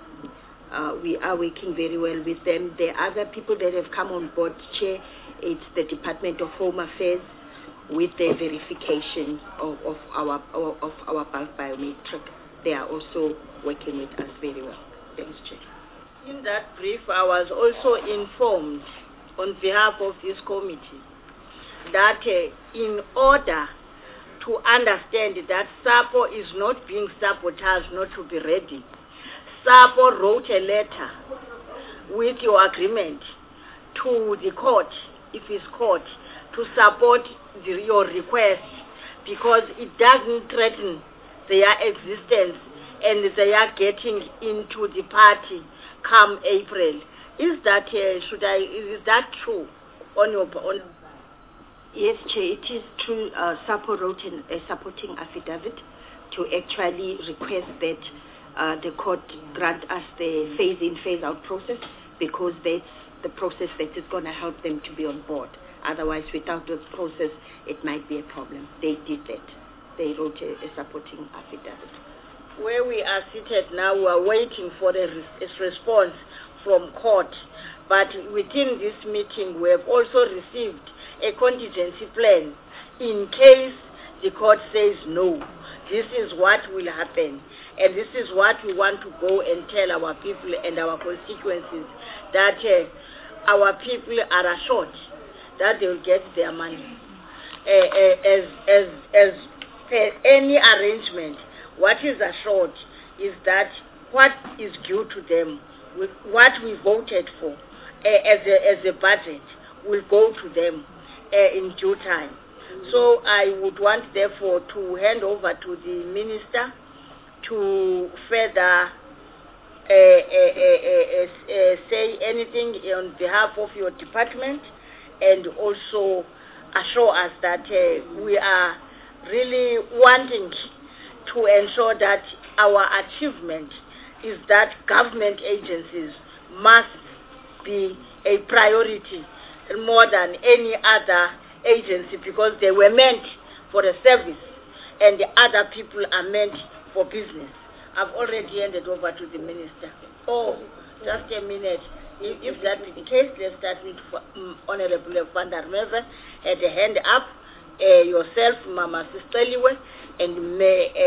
We are working very well with them. The other people that have come on board, Chair, it's the Department of Home Affairs with the verification of our bulk biometric. They are also working with us very well. Thanks, Chair. In that brief, I was also informed on behalf of this committee that in order to understand that SAPO is not being sabotaged, not to be ready, SAPO wrote a letter with your agreement to the court, if it's court, to support your request, because it doesn't threaten their existence and they are getting into the party come April. Is that is that true on your on? Yes, Chair, it is true. SAPO wrote a supporting affidavit to actually request that the court grant us the phase-in, phase-out process, because that's the process that is going to help them to be on board. Otherwise, without this process, it might be a problem. They did that. They wrote a supporting affidavit. Where we are seated now, we are waiting for a response from court. But within this meeting, we have also received a contingency plan in case the court says no. This is what will happen. And this is what we want to go and tell our people and our constituencies, that our people are assured that they will get their money. As any arrangement, what is assured is that what is due to them what we voted for as a budget will go to them in due time. So I would want, therefore, to hand over to the minister to further say anything on behalf of your department, and also assure us that we are really wanting to ensure that our achievement is that government agencies must be a priority more than any other agency, because they were meant for a service and the other people are meant for business. I've already handed over to the minister. Oh, just a minute. If that be the case, let's start with Honorable Van der Merwe at the hand up, yourself, Mama Sisteliwe, and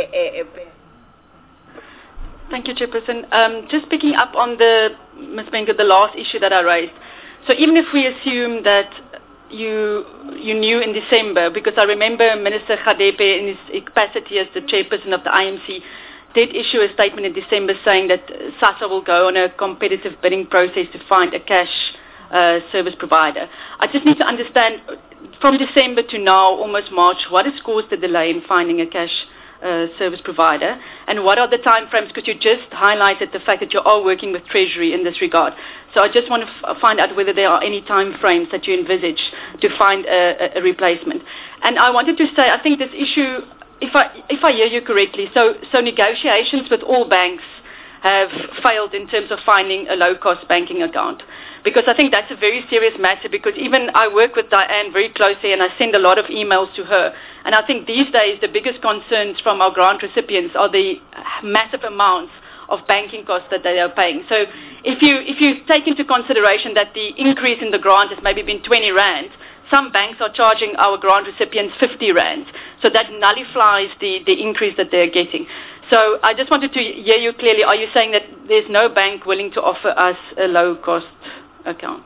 Thank you, Chairperson. Just picking up on Ms. Benke, the last issue that I raised. So even if we assume that you knew in December, because I remember Minister Gadepe in his capacity as the chairperson of the IMC did issue a statement in December saying that SASSA will go on a competitive bidding process to find a cash service provider. I just need to understand, from December to now, almost March, what has caused the delay in finding a cash service provider, and what are the time frames, because you just highlighted the fact that you are working with Treasury in this regard. So I just want to find out whether there are any time frames that you envisage to find a replacement. And I wanted to say, I think this issue, if I hear you correctly, so negotiations with all banks have failed in terms of finding a low-cost banking account. Because I think that's a very serious matter, because even I work with Diane very closely and I send a lot of emails to her. And I think these days the biggest concerns from our grant recipients are the massive amounts of banking costs that they are paying. So if you take into consideration that the increase in the grant has maybe been 20 Rand, some banks are charging our grant recipients 50 Rand. So that nullifies the increase that they're getting. So I just wanted to hear you clearly. Are you saying that there's no bank willing to offer us a low-cost account?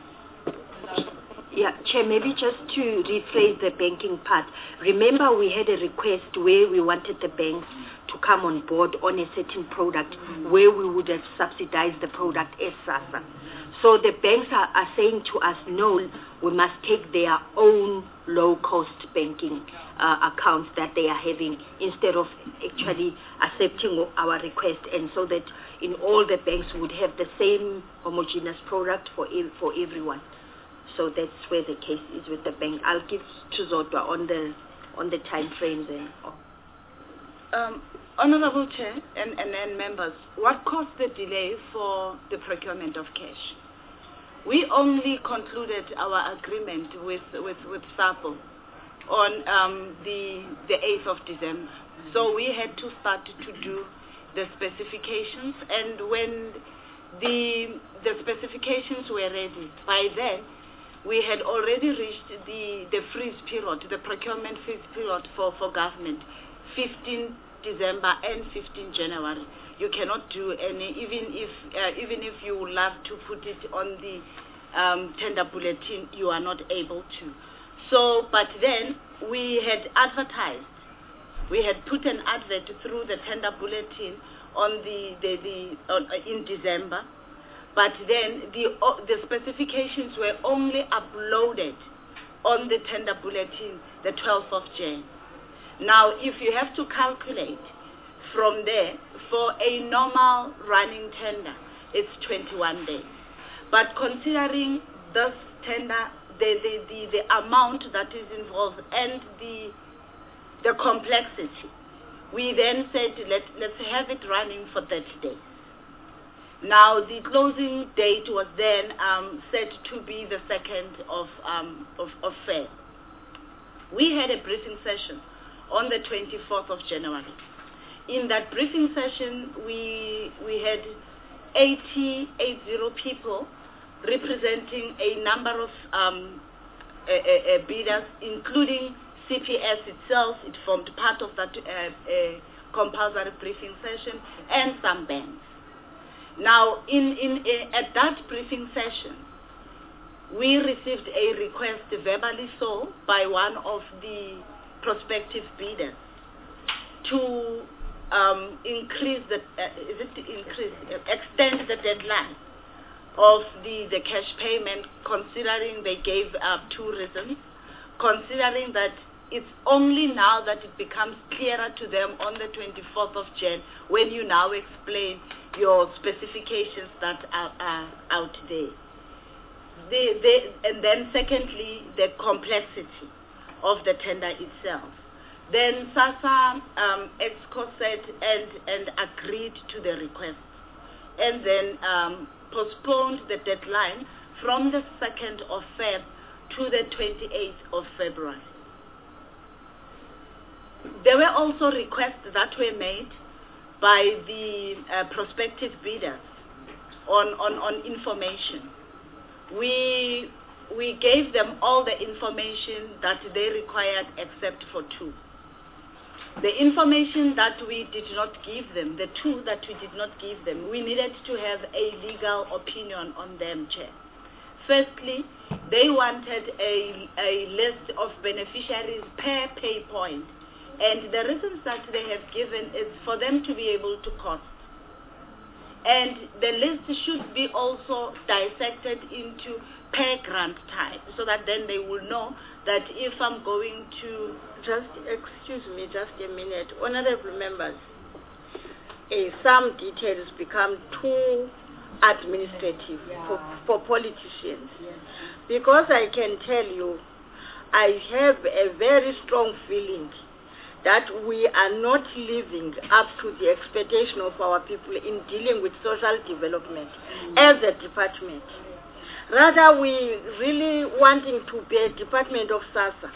Yeah, Chair, maybe just to rephrase the banking part. Remember, we had a request where we wanted the banks to come on board on a certain product where we would have subsidized the product as SASSA. So the banks are saying to us, no, we must take their own low-cost banking accounts that they are having instead of actually accepting our request, and so that in all the banks would have the same homogeneous product for everyone. So that's where the case is with the bank. I'll give to Zodwa on the time frames. Honorable Chair and members, what caused the delay for the procurement of cash? We only concluded our agreement with SAPO on the 8th of December. So we had to start to do the specifications, and when the specifications were ready, by then we had already reached the freeze period, the procurement freeze period for government, 15 December and 15 January. You cannot do any, even if you would love to put it on the tender bulletin, you are not able to. So, but then we had advertised. We had put an advert through the tender bulletin on in December, but then the specifications were only uploaded on the tender bulletin the 12th of Jan. Now, if you have to calculate from there, for a normal running tender, it's 21 days. But considering this tender, the amount that is involved and the complexity, we then said let's have it running for 30 days. Now the closing date was then set to be the 2nd of February. We had a briefing session on the 24th of January. In that briefing session, we had 80 people representing a number of bidders, including CPS itself. It formed part of that compulsory briefing session, and some banks. Now, at that briefing session, we received a request, verbally by one of the prospective bidders to extend the deadline of the cash payment, considering they gave two reasons, considering that it's only now that it becomes clearer to them on the 24th of Jan when you now explain your specifications that are out there. And then secondly, the complexity of the tender itself. Then SASSA EXCO said and agreed to the request, and then postponed the deadline from the 2nd of Feb to the 28th of February. There were also requests that were made by the prospective bidders on information. We gave them all the information that they required except for two. The information that we did not give them, the two that we did not give them, we needed to have a legal opinion on them, Chair. Firstly, they wanted a list of beneficiaries per pay point. And the reasons that they have given is for them to be able to cost. And the list should be also dissected into per grant type, so that then they will know that if I'm going to... Excuse me, just a minute. Honorable members, some details become too administrative for politicians. Because I can tell you, I have a very strong feeling that we are not living up to the expectation of our people in dealing with social development as a department. Rather, we really wanting to be a department of SASSA.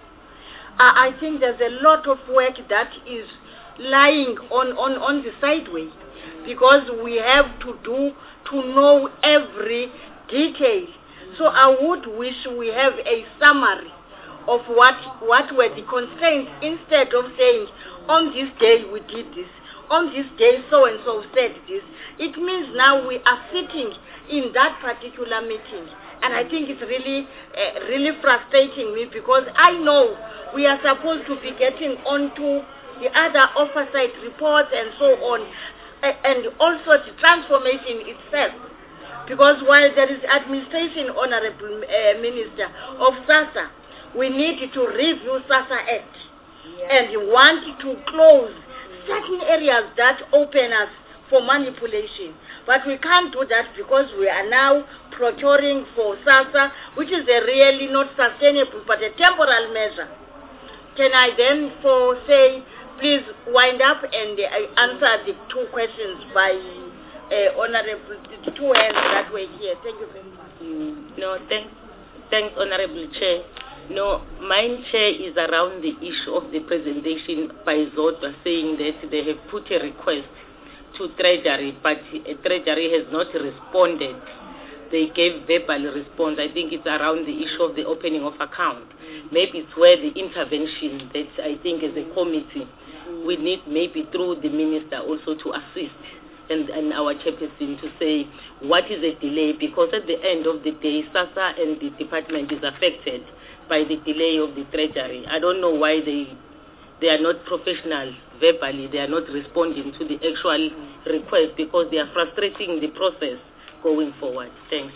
I think there's a lot of work that is lying on the sideway, because we have to know every detail. So I would wish we have a summary of what were the constraints, instead of saying, on this day we did this, on this day so-and-so said this. It means now we are sitting in that particular meeting. And I think it's really frustrating me, because I know we are supposed to be getting onto the other oversight reports and so on, and also the transformation itself. Because while there is administration, Honorable Minister, of SASSA, we need to review SASSA Act. And we want to close certain areas that open us for manipulation. But we can't do that because we are now procuring for SASSA, which is a really not sustainable but a temporal measure. Can I then say, please wind up and answer the two questions by Honorable, the two hands that were here. Thank you very much. No, thanks, Honorable Chair. No, mine, Chair, is around the issue of the presentation by Zodwa, saying that they have put a request to Treasury, but Treasury has not responded. They gave verbal response. I think it's around the issue of the opening of account. Maybe it's where the intervention that I think as a committee we need, maybe through the minister also to assist and our chairperson to say what is the delay, because at the end of the day SASSA and the department is affected by the delay of the Treasury. I don't know why they are not professional verbally, they are not responding to the actual request, because they are frustrating the process going forward. Thanks.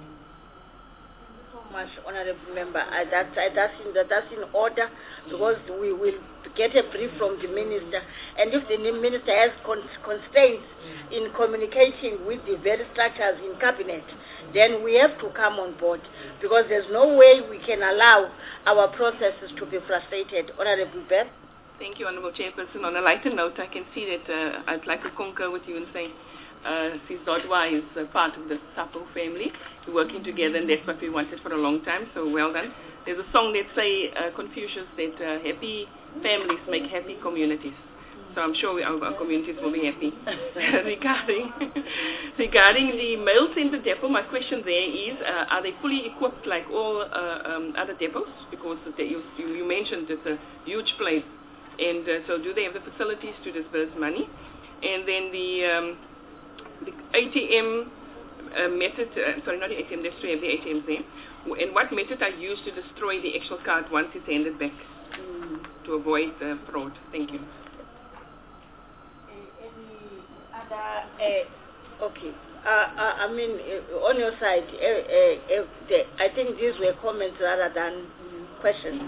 Much, Honorable Member. That's in order, because we will get a brief from the Minister, and if the Minister has constraints in communicating with the various structures in Cabinet, then we have to come on board, because there's no way we can allow our processes to be frustrated. Honorable Beth. Thank you, Honorable Chairperson. On a lighter note, I can see that I'd like to concur with you and say Sis Dodwa is part of the SAPO family. We're working together, and that's what we wanted for a long time, so well done. There's a song that say, Confucius, that happy families make happy communities. So I'm sure our communities will be happy. Regarding the mail center depot, my question there is, are they fully equipped like all other depots? Because you mentioned it's a huge place. And so do they have the facilities to disburse money? And then the ATM method, sorry, not the ATM, there's three of the ATMs there. And what method are used to destroy the actual card once it's handed back to avoid fraud? Thank you. other, okay. I mean, on your side, I think these were comments rather than questions.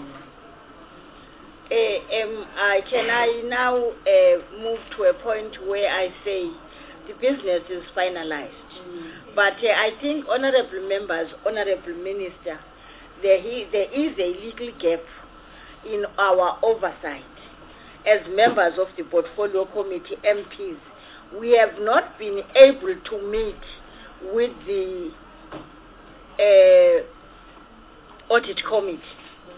Can I now move to a point where I say the business is finalized? But I think, honorable members, honorable minister, there is a legal gap in our oversight. As members of the Portfolio Committee, MPs, we have not been able to meet with the audit committee,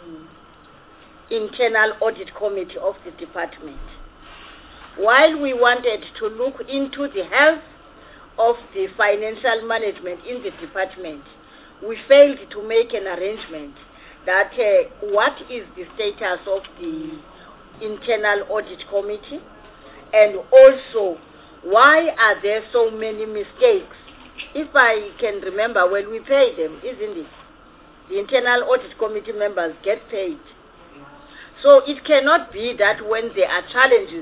internal audit committee of the department. While we wanted to look into the health of the financial management in the department, we failed to make an arrangement that what is the status of the internal audit committee, and also why are there so many mistakes? If I can remember, when we pay them, isn't it? The internal audit committee members get paid. So it cannot be that when there are challenges,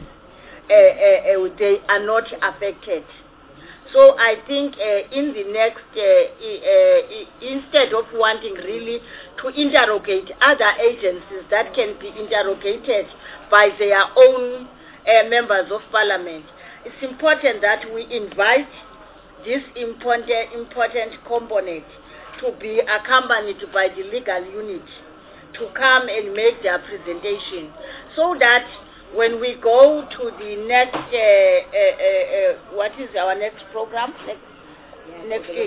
they are not affected. So I think in the next, instead of wanting really to interrogate other agencies that can be interrogated by their own members of parliament, it's important that we invite this important component to be accompanied by the legal unit to come and make their presentation, so that when we go to the next, what is our next program? Next week.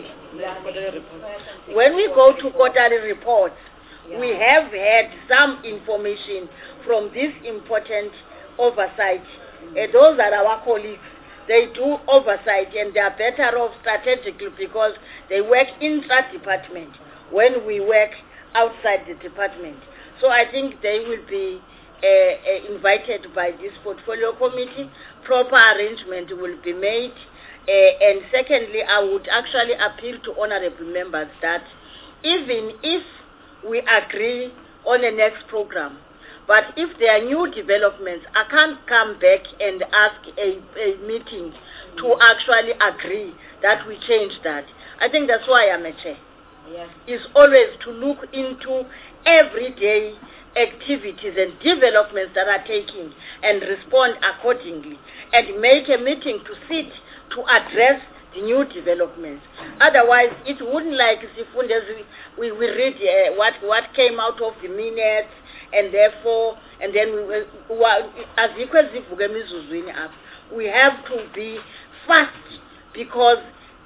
When we go to quarterly reports, we have had some information from this important oversight. Those are our colleagues. They do oversight and they are better off strategically because they work intra-department when we work outside the department. So I think they will be invited by this portfolio committee. Proper arrangement will be made. And secondly, I would actually appeal to honorable members that even if we agree on the next program, but if there are new developments, I can't come back and ask a meeting to actually agree that we change that. I think that's why I'm a chair. Yes. Is always to look into everyday activities and developments that are taking and respond accordingly and make a meeting to sit to address the new developments. Otherwise, it wouldn't like we read what came out of the minutes, and therefore, and then we have to be fast because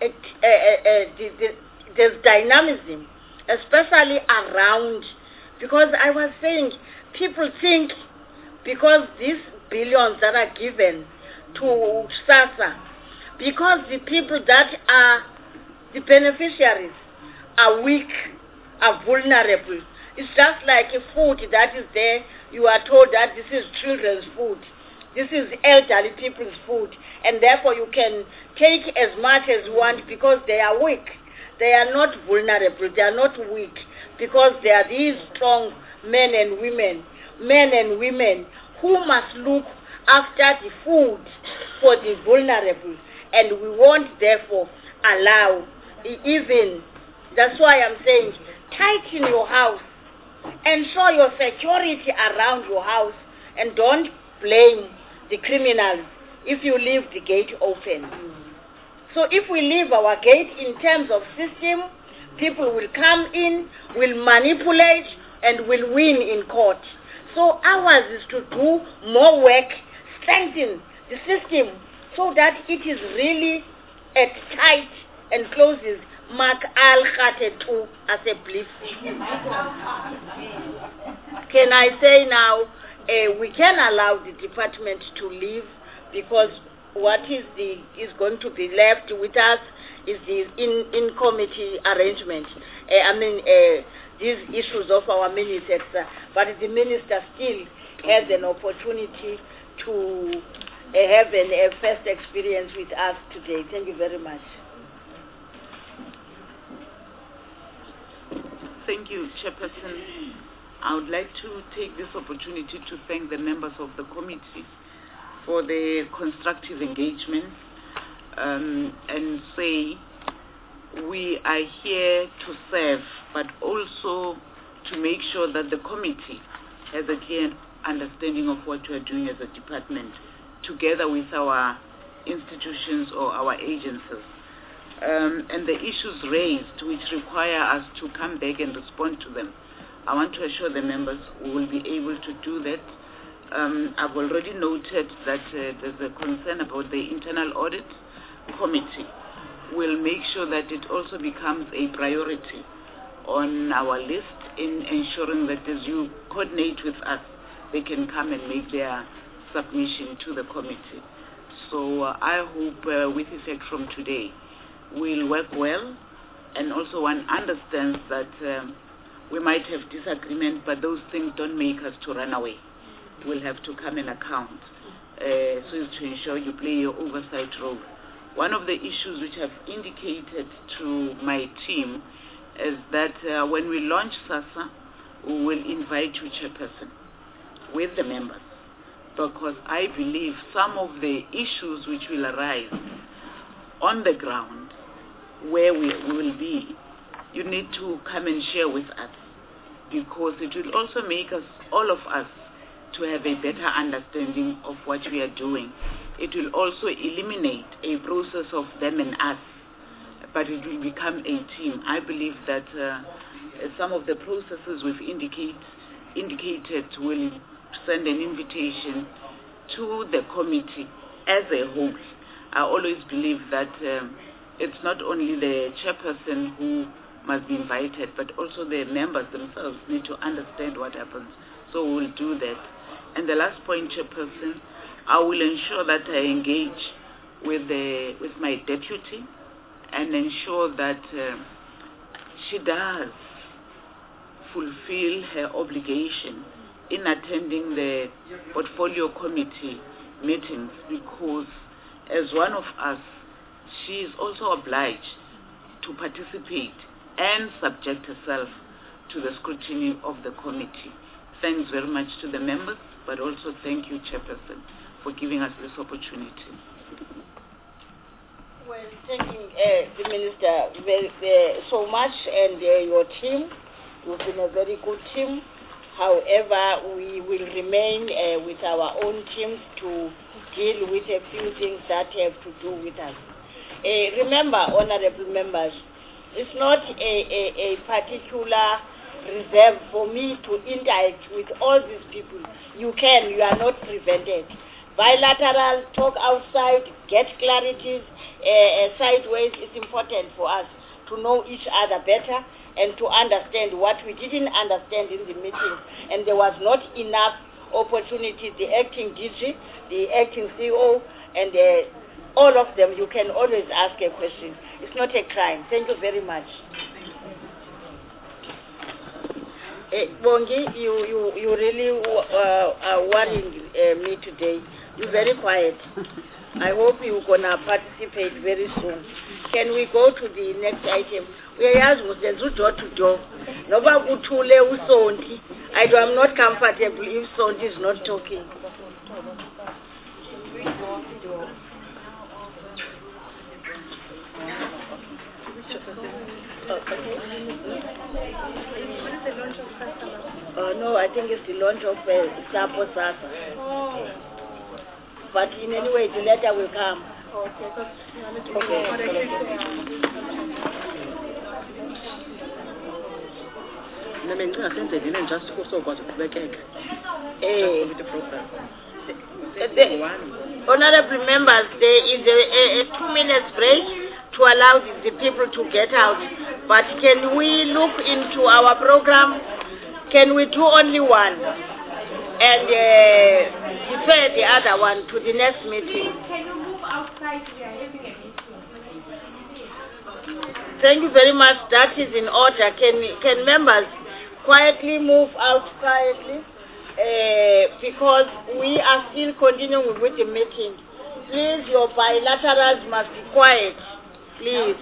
there's dynamism, especially around, because I was saying, people think because these billions that are given to SASSA, because the people that are the beneficiaries are weak, are vulnerable. It's just like a food that is there. You are told that this is children's food. This is elderly people's food. And therefore you can take as much as you want because they are weak. They are not vulnerable. They are not weak because they are these strong men and women who must look after the food for the vulnerable. And we won't therefore allow even, that's why I'm saying, tighten your house, ensure your security around your house, and don't blame the criminals if you leave the gate open. So if we leave our gate in terms of system, people will come in, will manipulate, and will win in court. So ours is to do more work, strengthen the system, so that it is really at tight and closes. Mark al Khatetu as a belief. Can I say now, we can allow the department to leave because what is going to be left with us is the in committee arrangement. These issues of our ministers, but the minister still has an opportunity to have a first experience with us today. Thank you very much. Thank you, Chairperson. I would like to take this opportunity to thank the members of the committee for the constructive engagement. and say we are here to serve, but also to make sure that the committee has a clear understanding of what we are doing as a department, together with our institutions or our agencies. And the issues raised which require us to come back and respond to them, I want to assure the members we will be able to do that. I've already noted that there's a concern about the internal audit committee. We'll make sure that it also becomes a priority on our list in ensuring that as you coordinate with us, they can come and make their submission to the committee. So I hope with effect from today, we'll work well, and also one understands that we might have disagreement, but those things don't make us to run away. We'll have to come and account so as to ensure you play your oversight role. One of the issues which I've indicated to my team is that when we launch SASSA, we will invite you, Chairperson, with the members, because I believe some of the issues which will arise on the ground where we will be, you need to come and share with us, because it will also make us, all of us, to have a better understanding of what we are doing. It will also eliminate a process of them and us, but it will become a team. I believe that some of the processes we've indicated will send an invitation to the committee as a whole. I always believe that it's not only the chairperson who must be invited, but also the members themselves need to understand what happens. So we'll do that. And the last point, Chairperson, I will ensure that I engage with my deputy and ensure that she does fulfill her obligation in attending the portfolio committee meetings, because as one of us, she is also obliged to participate and subject herself to the scrutiny of the committee. Thanks very much to the members, but also thank you, Chairperson, for giving us this opportunity. Well, thanking the Minister so much, and your team. You've been a very good team. However, we will remain with our own teams to deal with a few things that have to do with us. Remember, honorable members, it's not a particular reserve for me to interact with all these people. You are not prevented. Bilateral, talk outside, get clarities, sideways. It's important for us to know each other better and to understand what we didn't understand in the meeting. And there was not enough opportunity. The acting DG, the acting CEO, and all of them, you can always ask a question. It's not a crime. Thank you very much. Bongi, you really are worrying me today. You're very quiet. I hope you're going to participate very soon. Can we go to the next item? Door to door. I'm not comfortable if Sondi is not talking. No, I think it's the launch of Sapo Sasa. But in any way, the letter will come. Honorable members, there is a 2 minutes break to allow the people to get out. But can we look into our program? Can we do only one and defer the other one to the next meeting? Can you move outside? We are having a meeting. Thank you very much. That is in order. Can members quietly move out quietly? Because we are still continuing with the meeting. Please, your bilaterals must be quiet. Please.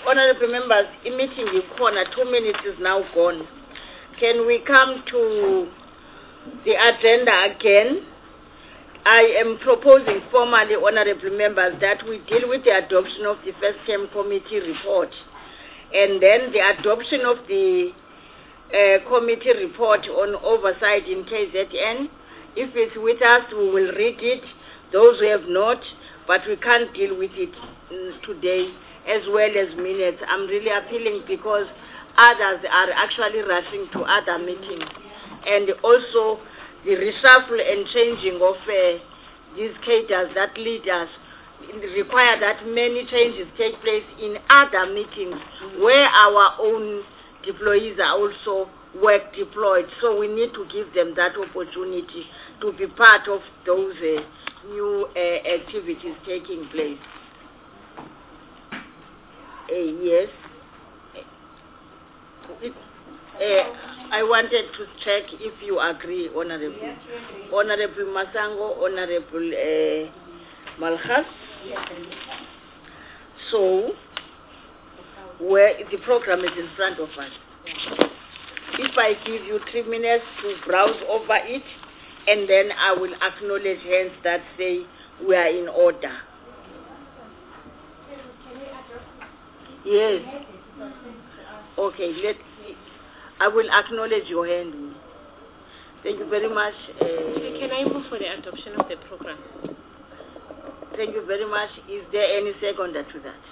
Honorable members, in meeting in corner, 2 minutes is now gone. Can we come to the agenda again? I am proposing formally, honorable members, that we deal with the adoption of the first term committee report, and then the adoption of the committee report on oversight in KZN. If it's with us, we will read it. Those who have not, but we can't deal with it today, as well as minutes. I'm really appealing because others are actually rushing to other meetings. And also the reshuffle and changing of these cadres that lead us require that many changes take place in other meetings where our own deployees are also work deployed. So we need to give them that opportunity to be part of those new activities taking place. Yes. I wanted to check if you agree, Honorable. Yes, Honorable Masango, Honorable Malchas. Yes. So, where the program is in front of us. If I give you 3 minutes to browse over it, and then I will acknowledge hands that say we are in order. Yes. Okay, I will acknowledge your hand. Thank you very much. Can I move for the adoption of the program? Thank you very much. Is there any seconder to that?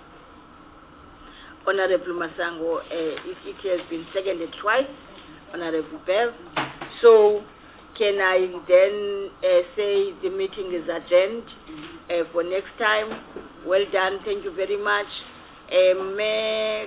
Honorable Masango, it has been seconded twice, Honorable Bev. So, can I then say the meeting is adjourned for next time? Well done. Thank you very much. Mayor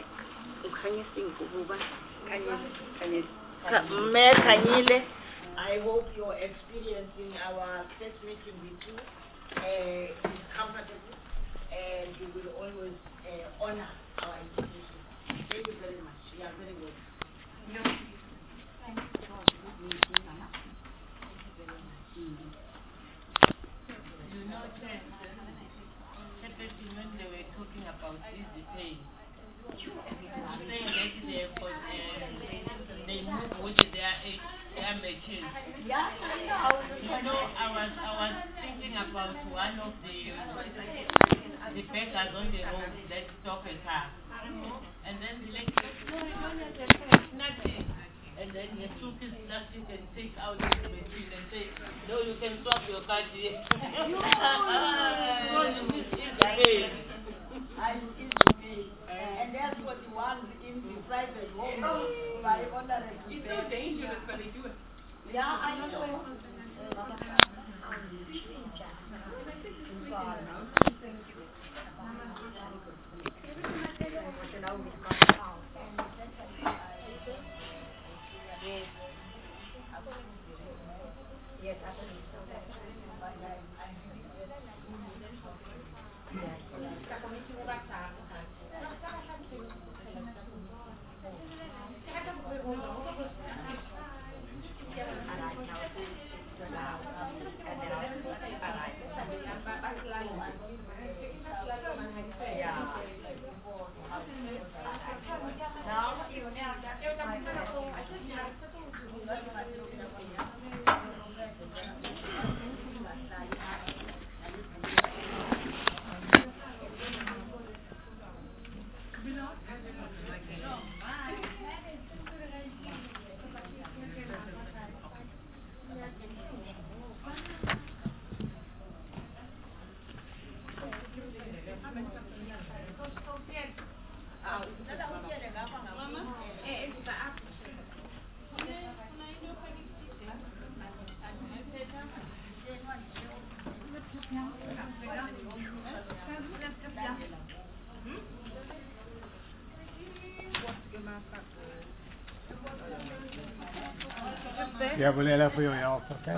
Kanyile, I hope your experience in our first meeting with you is comfortable, and you will always honor our institution. Thank you very much. You are very good. You know, when they were talking about easy pay, saying that they move with their machines. Yeah, you know, I was thinking about one of the beggars on the road that stop a car. And then the lady said, no, you don't have to pay nothing. And then he took his plastic and take out his machine and say, no, you can swap your card here. And that's what the ones in the private home by honorable. It's so dangerous, but they do it. Yeah, I know. Yes, I believe so. Diabolela for your help, okay?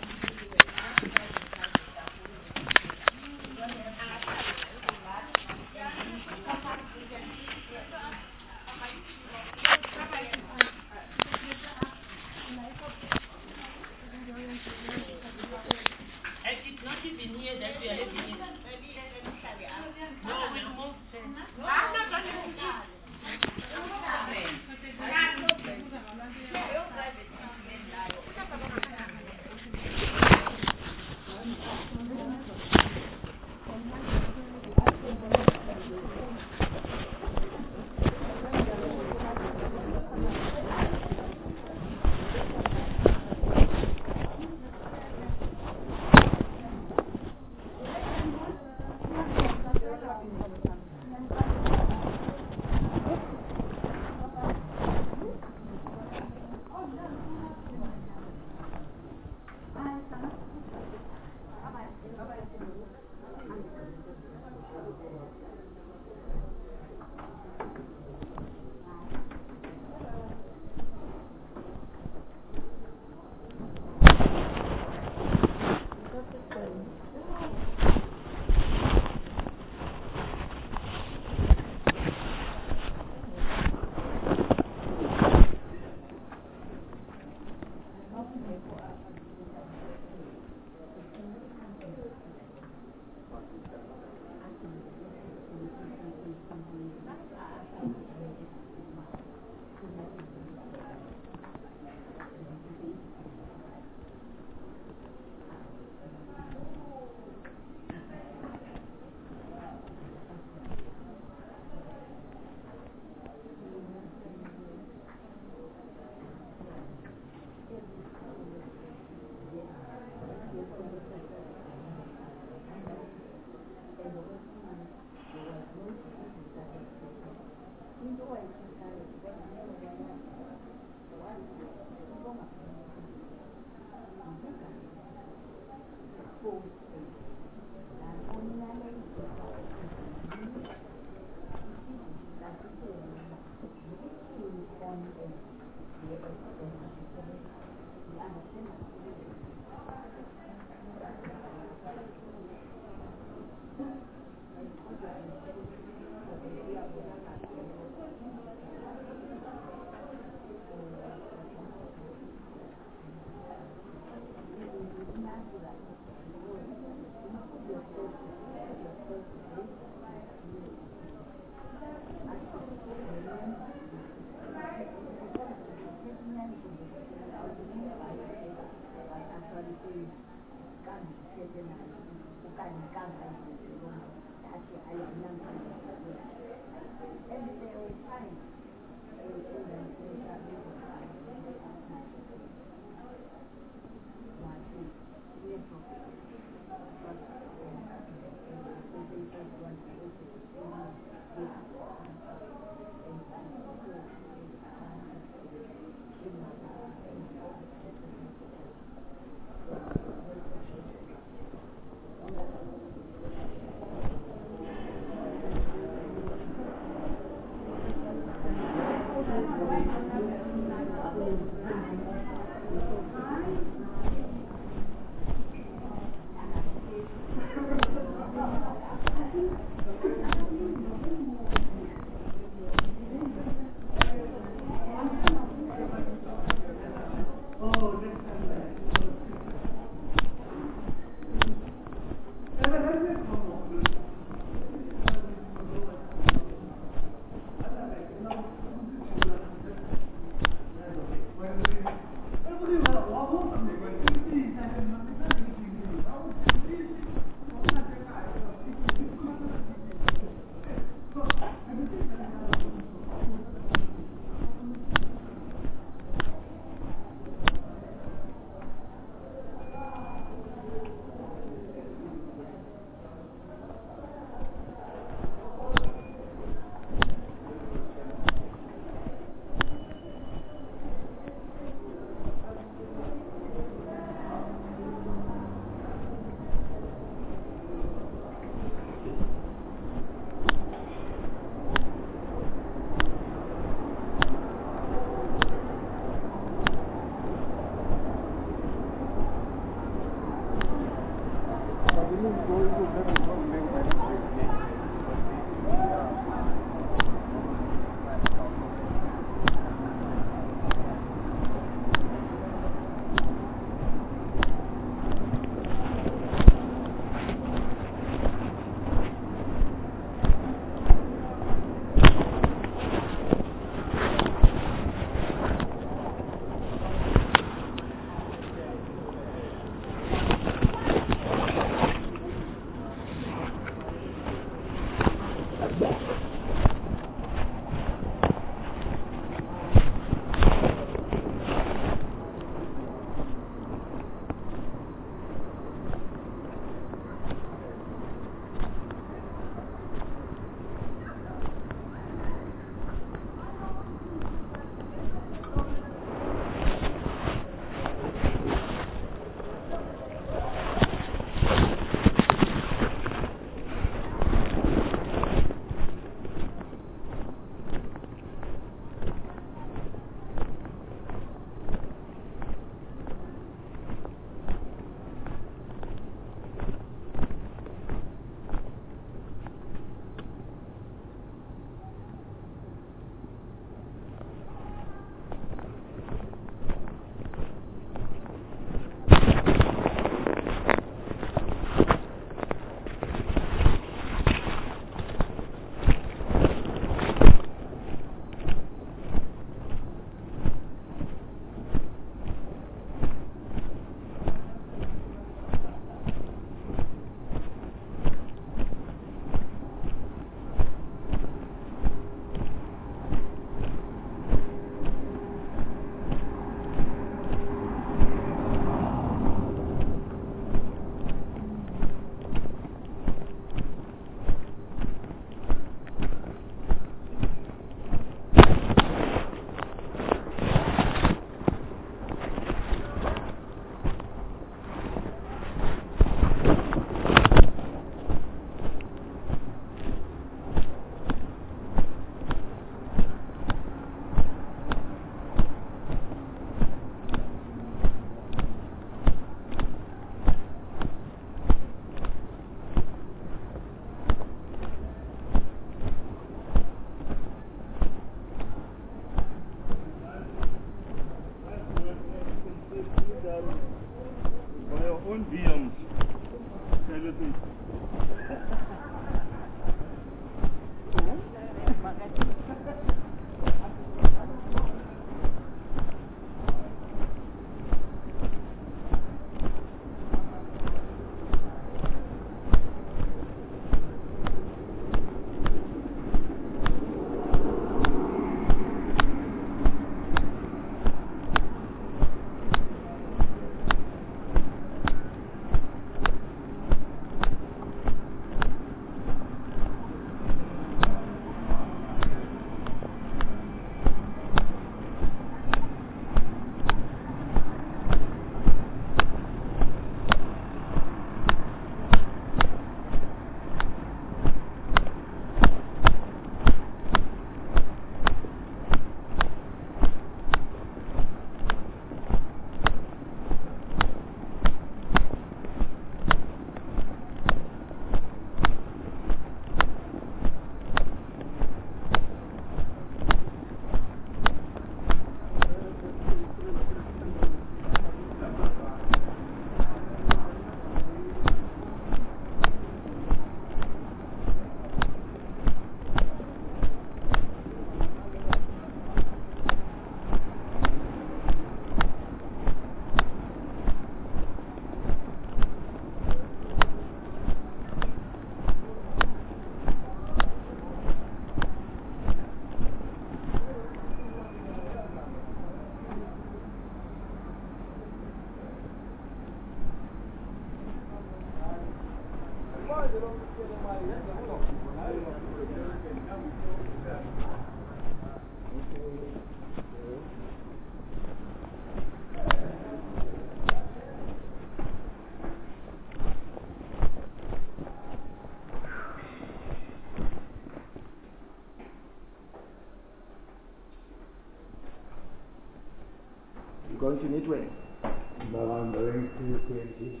going to meet when? Well, I'm going to 20.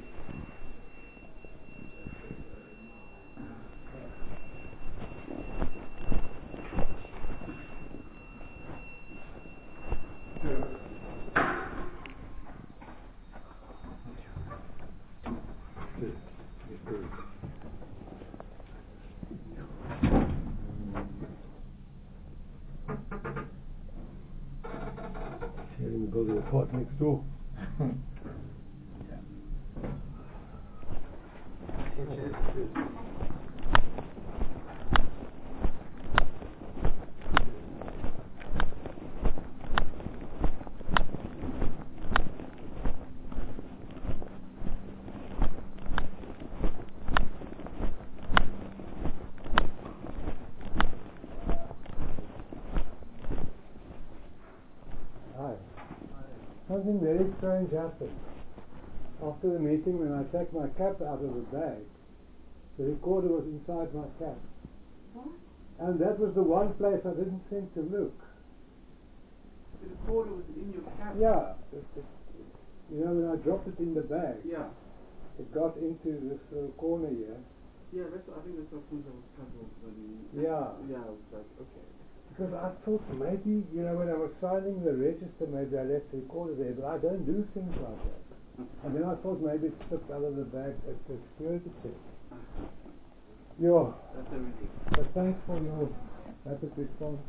Sharing the building apart next door. Hi. Something very strange happened. After the meeting, when I took my cap out of the bag, the recorder was inside my cap. What? And that was the one place I didn't think to look. The recorder was in your cap? Yeah. You know, when I dropped it in the bag, Yeah. it got into this corner here. Yeah, I think that's what I was puzzled when you... Yeah. Yeah, I was like, okay. Because I thought maybe, you know, when I was signing the register, maybe I left the recorder there, but I don't do things like that. And then I thought maybe it slipped out of the bag at the security check. Yeah. That's a relief. But thanks for your rapid response.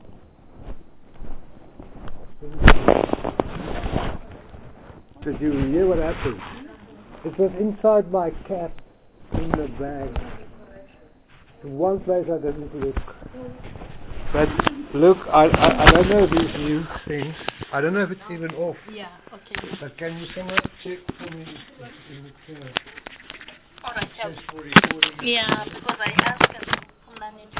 Did you hear what happened? It was inside my cap in the bag. In one place I didn't look. But look, I don't know these new things. I don't know if it's even off. Yeah, okay. But can you someone check for me if it's All right, says for recording? yeah, because I asked him.